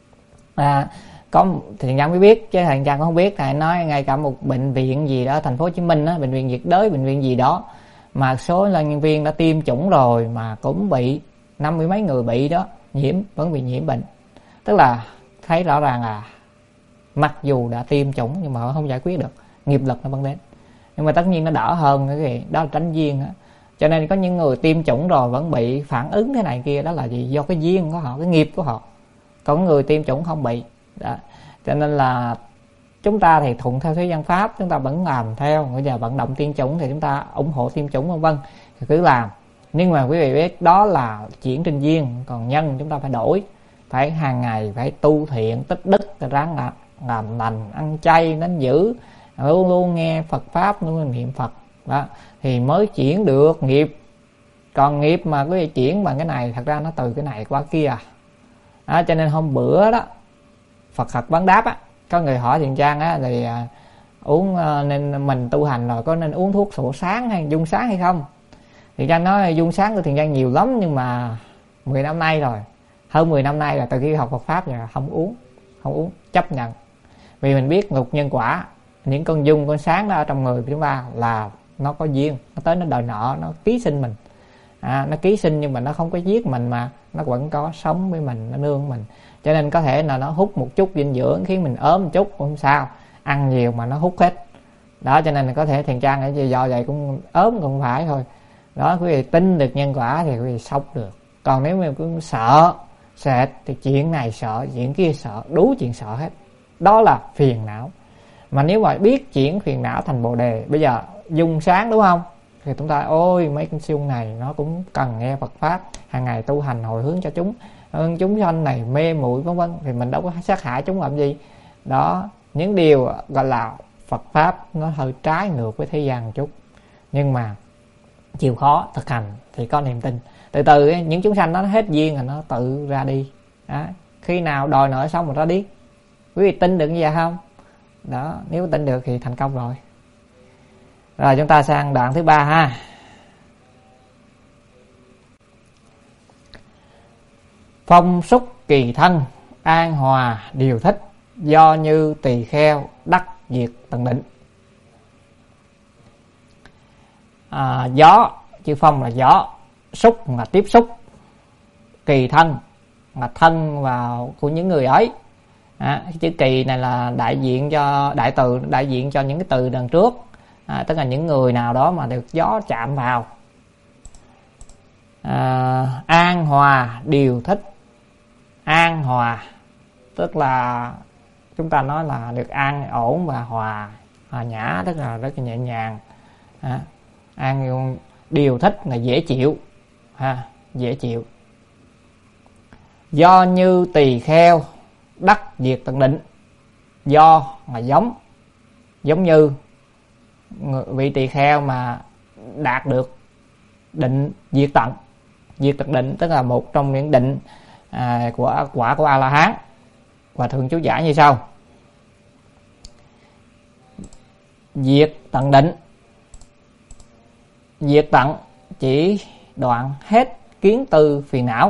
à, có Thiền Trang mới biết chứ Thiền Trang cũng không biết. Thầy nói ngay cả một bệnh viện gì đó thành phố Hồ Chí Minh á, bệnh viện nhiệt đới, bệnh viện gì đó, mà số nhân viên đã tiêm chủng rồi mà cũng bị năm mươi mấy người bị đó, nhiễm, vẫn bị nhiễm bệnh. Tức là thấy rõ ràng là mặc dù đã tiêm chủng nhưng mà họ không giải quyết được, nghiệp lực nó vẫn đến. Nhưng mà tất nhiên nó đỡ hơn cái gì đó là tránh duyên á. Cho nên có những người tiêm chủng rồi vẫn bị phản ứng thế này kia, đó là gì? Do cái duyên của họ, cái nghiệp của họ. Còn người tiêm chủng không bị đó. Cho nên là chúng ta thì thuận theo thế gian pháp, chúng ta vẫn làm theo. Bây giờ vận động tiêm chủng thì chúng ta ủng hộ tiêm chủng vân vân thì cứ làm. Nhưng mà quý vị biết đó là chuyển trên duyên, còn nhân chúng ta phải đổi, phải hàng ngày phải tu thiện tích đức, ráng làm làm lành, ăn chay đến giữ, luôn luôn nghe Phật pháp, luôn luôn niệm Phật đó, thì mới chuyển được nghiệp. Còn nghiệp mà quý vị chuyển bằng cái này, thật ra nó từ cái này qua kia à. Đó, cho nên hôm bữa đó Phật Thật Vấn Đáp á, có người hỏi Thiền Trang á thì à, uống à, nên mình tu hành rồi có nên uống thuốc sổ sáng hay dung sáng hay không? Thiền Trang nói dung sáng của Thiền Trang nhiều lắm, nhưng mà mười năm nay rồi, hơn mười năm nay là từ khi học Phật pháp rồi không uống, không uống, chấp nhận. Vì mình biết luật nhân quả, những con dung con sáng đó ở trong người của chúng ta là nó có duyên, nó tới nó đòi nợ, nó ký sinh mình. à, nó ký sinh nhưng mà nó không có giết mình, mà nó vẫn có sống với mình, nó nương mình. Cho nên có thể là nó hút một chút dinh dưỡng khiến mình ốm một chút cũng không sao, ăn nhiều mà nó hút hết đó. Cho nên là có thể Thiền Trang ở do vậy cũng ốm cũng không phải thôi đó. Quý vị tin được nhân quả thì quý vị sống được. Còn nếu mà cứ sợ sệt thì chuyện này sợ, chuyện kia sợ, đủ chuyện sợ hết, đó là phiền não. Mà nếu mà biết chuyển phiền não thành bồ đề, bây giờ dung sáng đúng không, thì chúng ta ôi mấy con siêu này nó cũng cần nghe Phật pháp, hàng ngày tu hành hồi hướng cho chúng, chúng sanh này mê muội vân vân, thì mình đâu có sát hại chúng làm gì đó. Những điều gọi là Phật pháp nó hơi trái ngược với thế gian một chút, nhưng mà chịu khó thực hành thì có niềm tin. Từ từ những chúng sanh nó hết duyên rồi nó tự ra đi đó. Khi nào đòi nợ xong rồi ra đi. Quý vị tin được như vậy không đó? Nếu tin được thì thành công rồi. Rồi chúng ta sang đoạn thứ ba ha. Phong xúc kỳ thân, an hòa điều thích, do như tỳ kheo, đắc diệt tận định. À, gió, chữ phong là gió, xúc là tiếp xúc, kỳ thân là thân vào của những người ấy. À, chữ kỳ này là đại diện cho đại từ, đại diện cho những cái từ đằng trước, à, tức là những người nào đó mà được gió chạm vào. À, an hòa điều thích, an hòa tức là chúng ta nói là được an ổn và hòa, hòa nhã tức là rất là nhẹ nhàng. À, an điều thích là dễ chịu, ha, dễ chịu. Do như tỳ kheo, đắc diệt tận định. Do là giống, giống như vị tỳ kheo mà đạt được định diệt tận. Diệt tận định tức là một trong những định à, của quả của A La Hán. Và thường chú giải như sau: diệt tận định, diệt tận chỉ đoạn hết kiến tư phiền não.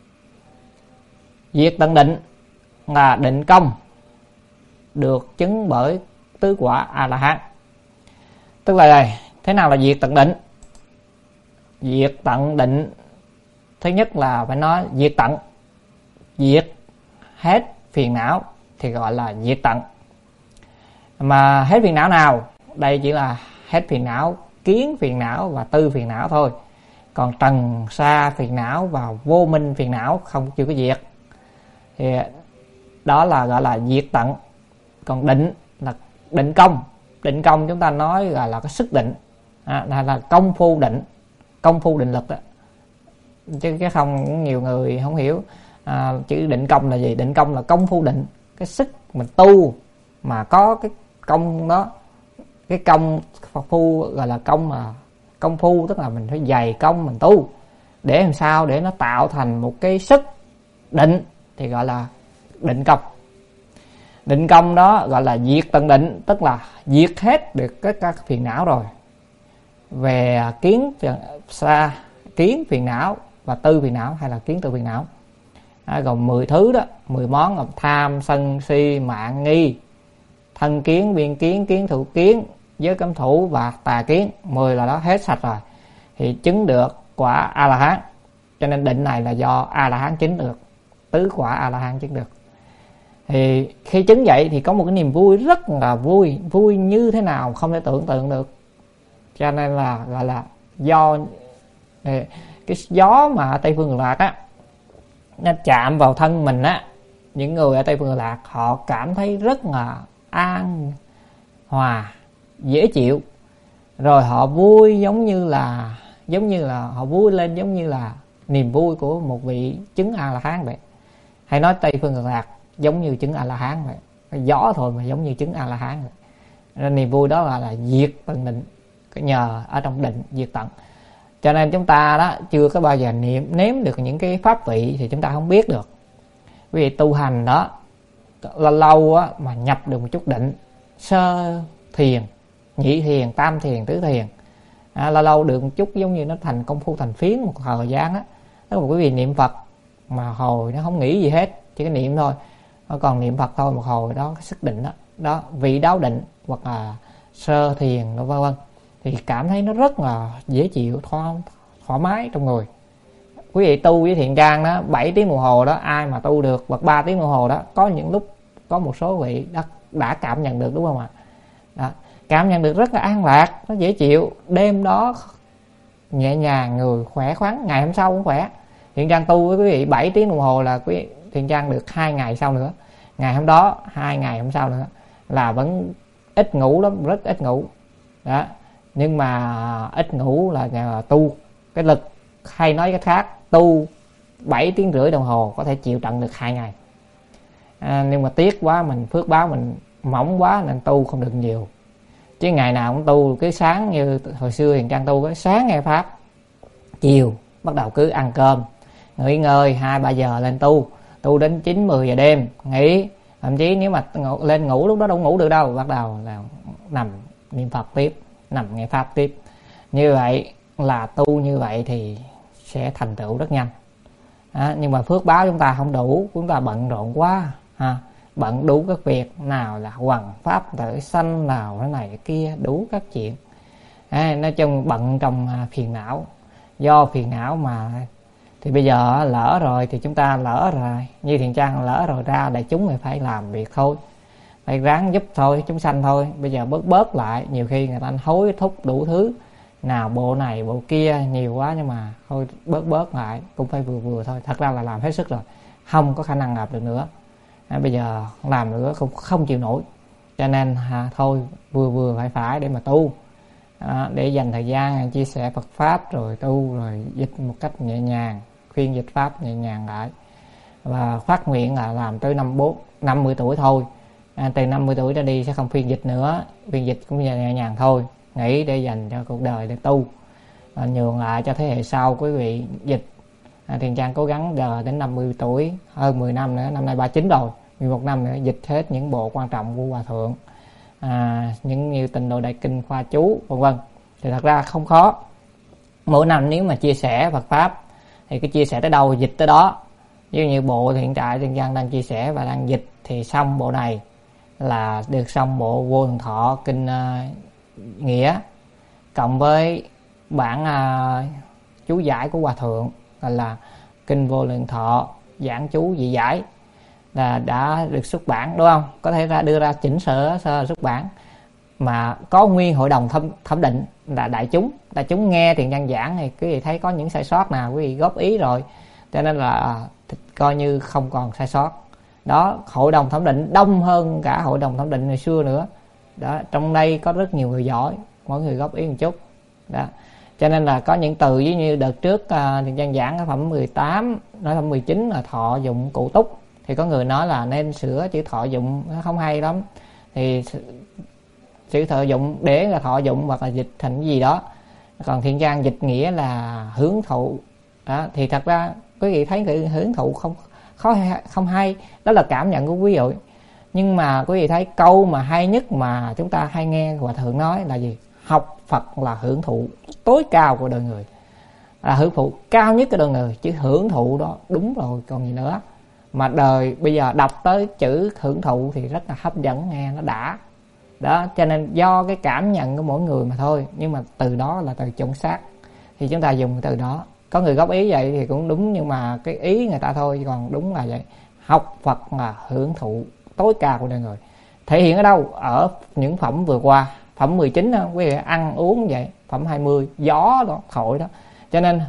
Diệt tận định là định công được chứng bởi tứ quả A La Hán. Tức là đây, thế nào là diệt tận định? Diệt tận định thứ nhất là phải nói diệt tận, diệt hết phiền não thì gọi là diệt tận. Mà hết phiền não nào? Đây chỉ là hết phiền não kiến phiền não và tư phiền não thôi. Còn trần sa phiền não và vô minh phiền não không chưa có diệt, thì đó là gọi là diệt tận. Còn định là định công. Định công chúng ta nói gọi là cái sức định, à, là, là công phu định, công phu định lực đó. Chứ cái không nhiều người không hiểu à, chữ định công là gì. Định công là công phu định, cái sức mình tu mà có cái công đó. Cái công phu gọi là công mà công phu tức là mình phải dày công mình tu để làm sao để nó tạo thành một cái sức định thì gọi là định công. Định công đó gọi là diệt tận định, tức là diệt hết được các các phiền não rồi. Về kiến xa kiến phiền não và tư phiền não hay là kiến tư phiền não, à, gồm mười thứ đó, mười món gồm tham sân si mạng nghi, thân kiến biên kiến kiến thủ kiến giới cấm thủ và tà kiến. Mười là đó hết sạch rồi thì chứng được quả A La Hán. Cho nên định này là do A La Hán chứng được, tứ quả A La Hán chứng được. Thì khi chứng vậy thì có một cái niềm vui rất là vui, vui như thế nào không thể tưởng tượng được. Cho nên là gọi là do cái gió mà ở Tây Phương Cực Lạc á, nó chạm vào thân mình á, những người ở Tây Phương Cực Lạc họ cảm thấy rất là an hòa, dễ chịu, rồi họ vui giống như là giống như là họ vui lên giống như là niềm vui của một vị chứng A La Hán vậy. Hay nói Tây Phương Cực Lạc giống như chứng A La Hán vậy, cái gió thôi mà giống như chứng A La Hán vậy. Nên niềm vui đó là là diệt tận định, nhờ ở trong định diệt tận. Cho nên chúng ta đó chưa có bao giờ niệm nếm được những cái pháp vị thì chúng ta không biết được. Vì tu hành đó lâu lâu á, mà nhập được một chút định, sơ thiền, nhị thiền, tam thiền, tứ thiền, à, lâu lâu được một chút giống như nó thành công phu thành phiến một thời gian á. Tức là quý vị niệm Phật mà hồi nó không nghĩ gì hết, chỉ cái niệm thôi, nó còn niệm Phật thôi một hồi đó, cái sức định đó, đó vị đáo định hoặc là sơ thiền vân vân, thì cảm thấy nó rất là dễ chịu, thoải thoải mái trong người. Quý vị tu với Thiện Trang đó bảy tiếng đồng hồ đó, ai mà tu được hoặc ba tiếng đồng hồ đó, có những lúc có một số vị đã, đã cảm nhận được, đúng không ạ? Đó, cảm nhận được rất là an lạc, nó dễ chịu, đêm đó nhẹ nhàng, người khỏe khoắn, ngày hôm sau cũng khỏe. Thiện Trang tu với quý vị bảy tiếng đồng hồ là quý Thiện Trang được hai ngày sau nữa, ngày hôm đó hai ngày hôm sau nữa là vẫn ít ngủ lắm, rất ít ngủ đó. Nhưng mà ít ngủ là nhờ tu cái lực, hay nói cái khác, tu bảy tiếng rưỡi đồng hồ có thể chịu trận được hai ngày. À, nhưng mà tiếc quá, mình phước báo mình mỏng quá nên tu không được nhiều. Chứ ngày nào cũng tu, cái sáng như hồi xưa Thiện Trang tu, cái sáng nghe pháp, chiều bắt đầu cứ ăn cơm, nghỉ ngơi hai ba giờ lên tu, tu đến chín mười giờ đêm nghỉ. Thậm chí nếu mà ngủ, lên ngủ lúc đó đâu ngủ được đâu, bắt đầu là nằm niệm Phật tiếp, nằm nghe pháp tiếp. Như vậy là tu như vậy thì sẽ thành tựu rất nhanh. À, nhưng mà phước báo chúng ta không đủ, chúng ta bận rộn quá, ha, bận đủ các việc, nào là hoằng pháp tử sanh, nào cái này cái kia, đủ các chuyện. À, nói chung bận trong phiền não, do phiền não mà. Thì bây giờ lỡ rồi thì chúng ta lỡ rồi, như Thiện Trang lỡ rồi ra đại chúng thì phải làm việc thôi, phải ráng giúp thôi, chúng sanh thôi. Bây giờ bớt bớt lại, nhiều khi người ta hối thúc đủ thứ, nào bộ này bộ kia nhiều quá, nhưng mà thôi bớt bớt lại, cũng phải vừa vừa thôi. Thật ra là làm hết sức rồi, không có khả năng làm được nữa. À, bây giờ làm nữa không không chịu nổi, cho nên à, thôi vừa vừa phải phải để mà tu, à, để dành thời gian chia sẻ Phật pháp, rồi tu, rồi dịch một cách nhẹ nhàng, khuyên dịch pháp nhẹ nhàng lại. Và phát nguyện là làm tới năm bốn năm mươi tuổi thôi. À, từ năm mươi tuổi ra đi sẽ không khuyên dịch nữa, khuyên dịch cũng nhẹ nhàng thôi, nghỉ để dành cho cuộc đời để tu, à, nhường lại cho thế hệ sau quý vị dịch. À, Thiện Trang cố gắng giờ đến năm mươi tuổi, hơn mười năm nữa, năm nay ba mươi chín rồi, mười một năm nữa dịch hết những bộ quan trọng của Hòa Thượng, à, những như Tịnh Độ Đại Kinh, Khoa Chú vân vân. Thì thật ra không khó. Mỗi năm nếu mà chia sẻ Phật pháp thì cái chia sẻ tới đâu dịch tới đó. Ví dụ như bộ hiện tại Thiện Trang đang chia sẻ và đang dịch thì xong bộ này là được xong bộ Vô Lượng Thọ Kinh uh, Nghĩa, cộng với bản uh, chú giải của Hòa Thượng gọi là Kinh Vô Lượng Thọ Giảng Chú Dị Giải, là đã được xuất bản, đúng không? Có thể ra đưa ra chỉnh sửa sơ xuất bản, mà có nguyên hội đồng thẩm, thẩm định là đại chúng. Đại chúng nghe Thiện Trang giảng thì quý vị thấy có những sai sót nào quý vị góp ý rồi, cho nên là coi như không còn sai sót. Đó, hội đồng thẩm định đông hơn cả hội đồng thẩm định ngày xưa nữa. Đó, trong đây có rất nhiều người giỏi, mỗi người góp ý một chút. Đó, cho nên là có những từ ví như đợt trước uh, Thiện Trang giảng phẩm mười tám, nói phẩm mười chín là thọ dụng cụ túc, thì có người nói là nên sửa chữ thọ dụng, nó không hay lắm. Thì chữ thọ dụng để là thọ dụng hoặc là dịch thành cái gì đó. Còn Thiện Trang dịch nghĩa là hướng thụ. Đó, thì thật ra quý vị thấy cái hướng thụ không khó không hay, đó là cảm nhận của quý vị. Nhưng mà quý vị thấy câu mà hay nhất mà chúng ta hay nghe Hòa Thượng nói là gì? Học Phật là hưởng thụ tối cao của đời người, là hưởng thụ cao nhất của đời người. Chứ hưởng thụ đó đúng rồi còn gì nữa. Mà đời bây giờ đọc tới chữ hưởng thụ thì rất là hấp dẫn, nghe nó đã. Đó, cho nên do cái cảm nhận của mỗi người mà thôi. Nhưng mà từ đó là từ chuẩn xác, thì chúng ta dùng từ đó. Có người góp ý vậy thì cũng đúng, nhưng mà cái ý người ta thôi, còn đúng là vậy. Học Phật là hưởng thụ tối cao của đời người. Thể hiện ở đâu? Ở những phẩm vừa qua. Phẩm mười chín đó, quý vị ăn uống vậy. Phẩm hai mươi, gió đó, thổi đó. Cho nên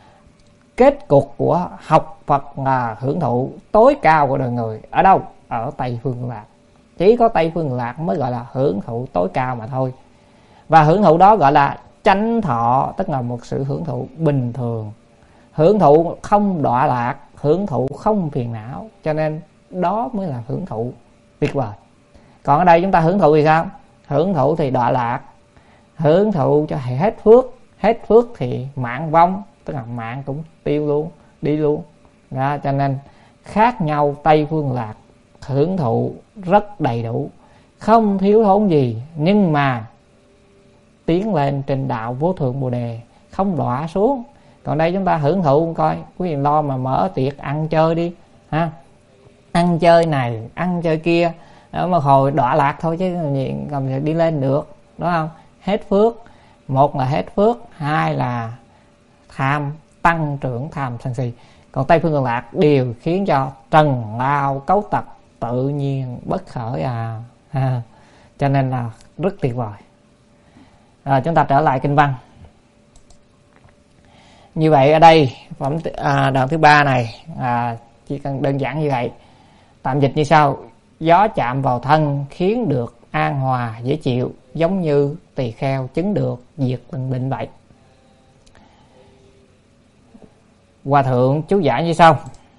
kết cục của học Phật là hưởng thụ tối cao của đời người. Ở đâu? Ở Tây Phương Lạc. Chỉ có Tây Phương Lạc mới gọi là hưởng thụ tối cao mà thôi. Và hưởng thụ đó gọi là chánh thọ, tức là một sự hưởng thụ bình thường, hưởng thụ không đọa lạc, hưởng thụ không phiền não. Cho nên đó mới là hưởng thụ tuyệt vời. Còn ở đây chúng ta hưởng thụ thì sao? Hưởng thụ thì đọa lạc, hưởng thụ cho hết phước. Hết phước thì mạng vong, tức là mạng cũng tiêu luôn, đi luôn. Đó, cho nên khác nhau. Tây Phương Lạc hưởng thụ rất đầy đủ, không thiếu thốn gì, nhưng mà tiến lên trên đạo vô thượng bồ đề, không đọa xuống. Còn đây chúng ta hưởng thụ coi, quý vị lo mà mở tiệc ăn chơi đi ha, ăn chơi này ăn chơi kia, mà hồi đọa lạc thôi chứ còn đi lên được, đúng không? Hết phước, một là hết phước, hai là tham tăng trưởng tham sân si. Còn Tây Phương Cực Lạc đều khiến cho trần lao cấu tật tự nhiên bất khởi à. ha. Cho nên là rất tuyệt vời. Rồi chúng ta trở lại kinh văn. Như vậy ở đây phẩm à, đoạn thứ ba này à, chỉ cần đơn giản như vậy. Tạm dịch như sau: gió chạm vào thân khiến được an hòa dễ chịu, giống như tỳ kheo chứng được diệt từng định vậy. Hòa thượng chú giải như sau: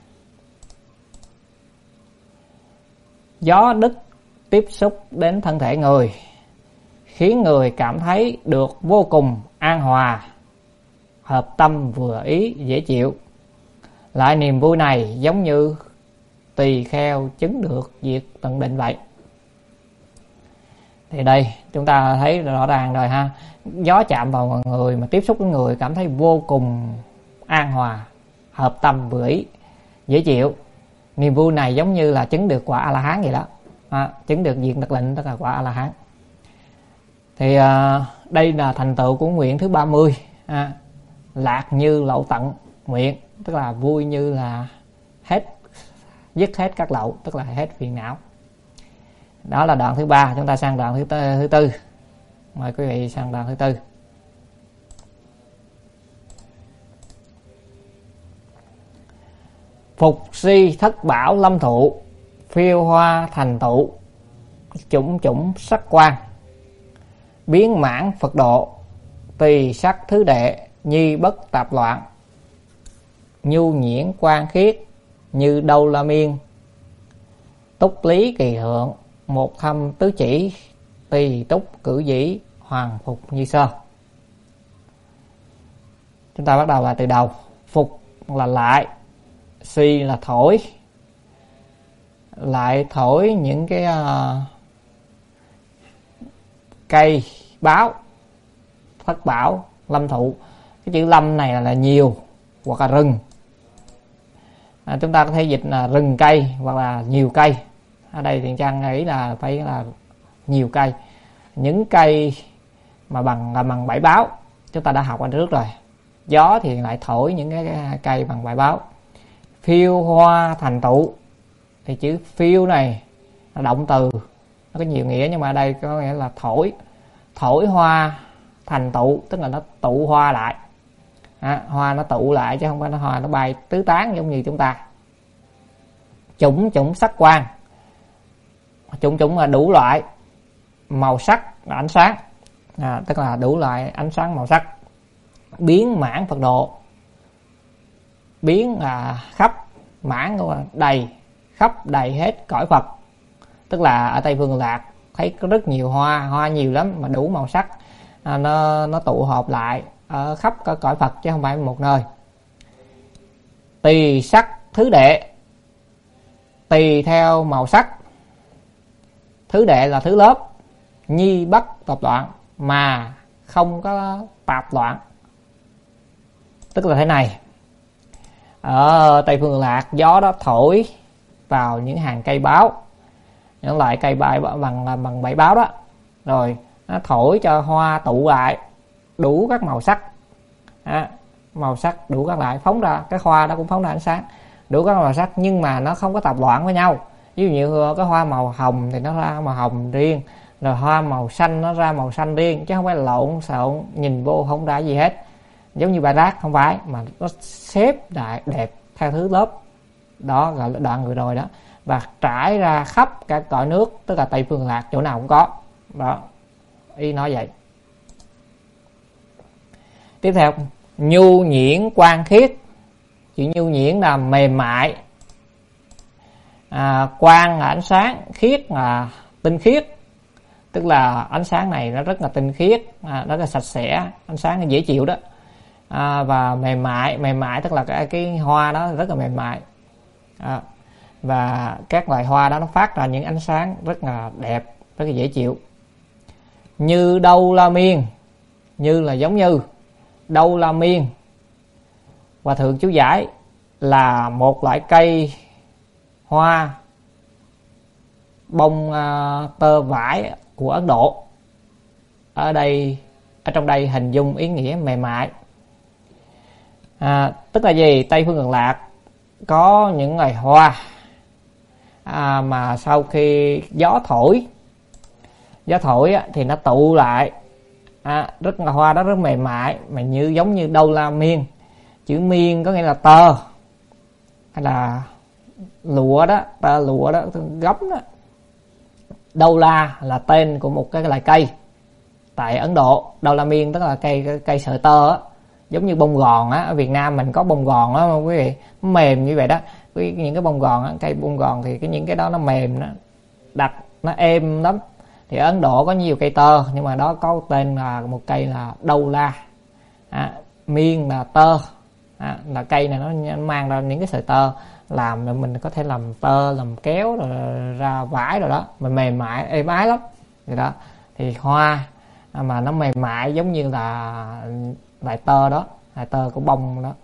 gió đứt tiếp xúc đến thân thể người, khiến người cảm thấy được vô cùng an hòa, hợp tâm vừa ý, dễ chịu. Lại niềm vui này giống như tỳ kheo chứng được diệt tận định vậy. Thì đây chúng ta thấy rõ ràng rồi ha. Gió chạm vào người mà tiếp xúc với người cảm thấy vô cùng an hòa, hợp tâm vừa ý, dễ chịu. Niềm vui này giống như là chứng được quả A-la-hán vậy đó. À, chứng được diệt tật lệnh, tức là quả A-la-hán. Thì à, đây là thành tựu của nguyện thứ ba mươi. À, lạc như lậu tận nguyện, tức là vui như là hết, dứt hết các lậu, tức là hết phiền não. Đó là đoạn thứ ba. Chúng ta sang đoạn thứ, tư, thứ tư. Mời quý vị sang đoạn thứ tư. Phục si thất bảo lâm thụ, phiêu hoa thành tụ, chủng chủng sắc quan, biến mãn Phật độ, tùy sắc thứ đệ, nhi bất tạp loạn, nhu nhiễn quan khiết, như đâu la miên, túc lý kỳ hượng, một thâm tứ chỉ, tùy túc cử dĩ, hoàng phục như sơ. Chúng ta bắt đầu là từ đầu. Phục là lại, si là thổi, lại thổi những cái uh, cây báo, thất bảo lâm thụ. Cái chữ lâm này là, là nhiều hoặc là rừng. À, chúng ta có thể dịch là rừng cây hoặc là nhiều cây. Ở đây Thiện Trang nghĩ là phải là nhiều cây. Những cây mà bằng là bằng bảy báo chúng ta đã học ở trước rồi. Gió thì lại thổi những cái cây bằng bảy báo. Phiêu hoa thành tụ, thì chữ phiêu này là động từ, nó có nhiều nghĩa, nhưng mà ở đây có nghĩa là thổi. Thổi hoa thành tụ, tức là nó tụ hoa lại. À, hoa nó tụ lại chứ không phải nó hoa nó bay tứ tán giống như chúng ta. Chủng chủng sắc quan, chủng chủng là đủ loại màu sắc là ánh sáng. À, tức là đủ loại ánh sáng màu sắc. Biến mãn Phật độ, biến là khắp, mãn là đầy, khắp đầy hết cõi Phật. Tức là ở Tây Phương Cực Lạc thấy có rất nhiều hoa, hoa nhiều lắm mà đủ màu sắc. À, nó nó tụ họp lại ở khắp cả cõi Phật chứ không phải một nơi. Tùy sắc thứ đệ, tùy theo màu sắc. Thứ đệ là thứ lớp, nhi bất tạp loạn, mà không có tạp loạn. Tức là thế này. Ở Tây Phương Cực Lạc, gió đó thổi vào những hàng cây báo, những loại cây bài bằng bằng bảy báo đó, rồi nó thổi cho hoa tụ lại đủ các màu sắc. À, màu sắc đủ các loại, phóng ra cái hoa đó cũng phóng ra ánh sáng đủ các màu sắc, nhưng mà nó không có tạp loạn với nhau. Ví dụ như cái hoa màu hồng thì nó ra màu hồng riêng, rồi hoa màu xanh nó ra màu xanh riêng, chứ không phải lộn xộn nhìn vô không ra gì hết giống như bài rác, không phải, mà nó xếp đại đẹp theo thứ lớp. Đó gọi là đoạn vừa rồi đó, và trải ra khắp cả cõi nước, tức là Tây Phương Lạc chỗ nào cũng có. Đó, ý nói vậy. Tiếp theo, nhu nhiễn quan khiết. Chữ nhu nhiễn là mềm mại, à, quang là ánh sáng, khiết là tinh khiết, tức là ánh sáng này nó rất là tinh khiết, à, rất là sạch sẽ, ánh sáng dễ chịu đó. À, và mềm mại, mềm mại tức là cái, cái hoa đó rất là mềm mại. À, và các loài hoa đó nó phát ra những ánh sáng rất là đẹp, rất là dễ chịu. Như đâu la miên, như là giống như, đâu la miên, Hòa thượng chú giải là một loại cây hoa bông uh, tơ vải của Ấn Độ. Ở đây, ở trong đây hình dung ý nghĩa mềm mại. À, tức là gì? Tây Phương Cực Lạc có những loài hoa à, mà sau khi gió thổi gió thổi á, thì nó tụ lại à, rất là hoa đó rất mềm mại, mà như giống như đâu la miên. Chữ miên có nghĩa là tơ hay là lụa đó, tơ lụa đó, gấm đó. Đâu la là tên của một cái loài cây tại Ấn Độ. Đâu la miên tức là cây cây, cây sợi tơ á, giống như bông gòn á. Ở Việt Nam mình có bông gòn á quý vị, nó mềm như vậy đó. Những cái bông gòn á, cây bông gòn thì cái những cái đó nó mềm, nó đặc, nó êm lắm. Thì Ấn Độ có nhiều cây tơ, nhưng mà đó có tên là một cây là đâu la, à, miên là tơ, à, là cây này nó mang ra những cái sợi tơ, làm rồi mình có thể làm tơ, làm kéo rồi ra vải rồi đó, mà mềm mại êm ái lắm. Vậy đó thì hoa mà nó mềm mại giống như là loại tơ đó, loại tơ của bông đó.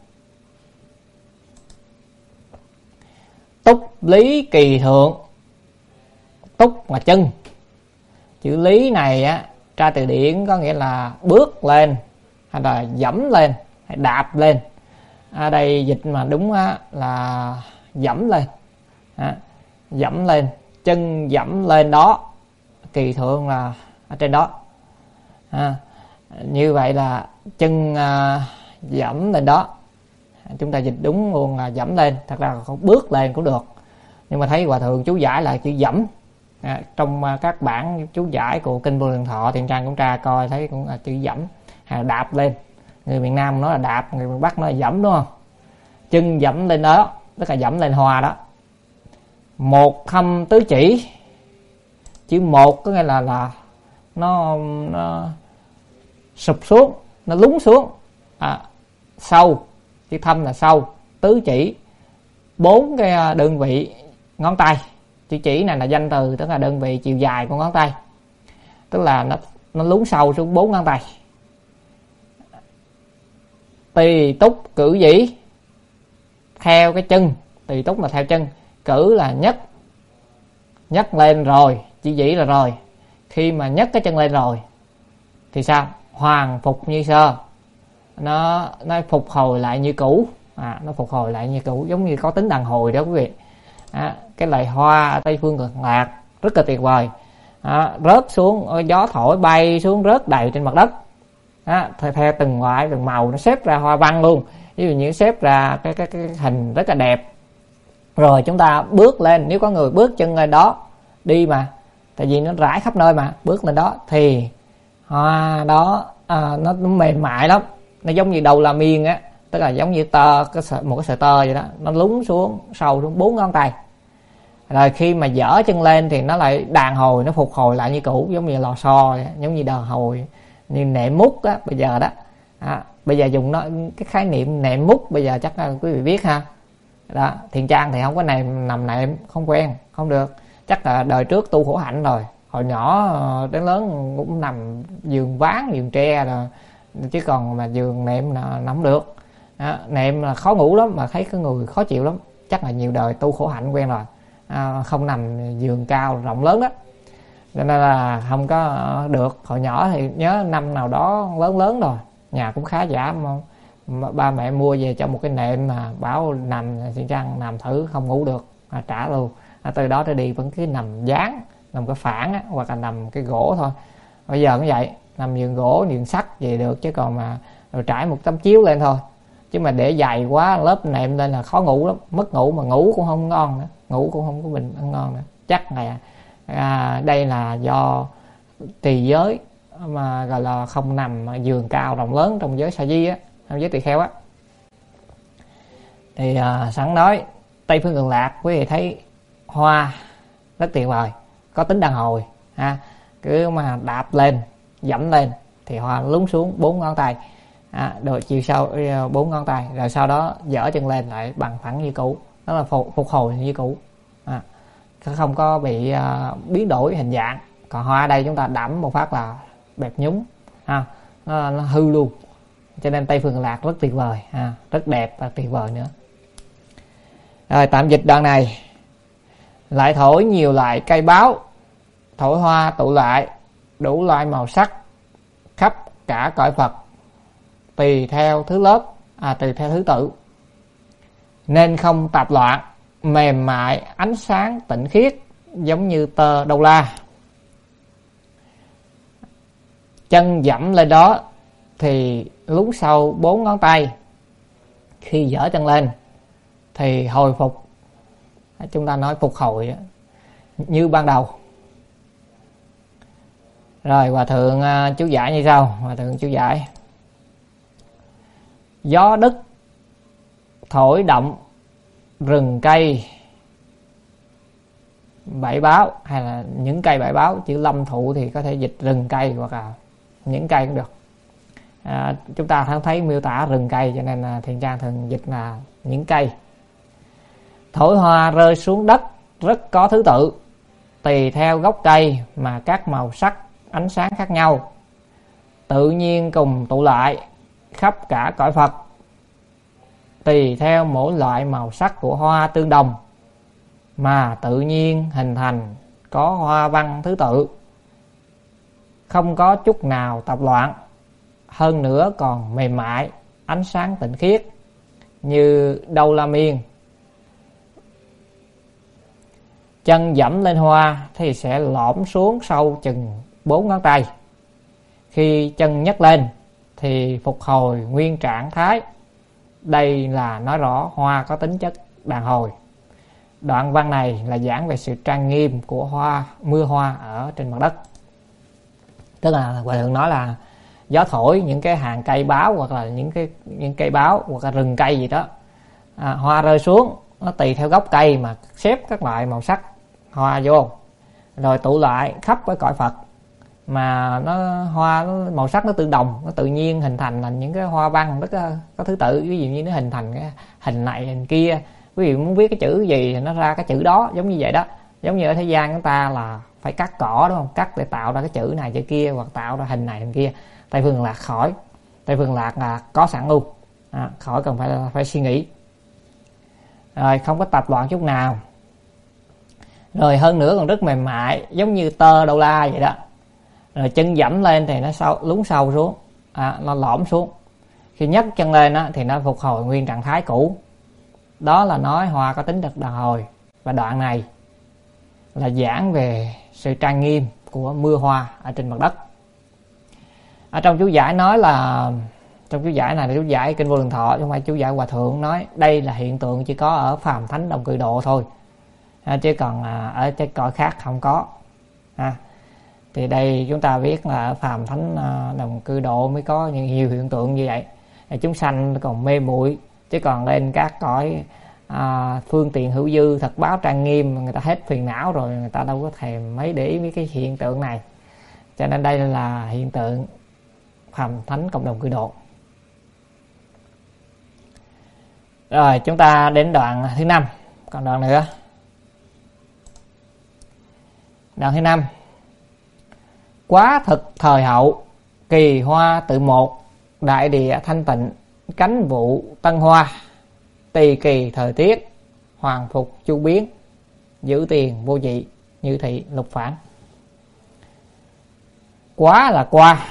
Túc lý kỳ thượng. Túc là chân. Chữ lý này á, tra từ điển có nghĩa là bước lên hay là dẫm lên hay đạp lên. Ở đây dịch mà đúng á, là dẫm lên, à, dẫm lên, chân dẫm lên đó, kỳ thượng là ở trên đó, à, như vậy là chân à, dẫm lên đó. Chúng ta dịch đúng luôn là dẫm lên, thật ra không bước lên cũng được, nhưng mà thấy hòa thượng chú giải là chữ dẫm. À, trong uh, các bản chú giải của kinh Vô Lượng Thọ, Thiện Trang cũng tra coi thấy cũng là chữ dẫm hay là đạp lên. Người miền Nam nói là đạp, người miền Bắc nói là dẫm, đúng không? Chân dẫm lên đó tức là dẫm lên hoa đó. Một thâm tứ chỉ. Chữ một có nghĩa là là nó nó sụp xuống, nó lún xuống, à, sâu. Chữ thâm là sâu, tứ chỉ bốn cái đơn vị ngón tay. Chữ chỉ này là danh từ, tức là đơn vị chiều dài của ngón tay, tức là nó nó lún sâu xuống bốn ngón tay. Tỳ túc cử dĩ, theo cái chân. Tỳ túc là theo chân, cử là nhấc, nhấc lên rồi, chữ dĩ là rồi. Khi mà nhấc cái chân lên rồi thì sao? Hoàn phục như sơ, nó nó phục hồi lại như cũ, à, nó phục hồi lại như cũ, giống như có tính đàn hồi đó quý vị. À, cái loài hoa ở Tây Phương Cực Lạc rất là tuyệt vời, à, rớt xuống, gió thổi bay xuống rớt đầy trên mặt đất, à, theo, theo từng loại từng màu nó xếp ra hoa văn luôn, ví dụ như xếp ra cái, cái, cái hình rất là đẹp. Rồi chúng ta bước lên, nếu có người bước chân lên đó đi mà, tại vì nó rải khắp nơi mà, bước lên đó thì hoa đó à, nó, nó mềm mại lắm, nó giống như đầu la miên á, tức là giống như tơ, cái sợi, một cái sợi tơ vậy đó, nó lún xuống sâu xuống bốn ngón tay. Rồi khi mà dở chân lên thì nó lại đàn hồi, nó phục hồi lại như cũ, giống như lò xo vậy, giống như đàn hồi, như nệm mút á bây giờ đó. À, bây giờ dùng nó cái khái niệm nệm mút bây giờ chắc là quý vị biết ha. Đó, Thiện Trang thì không có nệm, nằm nệm không quen, không được. Chắc là đời trước tu khổ hạnh rồi, hồi nhỏ đến lớn cũng nằm giường ván, giường tre rồi, chứ còn mà giường nệm là nằm được. À, nệm là khó ngủ lắm, mà thấy cái người khó chịu lắm, chắc là nhiều đời tu khổ hạnh quen rồi, à, không nằm giường cao rộng lớn đó, cho nên là không có được. Hồi nhỏ thì nhớ năm nào đó lớn lớn rồi, nhà cũng khá giả, mà ba mẹ mua về cho một cái nệm mà bảo nằm Thiện Trang nằm thử không ngủ được, à, trả luôn. À, từ đó trở đi vẫn cứ nằm dán, nằm cái phản á, hoặc là nằm cái gỗ thôi. Bây giờ cũng vậy, nằm giường gỗ, giường sắt vậy được, chứ còn mà rồi trải một tấm chiếu lên thôi, chứ mà để dày quá lớp nệm lên là khó ngủ lắm, mất ngủ, mà ngủ cũng không ngon nữa, ngủ cũng không có bình ngon nữa. Chắc là à, đây là do tỳ giới mà gọi là không nằm giường cao rộng lớn trong giới sa di á, trong giới tỳ kheo á. Thì à, sẵn nói Tây Phương Cực Lạc quý vị thấy hoa rất tuyệt vời, có tính đàn hồi ha. Cứ mà đạp lên, dẫm lên thì hoa lún xuống bốn ngón tay, à, rồi chiều sau bốn ngón tay, rồi sau đó dở chân lên lại bằng phẳng như cũ, đó là phục, phục hồi như cũ, à, không có bị uh, biến đổi hình dạng. Còn hoa ở đây chúng ta đẫm một phát là bẹp nhúng, ha, nó, nó hư luôn. Cho nên Tây Phương Cực Lạc rất tuyệt vời, ha, rất đẹp và tuyệt vời nữa. Rồi tạm dịch đoạn này. Lại thổi nhiều loại cây báo, thổi hoa tụ lại đủ loại màu sắc khắp cả cõi Phật, tùy theo thứ lớp à, tùy theo thứ tự, nên không tạp loạn, mềm mại, ánh sáng tịnh khiết, giống như tơ đô la. Chân dẫm lên đó thì lún sâu bốn ngón tay. Khi dở chân lên thì hồi phục, chúng ta nói phục hồi như ban đầu. Rồi hòa thượng uh, chú giải như sau. Hòa thượng chú giải: gió đất thổi động rừng cây bảy báo, hay là những cây bảy báo, chữ lâm thụ thì có thể dịch rừng cây hoặc là những cây cũng được. À, chúng ta không thấy miêu tả rừng cây, cho nên là Thiện Trang thường dịch là những cây. Thổi hoa rơi xuống đất rất có thứ tự, tùy theo gốc cây mà các màu sắc ánh sáng khác nhau, tự nhiên cùng tụ lại khắp cả cõi Phật. Tùy theo mỗi loại màu sắc của hoa tương đồng mà tự nhiên hình thành có hoa văn thứ tự, không có chút nào tạp loạn, hơn nữa còn mềm mại, ánh sáng tịnh khiết như đâu la miên. Chân dẫm lên hoa thì sẽ lõm xuống sâu chừng bốn ngón tay. Khi chân nhấc lên thì phục hồi nguyên trạng thái. Đây là nói rõ hoa có tính chất đàn hồi. Đoạn văn này là giảng về sự trang nghiêm của hoa, mưa hoa ở trên mặt đất. Tức là hòa thượng nói là gió thổi những cái hàng cây báo, hoặc là những cái những cây báo hoặc là rừng cây gì đó, à, hoa rơi xuống, nó tùy theo gốc cây mà xếp các loại màu sắc hoa vô, rồi tụ lại khắp cái cõi Phật. Mà nó hoa nó, màu sắc nó tương đồng, nó tự nhiên hình thành là những cái hoa văn rất có thứ tự. Ví dụ như nó hình thành cái hình này hình kia, quý vị muốn viết cái chữ gì thì nó ra cái chữ đó, giống như vậy đó. Giống như ở thế gian chúng ta là phải cắt cỏ, đúng không? Cắt để tạo ra cái chữ này chữ kia, hoặc tạo ra hình này hình kia. Tây Phương Lạc khỏi, Tây Phương Lạc là có sẵn luôn, à, khỏi cần phải phải suy nghĩ. Rồi không có tạp loạn chút nào. Rồi hơn nữa còn rất mềm mại, giống như tơ đô la vậy đó. Rồi chân dẫm lên thì nó sâu, lún sâu xuống, à, nó lõm xuống. Khi nhấc chân lên á, thì nó phục hồi nguyên trạng thái cũ. Đó là nói hoa có tính chất đàn hồi. Và đoạn này là giảng về sự trang nghiêm của mưa hoa ở trên mặt đất. Ở trong chú giải nói là, trong chú giải này là chú giải Kinh Vô Lượng Thọ, chứ không phải chú giải Hòa Thượng, nói đây là hiện tượng chỉ có ở phàm thánh đồng cự độ thôi, à, chứ còn à, ở cái cõi khác không có. À, thì đây chúng ta biết là ở phàm thánh à, đồng cư độ mới có những nhiều hiện tượng như vậy. À, chúng sanh còn mê muội, chứ còn lên các cõi à, phương tiện hữu dư, thật báo trang nghiêm, người ta hết phiền não rồi, người ta đâu có thèm mấy để ý mấy cái hiện tượng này. Cho nên đây là hiện tượng phàm thánh cộng đồng cư độ. Rồi chúng ta đến đoạn thứ năm. Còn đoạn nữa. Đoạn thứ năm: quá thực thời hậu, kỳ hoa tự một, đại địa thanh tịnh, cánh vụ tân hoa, tùy kỳ thời tiết, hoàng phục chu biến, giữ tiền vô dị, như thị lục phản. Quá là qua,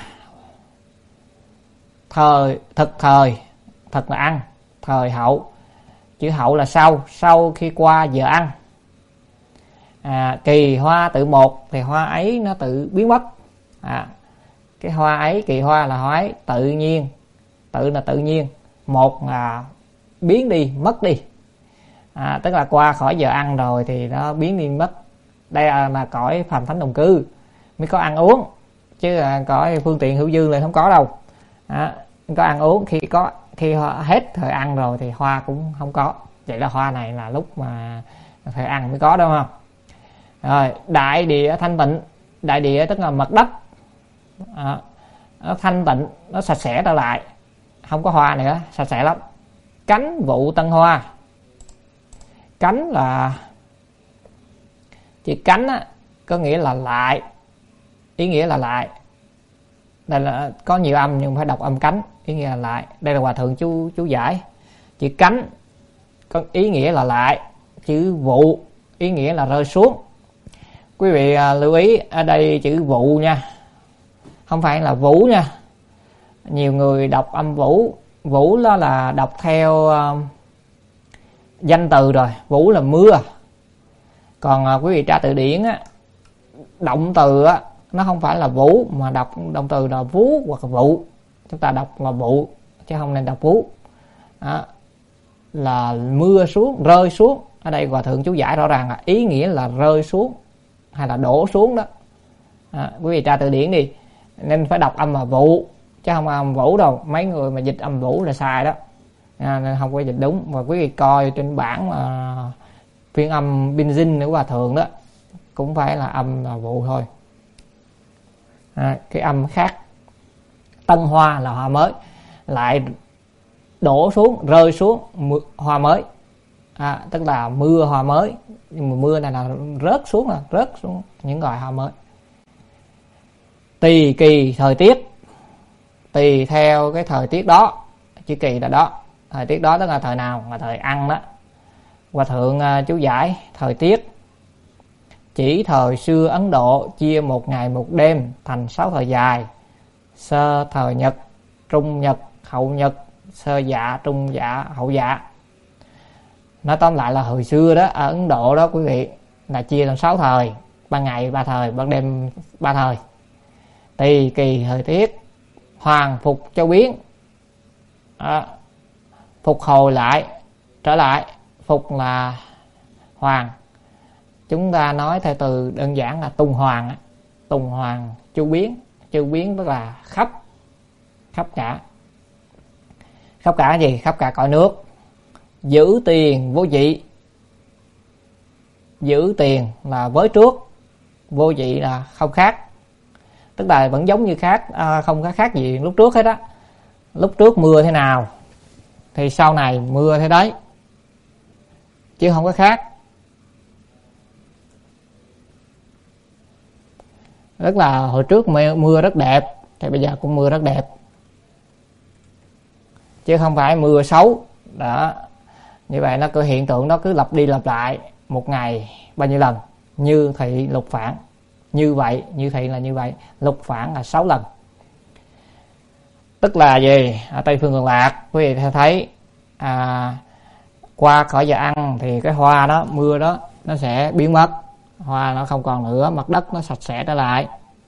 thời thực thời, thật là ăn, thời hậu, chữ hậu là sau, sau khi qua giờ ăn. À, kỳ hoa tự một thì hoa ấy nó tự biến mất. À, cái hoa ấy, kỳ hoa là hoa ấy tự nhiên, tự là tự nhiên, một là biến đi, mất đi. À, tức là qua khỏi giờ ăn rồi thì nó biến đi mất. Đây là, là cõi phàm thánh đồng cư mới có ăn uống, chứ là cõi phương tiện hữu dư là không có đâu. À, có ăn uống, khi có khi hết thời ăn rồi thì hoa cũng không có. Vậy là hoa này là lúc mà thời ăn mới có, đúng không? Rồi đại địa thanh tịnh, đại địa tức là mặt đất, à, nó thanh tịnh, nó sạch sẽ trở lại, không có hoa nữa, sạch sẽ lắm. Cánh vụ tân hoa, cánh là chữ cánh á, có nghĩa là lại, ý nghĩa là lại. Đây là có nhiều âm nhưng phải đọc âm cánh, ý nghĩa là lại. Đây là Hòa Thượng chú chú giải. Chữ cánh có ý nghĩa là lại, chữ vụ ý nghĩa là rơi xuống. Quý vị à, lưu ý ở đây chữ vụ nha, không phải là vũ nha. Nhiều người đọc âm vũ Vũ đó là đọc theo uh, danh từ rồi, vũ là mưa. Còn uh, quý vị tra từ điển á, động từ á nó không phải là vũ mà đọc động từ là vú hoặc là vụ. Chúng ta đọc là vụ chứ không nên đọc vú. Đó, là mưa xuống, rơi xuống. Ở đây Hòa Thượng chú giải rõ ràng là ý nghĩa là rơi xuống hay là đổ xuống đó. À, quý vị tra từ điển đi, nên phải đọc âm là vụ chứ không âm vũ đâu. Mấy người mà dịch âm vũ là sai đó, à, nên không có dịch đúng. Và quý vị coi trên bảng mà phiên âm Pinyin của Hòa Thượng đó cũng phải là âm là vụ thôi. À, cái âm khác. Tân hoa là hoa mới, lại đổ xuống, rơi xuống mưa, hoa mới. À, tức là mưa hoa mới, nhưng mà mưa này là rớt xuống, là rớt xuống những loại hoa mới. Tùy kỳ thời tiết, tùy theo cái thời tiết đó, chữ kỳ là đó, thời tiết đó tức là thời nào, là thời ăn đó. Hòa Thượng uh, chú giải thời tiết chỉ thời xưa Ấn Độ chia một ngày một đêm thành sáu thời dài: sơ thời nhật, trung nhật, hậu nhật, sơ dạ, trung dạ, hậu dạ. Nói tóm lại là hồi xưa đó, ở Ấn Độ đó quý vị, là chia làm sáu thời: ban ngày ba thời, ban đêm ba thời. Tùy kỳ thời tiết, hoàn phục châu biến, à, phục hồi lại, trở lại. Phục là hoàn, chúng ta nói theo từ đơn giản là tuần hoàn. Tuần hoàn chu biến, chu biến tức là khắp, khắp cả. Khắp cả gì? Khắp cả cõi nước. Giữ tiền vô dị, giữ tiền là với trước, vô dị là không khác, tức là vẫn giống như khác, à, không có khác gì lúc trước hết á. Lúc trước mưa thế nào thì sau này mưa thế đấy, chứ không có khác. Rất là hồi trước mưa rất đẹp thì bây giờ cũng mưa rất đẹp, chứ không phải mưa xấu đó. Như vậy nó cứ hiện tượng đó cứ lặp đi lặp lại một ngày bao nhiêu lần. Như thị lục phản, như vậy, như thị là như vậy, lục phản là sáu lần. Tức là gì? Ở Tây Phương Cực Lạc quý vị thấy à, qua khỏi giờ ăn thì cái hoa đó, mưa đó nó sẽ biến mất, hoa nó không còn nữa, mặt đất nó sạch sẽ trở lại.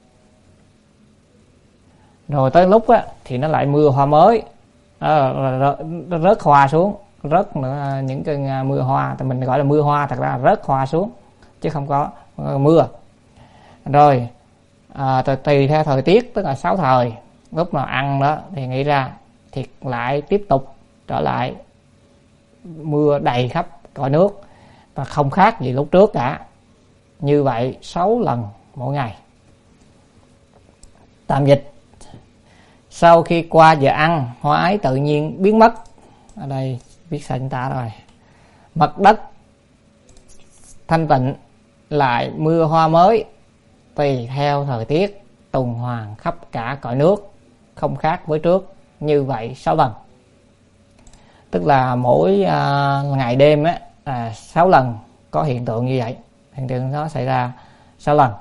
Rồi tới lúc á thì nó lại mưa hoa mới, nó rớt hoa xuống, rớt nữa những cơn mưa hoa, thì mình gọi là mưa hoa, thật ra là rớt hoa xuống chứ không có mưa. Rồi à, tùy theo thời tiết, tức là sáu thời. Lúc nào ăn đó thì nghĩ ra thì lại tiếp tục trở lại mưa đầy khắp cõi nước và không khác gì lúc trước cả. Như vậy sáu lần mỗi ngày. Tạm dịch: sau khi qua giờ ăn, hoa ấy tự nhiên biến mất. Ở đây viết sai chúng ta rồi. Mặt đất thanh tịnh, lại mưa hoa mới, tùy theo thời tiết, tuần hoàn khắp cả cõi nước, không khác với trước. Như vậy sáu lần. Tức là mỗi à, ngày đêm á, à, sáu lần có hiện tượng như vậy. Hiện tượng đó xảy ra sáu lần.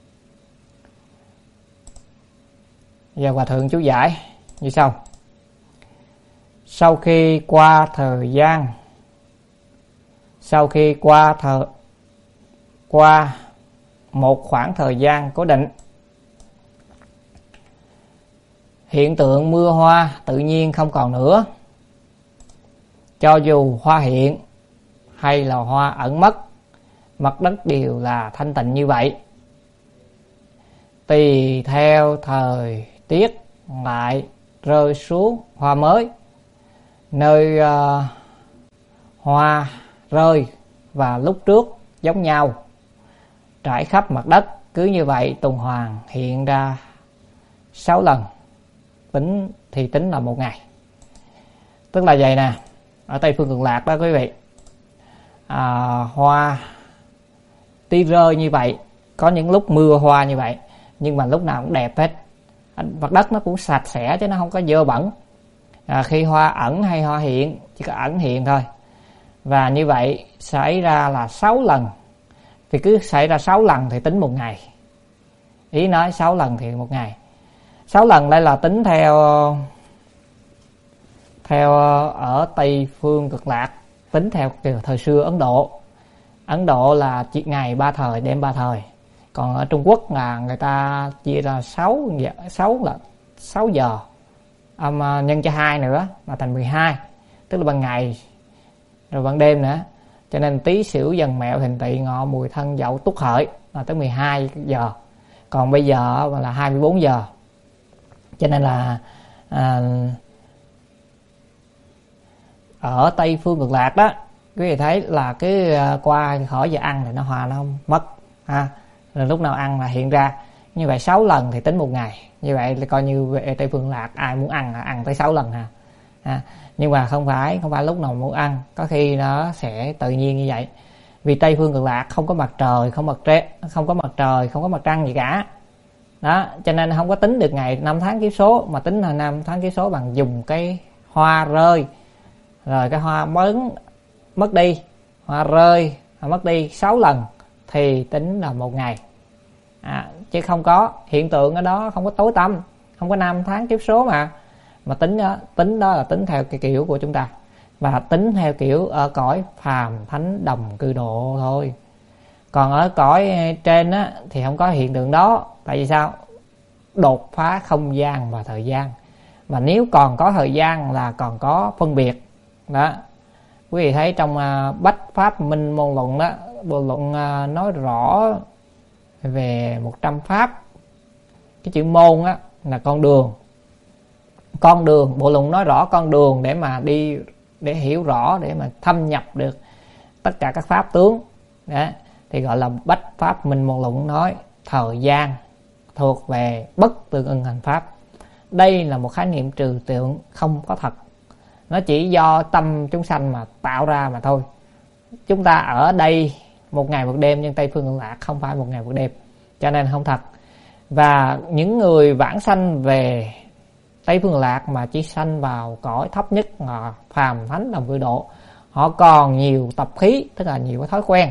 Giờ Hòa Thượng chú giải như sau: sau khi qua thời gian, sau khi qua thời qua một khoảng thời gian cố định, hiện tượng mưa hoa tự nhiên không còn nữa. Cho dù hoa hiện hay là hoa ẩn mất, mặt đất đều là thanh tịnh như vậy. Tùy theo thời tiết lại rơi xuống hoa mới. Nơi uh, hoa rơi và lúc trước giống nhau, trải khắp mặt đất. Cứ như vậy tuần hoàn hiện ra sáu lần. Tính thì tính là một ngày. Tức là vậy nè, ở Tây Phương Cực Lạc đó quý vị, à, hoa tuy rơi như vậy, có những lúc mưa hoa như vậy, nhưng mà lúc nào cũng đẹp hết. Mặt đất nó cũng sạch sẽ chứ nó không có dơ bẩn. À, khi hoa ẩn hay hoa hiện, chỉ có ẩn hiện thôi. Và như vậy xảy ra là sáu lần. Thì cứ xảy ra sáu lần thì tính một ngày. Ý nói sáu lần thì một ngày. Sáu lần đây là tính theo Theo ở Tây Phương Cực Lạc, tính theo thời xưa Ấn Độ. Ấn Độ là chỉ ngày ba thời, đêm ba thời. Còn ở Trung Quốc là người ta chia ra sáu giờ, sáu là sáu giờ. Um, nhân cho hai nữa là thành mười hai, tức là ban ngày rồi ban đêm nữa. Cho nên Tý Sửu Dần Mẹo Thìn Tỵ Ngọ Mùi Thân Dậu Tuất Hợi là tới mười hai giờ. Còn bây giờ là hai mươi bốn giờ. Cho nên là à, ở Tây Phương Cực Lạc đó, quý vị thấy là cái qua khỏi giờ ăn thì nó hòa nó mất ha. Rồi lúc nào ăn là hiện ra. Như vậy sáu lần thì tính một ngày. Như vậy là coi như về Tây Phương Lạc ai muốn ăn là ăn tới sáu lần ha. ha. Nhưng mà không phải, không phải lúc nào muốn ăn, có khi nó sẽ tự nhiên như vậy. Vì Tây Phương Cực Lạc không có mặt trời, không mặt trăng, không có mặt trời, không có mặt trăng gì cả. Đó, cho nên không có tính được ngày năm tháng kiếp số, mà tính là năm tháng kiếp số bằng dùng cái hoa rơi. Rồi cái hoa mớn mất đi, hoa rơi mất đi sáu lần thì tính là một ngày. À, chứ không có hiện tượng ở đó, không có tối tăm, không có năm tháng kiếp số mà mà tính đó, tính đó là tính theo cái kiểu của chúng ta, và tính theo kiểu ở cõi phàm thánh đồng cư độ thôi. Còn ở cõi trên á thì không có hiện tượng đó. Tại vì sao? Đột phá không gian và thời gian. Mà nếu còn có thời gian là còn có phân biệt. Đó. Quý vị thấy trong uh, Bách Pháp Minh Môn Luận đó, bộ luận uh, nói rõ về một trăm pháp. Cái chữ môn á là con đường. Con đường, bộ luận nói rõ con đường để mà đi, để hiểu rõ, để mà thâm nhập được tất cả các pháp tướng. Đó. Thì gọi là Bách Pháp Minh Môn Luận nói thời gian thuộc về bất tương ưng hành pháp. Đây là một khái niệm trừu tượng không có thật. Nó chỉ do tâm chúng sanh mà tạo ra mà thôi. Chúng ta ở đây một ngày một đêm, nhưng Tây Phương Cực Lạc không phải một ngày một đêm, cho nên không thật. Và những người vãng sanh về Tây Phương Cực Lạc mà chỉ sanh vào cõi thấp nhất là phàm thánh đồng cư độ, họ còn nhiều tập khí, tức là nhiều cái thói quen,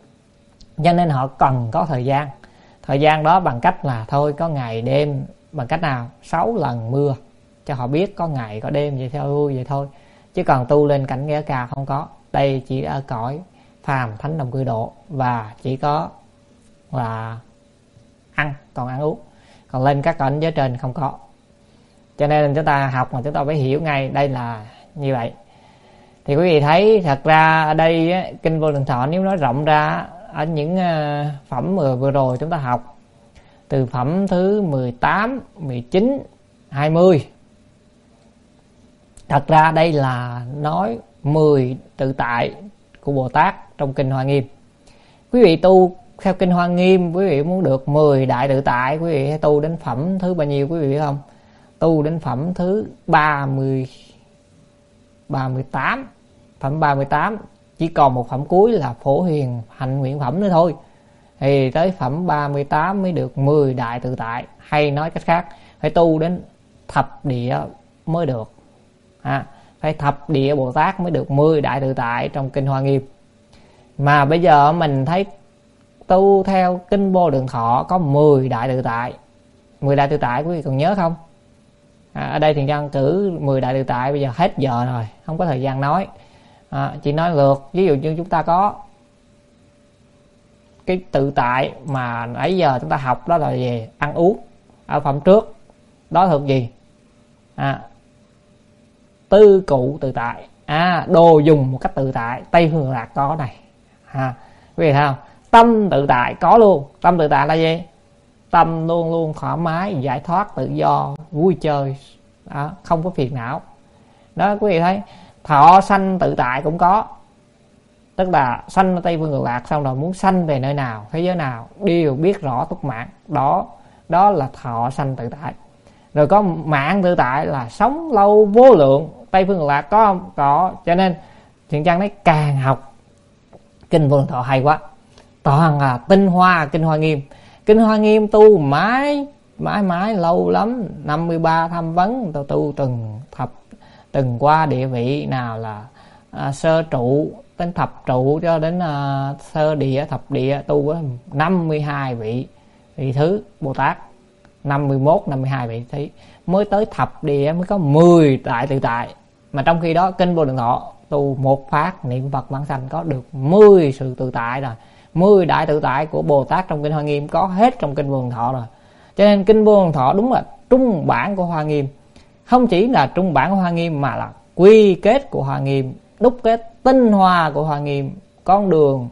cho nên họ cần có thời gian. Thời gian đó bằng cách là thôi có ngày đêm. Bằng cách nào? Sáu lần mưa cho họ biết có ngày có đêm, vậy thôi, vậy thôi. Chứ còn tu lên cảnh Nghĩa Ca không có. Đây chỉ ở cõi phàm thánh đồng cư độ, và chỉ có là ăn, còn ăn uống. Còn lên các cảnh giới trên không có. Cho nên chúng ta học mà chúng ta phải hiểu ngay đây là như vậy. Thì quý vị thấy thật ra ở đây á, Kinh Vô Lượng Thọ nếu nói rộng ra ở những phẩm vừa, vừa rồi chúng ta học, từ phẩm thứ mười tám, mười chín, hai mươi. Thật ra đây là nói mười tự tại của Bồ Tát trong Kinh Hoa Nghiêm. Quý vị tu theo Kinh Hoa Nghiêm, quý vị muốn được mười đại tự tại, quý vị hãy tu đến phẩm thứ bao nhiêu quý vị biết không? Tu đến phẩm thứ ba mươi, ba mươi tám. Phẩm ba mươi tám, chỉ còn một phẩm cuối là Phổ Hiền Hạnh Nguyện Phẩm nữa thôi. Thì tới phẩm ba mươi tám mới được mười đại tự tại. Hay nói cách khác, phải tu đến thập địa mới được. À, phải thập địa Bồ Tát mới được mười đại tự tại trong Kinh Hoa Nghiêm. Mà bây giờ mình thấy tu theo Kinh Vô Lượng Thọ có mười đại tự tại. mười đại tự tại quý vị còn nhớ không? À, ở đây Thiền Nhân cử mười đại tự tại, bây giờ hết giờ rồi, không có thời gian nói. À, chỉ nói lượt. Ví dụ như chúng ta có cái tự tại mà nãy giờ chúng ta học, đó là về ăn uống. Ở phẩm trước đó thuộc gì? À, tư cụ tự tại. À, đồ dùng một cách tự tại. Tây Phương Lạc có này. À, quý vị thấy không? Tâm tự tại có luôn. Tâm tự tại là gì? Tâm luôn luôn thoải mái, giải thoát, tự do, vui chơi. Đó, không có phiền não. Đó, quý vị thấy. Thọ sanh tự tại cũng có. Tức là sanh ở Tây Phương Cực Lạc, xong rồi muốn sanh về nơi nào, thế giới nào, đều biết rõ túc mạng. Đó, đó là thọ sanh tự tại. Rồi có mạng tự tại là sống lâu vô lượng. Tây Phương Cực Lạc có không? Có. Cho nên Thiện Trang nói càng học Kinh Vô Lượng Thọ hay quá. Toàn là tinh hoa Kinh Hoa Nghiêm. Kinh Hoa Nghiêm tu mãi mãi mãi lâu lắm. Năm mươi ba tham vấn tu, tu từng thập, từng qua địa vị nào là à, sơ trụ đến thập trụ cho đến à, sơ địa, thập địa, tu có năm mươi hai vị vị thứ Bồ Tát, năm mươi mốt, năm mươi hai vị thứ, mới tới thập địa mới có mười đại tự tại. Mà trong khi đó kinh Vô Lượng Thọ tu một phát niệm Phật vãng sanh có được mười sự tự tại rồi, mười đại tự tại của Bồ Tát trong kinh Hoa Nghiêm có hết trong kinh Vô Lượng Thọ rồi. Cho nên kinh Vô Lượng Thọ đúng là trung bản của Hoa Nghiêm. Không chỉ là trung bản của Hoa Nghiêm mà là quy kết của Hoa Nghiêm, đúc kết tinh hoa của Hoa Nghiêm. Con đường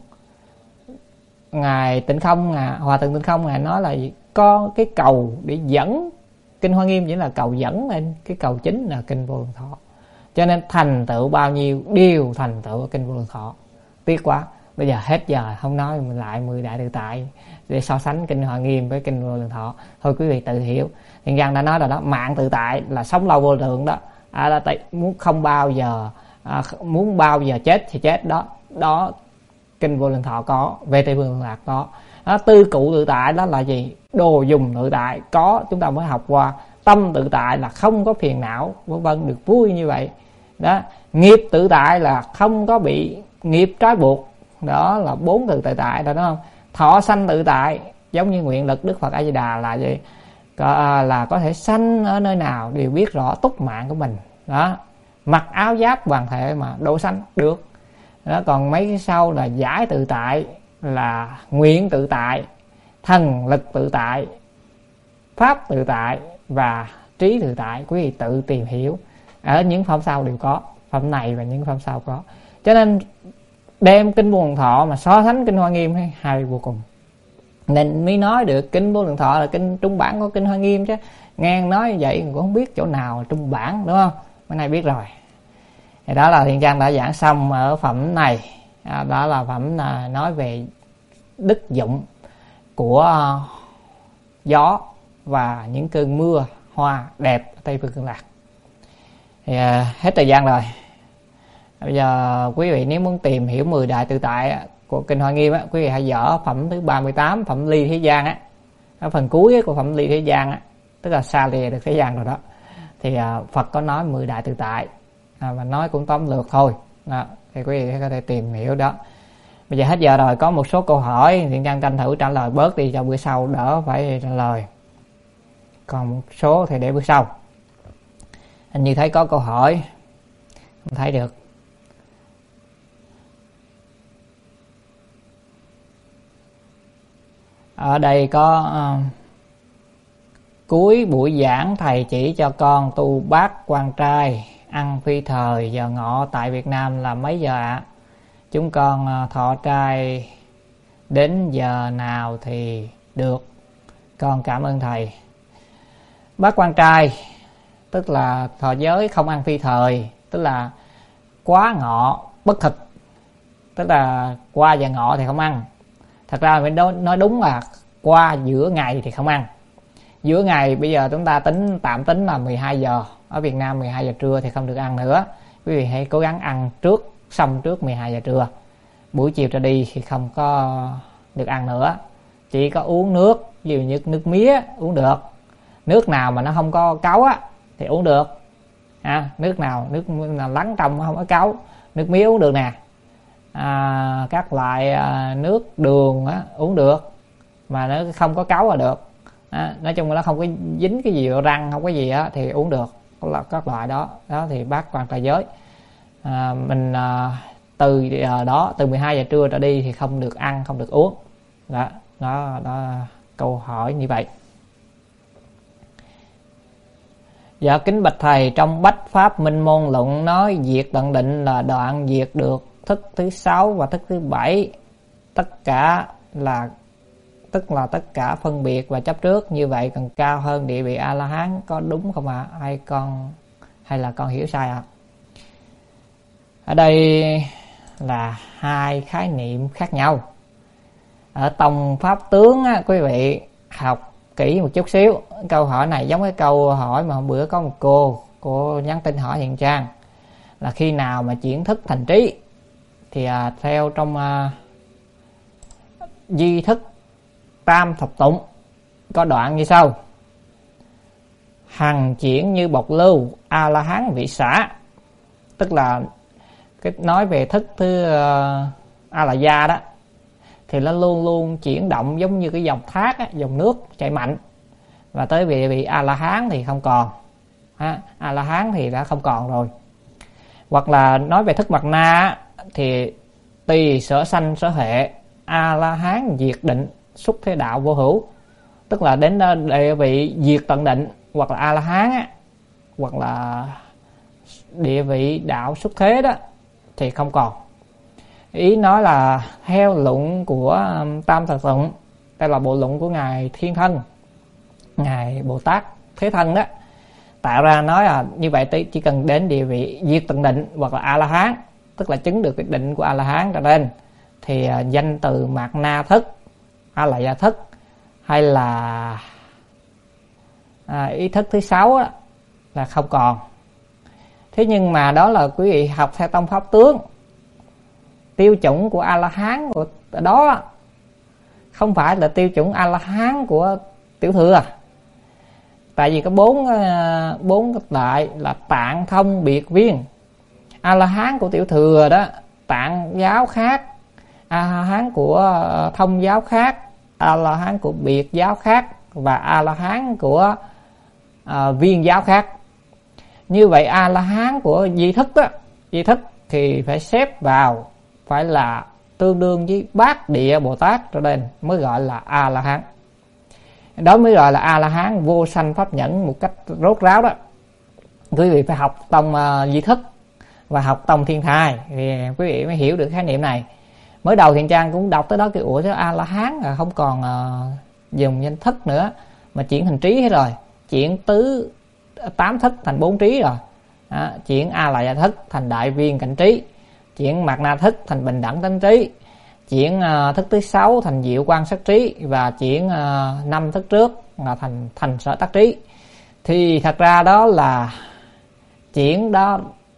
ngài Tịnh Không, ngài Hòa Thượng Tịnh Không ngài nói là có cái cầu để dẫn kinh Hoa Nghiêm, chỉ là cầu dẫn lên, cái cầu chính là kinh Vô Lượng Thọ. Cho nên thành tựu bao nhiêu đều thành tựu ở kinh Vô Lượng Thọ. Tiếc quá, bây giờ hết giờ không nói mình lại mười đại tự tại để so sánh kinh Hoa Nghiêm với kinh Vô Lượng Thọ. Thôi quý vị tự hiểu. Thiện Văn đã nói rồi đó, mạng tự tại là sống lâu vô lượng đó. À, là tại muốn không bao giờ à, muốn bao giờ chết thì chết đó. Đó kinh Vô Lượng Thọ có, vê tê Vô Lượng Lạc có. Đó, tư cụ tự tại đó là gì? Đồ dùng tự tại có, chúng ta mới học qua. Tâm tự tại là không có phiền não, vân vân, được vui như vậy. Đó, nghiệp tự tại là không có bị nghiệp trói buộc. Đó là bốn từ tự tại đó, đúng không? Thọ sanh tự tại giống như nguyện lực Đức Phật A Di Đà là gì? Có, là có thể sanh ở nơi nào đều biết rõ túc mạng của mình. Đó, mặc áo giáp hoàn thể mà độ sanh được. Đó, còn mấy cái sau là giải tự tại, là nguyện tự tại, thần lực tự tại, pháp tự tại và trí tự tại. Quý vị tự tìm hiểu, ở những phẩm sau đều có, phẩm này và những phẩm sau có. Cho nên đem kinh Vô Lượng Thọ mà so sánh kinh Hoa Nghiêm hay hay vô cùng, nên mới nói được kinh Vô Lượng Thọ là kinh trung bản của kinh Hoa Nghiêm chứ. Nghe nói vậy cũng không biết chỗ nào là trung bản, đúng không? Cái này biết rồi. Thì đó là Thiện Trang đã giảng xong ở phẩm này. À, đó là phẩm là nói về đức dụng của gió và những cơn mưa hoa đẹp ở Tây Phương Cực Lạc. Thì à, hết thời gian rồi. Bây giờ quý vị nếu muốn tìm hiểu mười đại tự tại của kinh Hoa Nghiêm á, quý vị hãy dở phẩm thứ ba mươi tám, phẩm ly thế gian á, ở phần cuối của phẩm ly thế gian á, tức là xa lìa được thế gian rồi đó. Thì à, Phật có nói mười đại tự tại, à, và nói cũng tóm lược thôi. Đó, thì quý vị có thể tìm hiểu đó. Bây giờ hết giờ rồi, có một số câu hỏi Thiện Trang tranh thủ trả lời bớt đi cho bữa sau đỡ phải trả lời. Còn một số thì để bữa sau. Hình như thấy có câu hỏi, không thấy được. Ở đây có uh, cuối buổi giảng thầy chỉ cho con tu bát quan trai, ăn phi thời, giờ ngọ tại Việt Nam là mấy giờ ạ? Chúng con uh, thọ trai đến giờ nào thì được? Con cảm ơn thầy. Bát quan trai tức là thọ giới không ăn phi thời, tức là quá ngọ bất thực, tức là qua giờ ngọ thì không ăn. Thật ra mình nói đúng là qua giữa ngày thì không ăn. Giữa ngày bây giờ chúng ta tính tạm tính là mười hai giờ, ở Việt Nam mười hai giờ trưa thì không được ăn nữa. Quý vị hãy cố gắng ăn trước, xong trước mười hai giờ trưa. Buổi chiều trở đi thì không có được ăn nữa, chỉ có uống nước, ví dụ như nước mía uống được. Nước nào mà nó không có cáu á thì uống được. À, nước nào nước nào lắng trong không có cáu, nước mía uống được nè. À, các loại à, nước đường á, uống được mà nó không có cáu là được. À, nói chung là nó không có dính cái gì vào răng, không có gì á thì uống được. Là các loại đó, đó thì bát quan trai giới. À, mình à, từ giờ đó, từ mười hai giờ trưa trở đi thì không được ăn, không được uống. Đó, đó, đó câu hỏi như vậy. Dạ kính bạch thầy, trong Bách Pháp Minh Môn Luận nói diệt tận định là đoạn diệt được thức thứ sáu và thức thứ bảy, tất cả là tức là tất cả phân biệt và chấp trước, như vậy còn cao hơn địa vị A La Hán, có đúng không ạ? À? Hay con hay là con hiểu sai ạ? À? Ở đây là hai khái niệm khác nhau. Ở tông pháp tướng á, quý vị học kỹ một chút xíu. Câu hỏi này giống cái câu hỏi mà hôm bữa có một cô cô nhắn tin hỏi Thiện Trang là khi nào mà chuyển thức thành trí. Thì à, theo trong à, di thức tam thập tụng có đoạn như sau: hằng chuyển như bộc lưu, A La Hán vị xả. Tức là cái nói về thức thứ uh, A La Gia đó, thì nó luôn luôn chuyển động giống như cái dòng thác á, dòng nước chảy mạnh. Và tới vị vị A La Hán thì không còn. A La Hán thì đã không còn rồi. Hoặc là nói về thức mặt na thì tỳ sở sanh sở hệ, a la hán diệt định, xuất thế đạo vô hữu. Tức là đến địa vị diệt tận định, hoặc là a la hán á, hoặc là địa vị đạo xuất thế đó thì không còn. Ý nói là theo luận của Tam Thật Tụng, đây là bộ luận của ngài Thiên Thân, ngài Bồ Tát Thế Thân đó, tạo ra nói là như vậy chỉ cần đến địa vị diệt tận định hoặc là a la hán, tức là chứng được cái định của a la hán trở lên, thì danh từ mạt na thức, a la gia thức, hay là à, ý thức thứ sáu đó, là không còn. Thế nhưng mà đó là quý vị học theo tông pháp tướng, tiêu chuẩn của a la hán của đó không phải là tiêu chuẩn a la hán của tiểu thừa. Tại vì có bốn bốn đại là tạng thông biệt viên. A la hán của tiểu thừa đó tạng giáo khác, a la hán của thông giáo khác, a la hán của biệt giáo khác, và a la hán của à, viên giáo khác. Như vậy a la hán của di thức đó, di thức thì phải xếp vào, phải là tương đương với bát địa Bồ Tát trở lên mới gọi là a la hán. Đó mới gọi là a la hán vô sanh pháp nhẫn một cách rốt ráo đó. Quý vị phải học tông uh, di thức và học tông thiên thai thì quý vị mới hiểu được khái niệm này. Mới đầu Thiện Trang cũng đọc tới đó cái ủa chứ a la hán là không còn uh, dùng danh thức nữa mà chuyển thành trí hết rồi, chuyển tứ tám thức thành bốn trí rồi. Đó, chuyển a la gia thức thành đại viên cảnh trí, chuyển mạt na thức thành bình đẳng tánh trí, chuyển uh, thức thứ sáu thành diệu quan sát trí, và chuyển uh, năm thức trước là thành thành sở tác trí. Thì thật ra đó là chuyển đó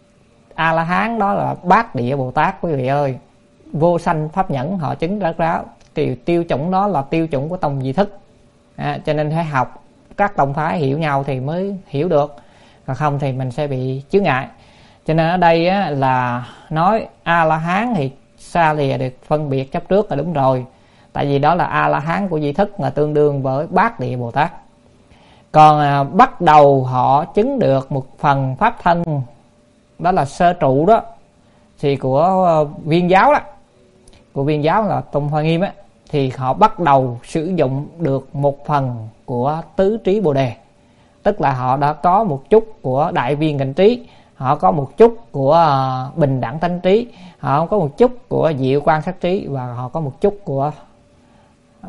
a la hán đó là bát địa Bồ Tát quý vị ơi, vô sanh pháp nhẫn họ chứng rốt ráo. Thì tiêu chuẩn đó là tiêu chuẩn của tông di thức. À, cho nên phải học các tông phái hiểu nhau thì mới hiểu được, còn không thì mình sẽ bị chướng ngại. Cho nên ở đây á, là nói a la hán thì xa lìa được phân biệt chấp trước là đúng rồi, tại vì đó là a la hán của di thức là tương đương với bát địa Bồ Tát. Còn à, bắt đầu họ chứng được một phần pháp thân, đó là sơ trụ đó, thì của uh, viên giáo đó, của viên giáo là Tông Hoa Nghiêm á, thì họ bắt đầu sử dụng được một phần của tứ trí Bồ Đề. Tức là họ đã có một chút của đại viên cảnh trí, họ có một chút của uh, bình đẳng tánh trí, họ có một chút của diệu quan sát trí, và họ có một chút của uh,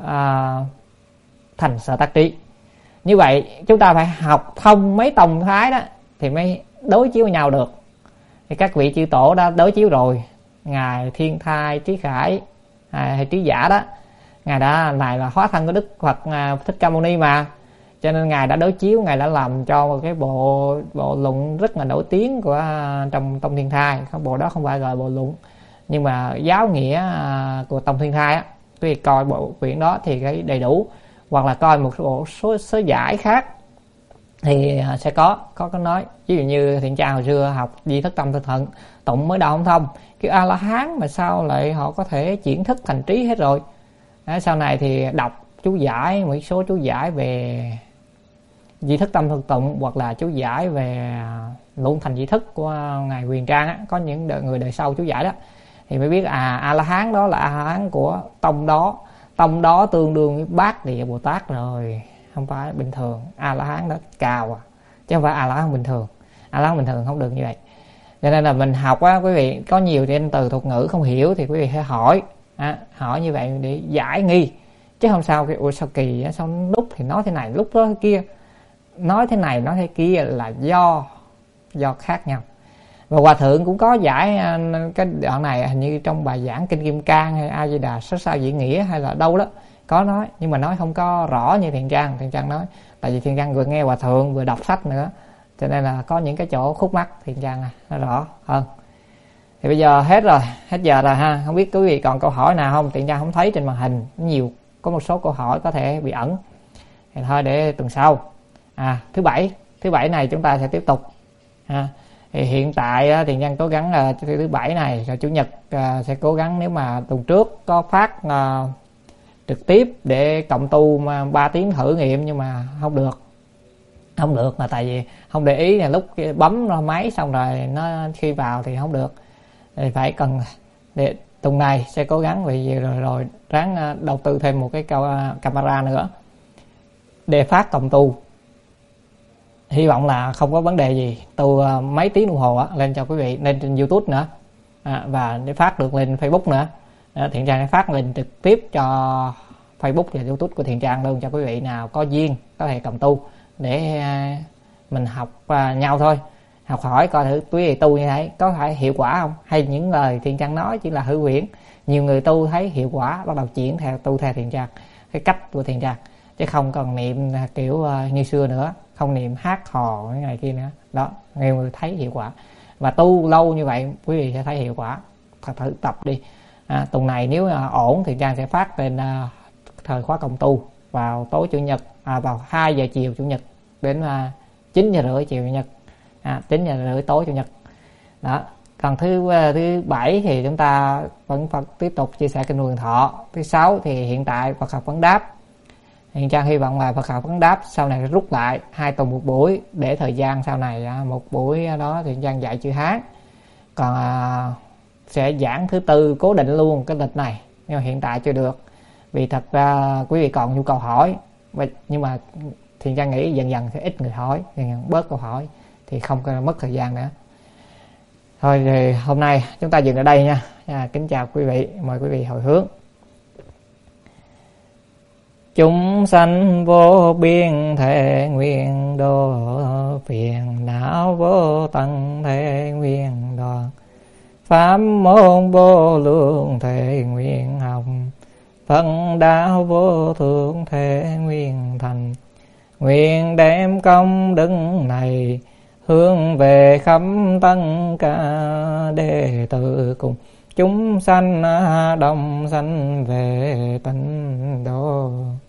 thành sở tác trí. Như vậy chúng ta phải học thông mấy tông phái đó thì mới đối chiếu với nhau được. Thì các vị chư tổ đã đối chiếu rồi, ngài Thiên Thai, Trí Khải hay Trí Giả đó, ngài đã này là hóa thân của Đức Phật Thích Ca Mâu Ni mà, cho nên ngài đã đối chiếu, ngài đã làm cho một cái bộ bộ luận rất là nổi tiếng của trong Tông Thiên Thai. Cái bộ đó không phải gọi bộ luận, nhưng mà giáo nghĩa của Tông Thiên Thai á, tuy coi bộ quyển đó thì cái đầy đủ, hoặc là coi một bộ số, số giải khác thì sẽ có có có nói. Ví dụ như Thiện Trang hồi xưa học di thức tâm thực thận tụng mới đầu không thông, cái a la hán mà sao lại họ có thể chuyển thức thành trí hết rồi. Đấy, sau này thì đọc chú giải, một số chú giải về di thức tâm thực tụng, hoặc là chú giải về luận thành di thức của ngài Huyền Trang á, có những đời, người đời sau chú giải đó, thì mới biết à a la hán đó là a la hán của tông đó, tông đó tương đương với bát địa Bồ Tát rồi, không phải bình thường. A la hán đó cao à, chứ không phải a la hán bình thường. A la hán bình thường không được như vậy. Cho nên là mình học á, quý vị có nhiều tên từ thuật ngữ không hiểu thì quý vị phải hỏi, à, hỏi như vậy để giải nghi, chứ không sao cái ủa sao kỳ á, sao lúc thì nói thế này, lúc đó thế kia, nói thế này nói thế kia là do do khác nhau. Và Hòa Thượng cũng có giải cái đoạn này, hình như trong bài giảng Kinh Kim Cang hay A Di Đà Sắc Sao Diễn Nghĩa hay là đâu đó có nói, nhưng mà nói không có rõ như Thiện Trang. Thiện Trang nói, tại vì Thiện Trang vừa nghe Hòa Thượng vừa đọc sách nữa, cho nên là có những cái chỗ khúc mắc Thiện Trang nó rõ hơn. Thì bây giờ hết rồi, hết giờ rồi ha. Không biết quý vị còn câu hỏi nào không? Thiện Trang không thấy trên màn hình nhiều, có một số câu hỏi có thể bị ẩn, thì thôi để tuần sau. À, thứ bảy, thứ bảy này chúng ta sẽ tiếp tục. Ha. Thì hiện tại thì Nhân cố gắng là thứ bảy này, rồi chủ nhật à, sẽ cố gắng, nếu mà tuần trước có phát à, trực tiếp để cộng tu ba tiếng thử nghiệm nhưng mà không được, Không được, là tại vì không để ý là lúc bấm máy xong rồi nó khi vào thì không được, thì phải cần để tuần này sẽ cố gắng vì rồi rồi ráng đầu tư thêm một cái camera nữa để phát cộng tu. Hy vọng là không có vấn đề gì. Tu mấy tiếng đồng hồ á, lên cho quý vị, lên trên YouTube nữa, à, và để phát được lên Facebook nữa. À, Thiện Trang sẽ phát lên trực tiếp cho Facebook và YouTube của Thiện Trang luôn, cho quý vị nào có duyên có thể cộng tu để à, mình học à, nhau thôi, học hỏi coi thử quý vị tu như thế có phải hiệu quả không, hay những lời Thiện Trang nói chỉ là hư huyễn. Nhiều người tu thấy hiệu quả bắt đầu chuyển theo tu theo Thiện Trang, cái cách của Thiện Trang, chứ không còn niệm kiểu uh, như xưa nữa, không niệm hát hò cái ngày kia nữa. Đó, nhiều người thấy hiệu quả, và tu lâu như vậy quý vị sẽ thấy hiệu quả. Thật thử tập đi. À, tuần này nếu uh, ổn thì Trang sẽ phát lên uh, thời khóa cộng tu vào tối chủ nhật, à, vào hai giờ chiều chủ nhật đến uh, chín giờ rưỡi chiều chủ nhật, à, chín giờ rưỡi tối chủ nhật. Đó. Còn thứ thứ bảy thì chúng ta vẫn Phật tiếp tục chia sẻ kinh Vườn Thọ. Thứ sáu thì hiện tại Phật học vấn đáp. Hiện Trang hy vọng là Phật học vấn đáp sau này rút lại hai tuần một buổi, để thời gian sau này một buổi đó thì Trang dạy chữ Hán. Còn à, sẽ giảng thứ tư cố định luôn cái lịch này, nhưng mà hiện tại chưa được, vì thật ra quý vị còn nhu cầu hỏi, nhưng mà thì Trang nghĩ dần dần sẽ ít người hỏi, dần dần bớt câu hỏi thì không có mất thời gian nữa. Thôi thì hôm nay chúng ta dừng ở đây nha. À, kính chào quý vị, mời quý vị hồi hướng. Chúng sanh vô biên thể nguyện độ, phiền não vô tận thể nguyện đoạn, pháp môn vô lượng thể nguyện học, Phật đạo vô thượng thể nguyện thành. Nguyện đem công đức này hướng về khắp tất cả đệ tử cùng chúng sanh đồng sanh về tịnh độ.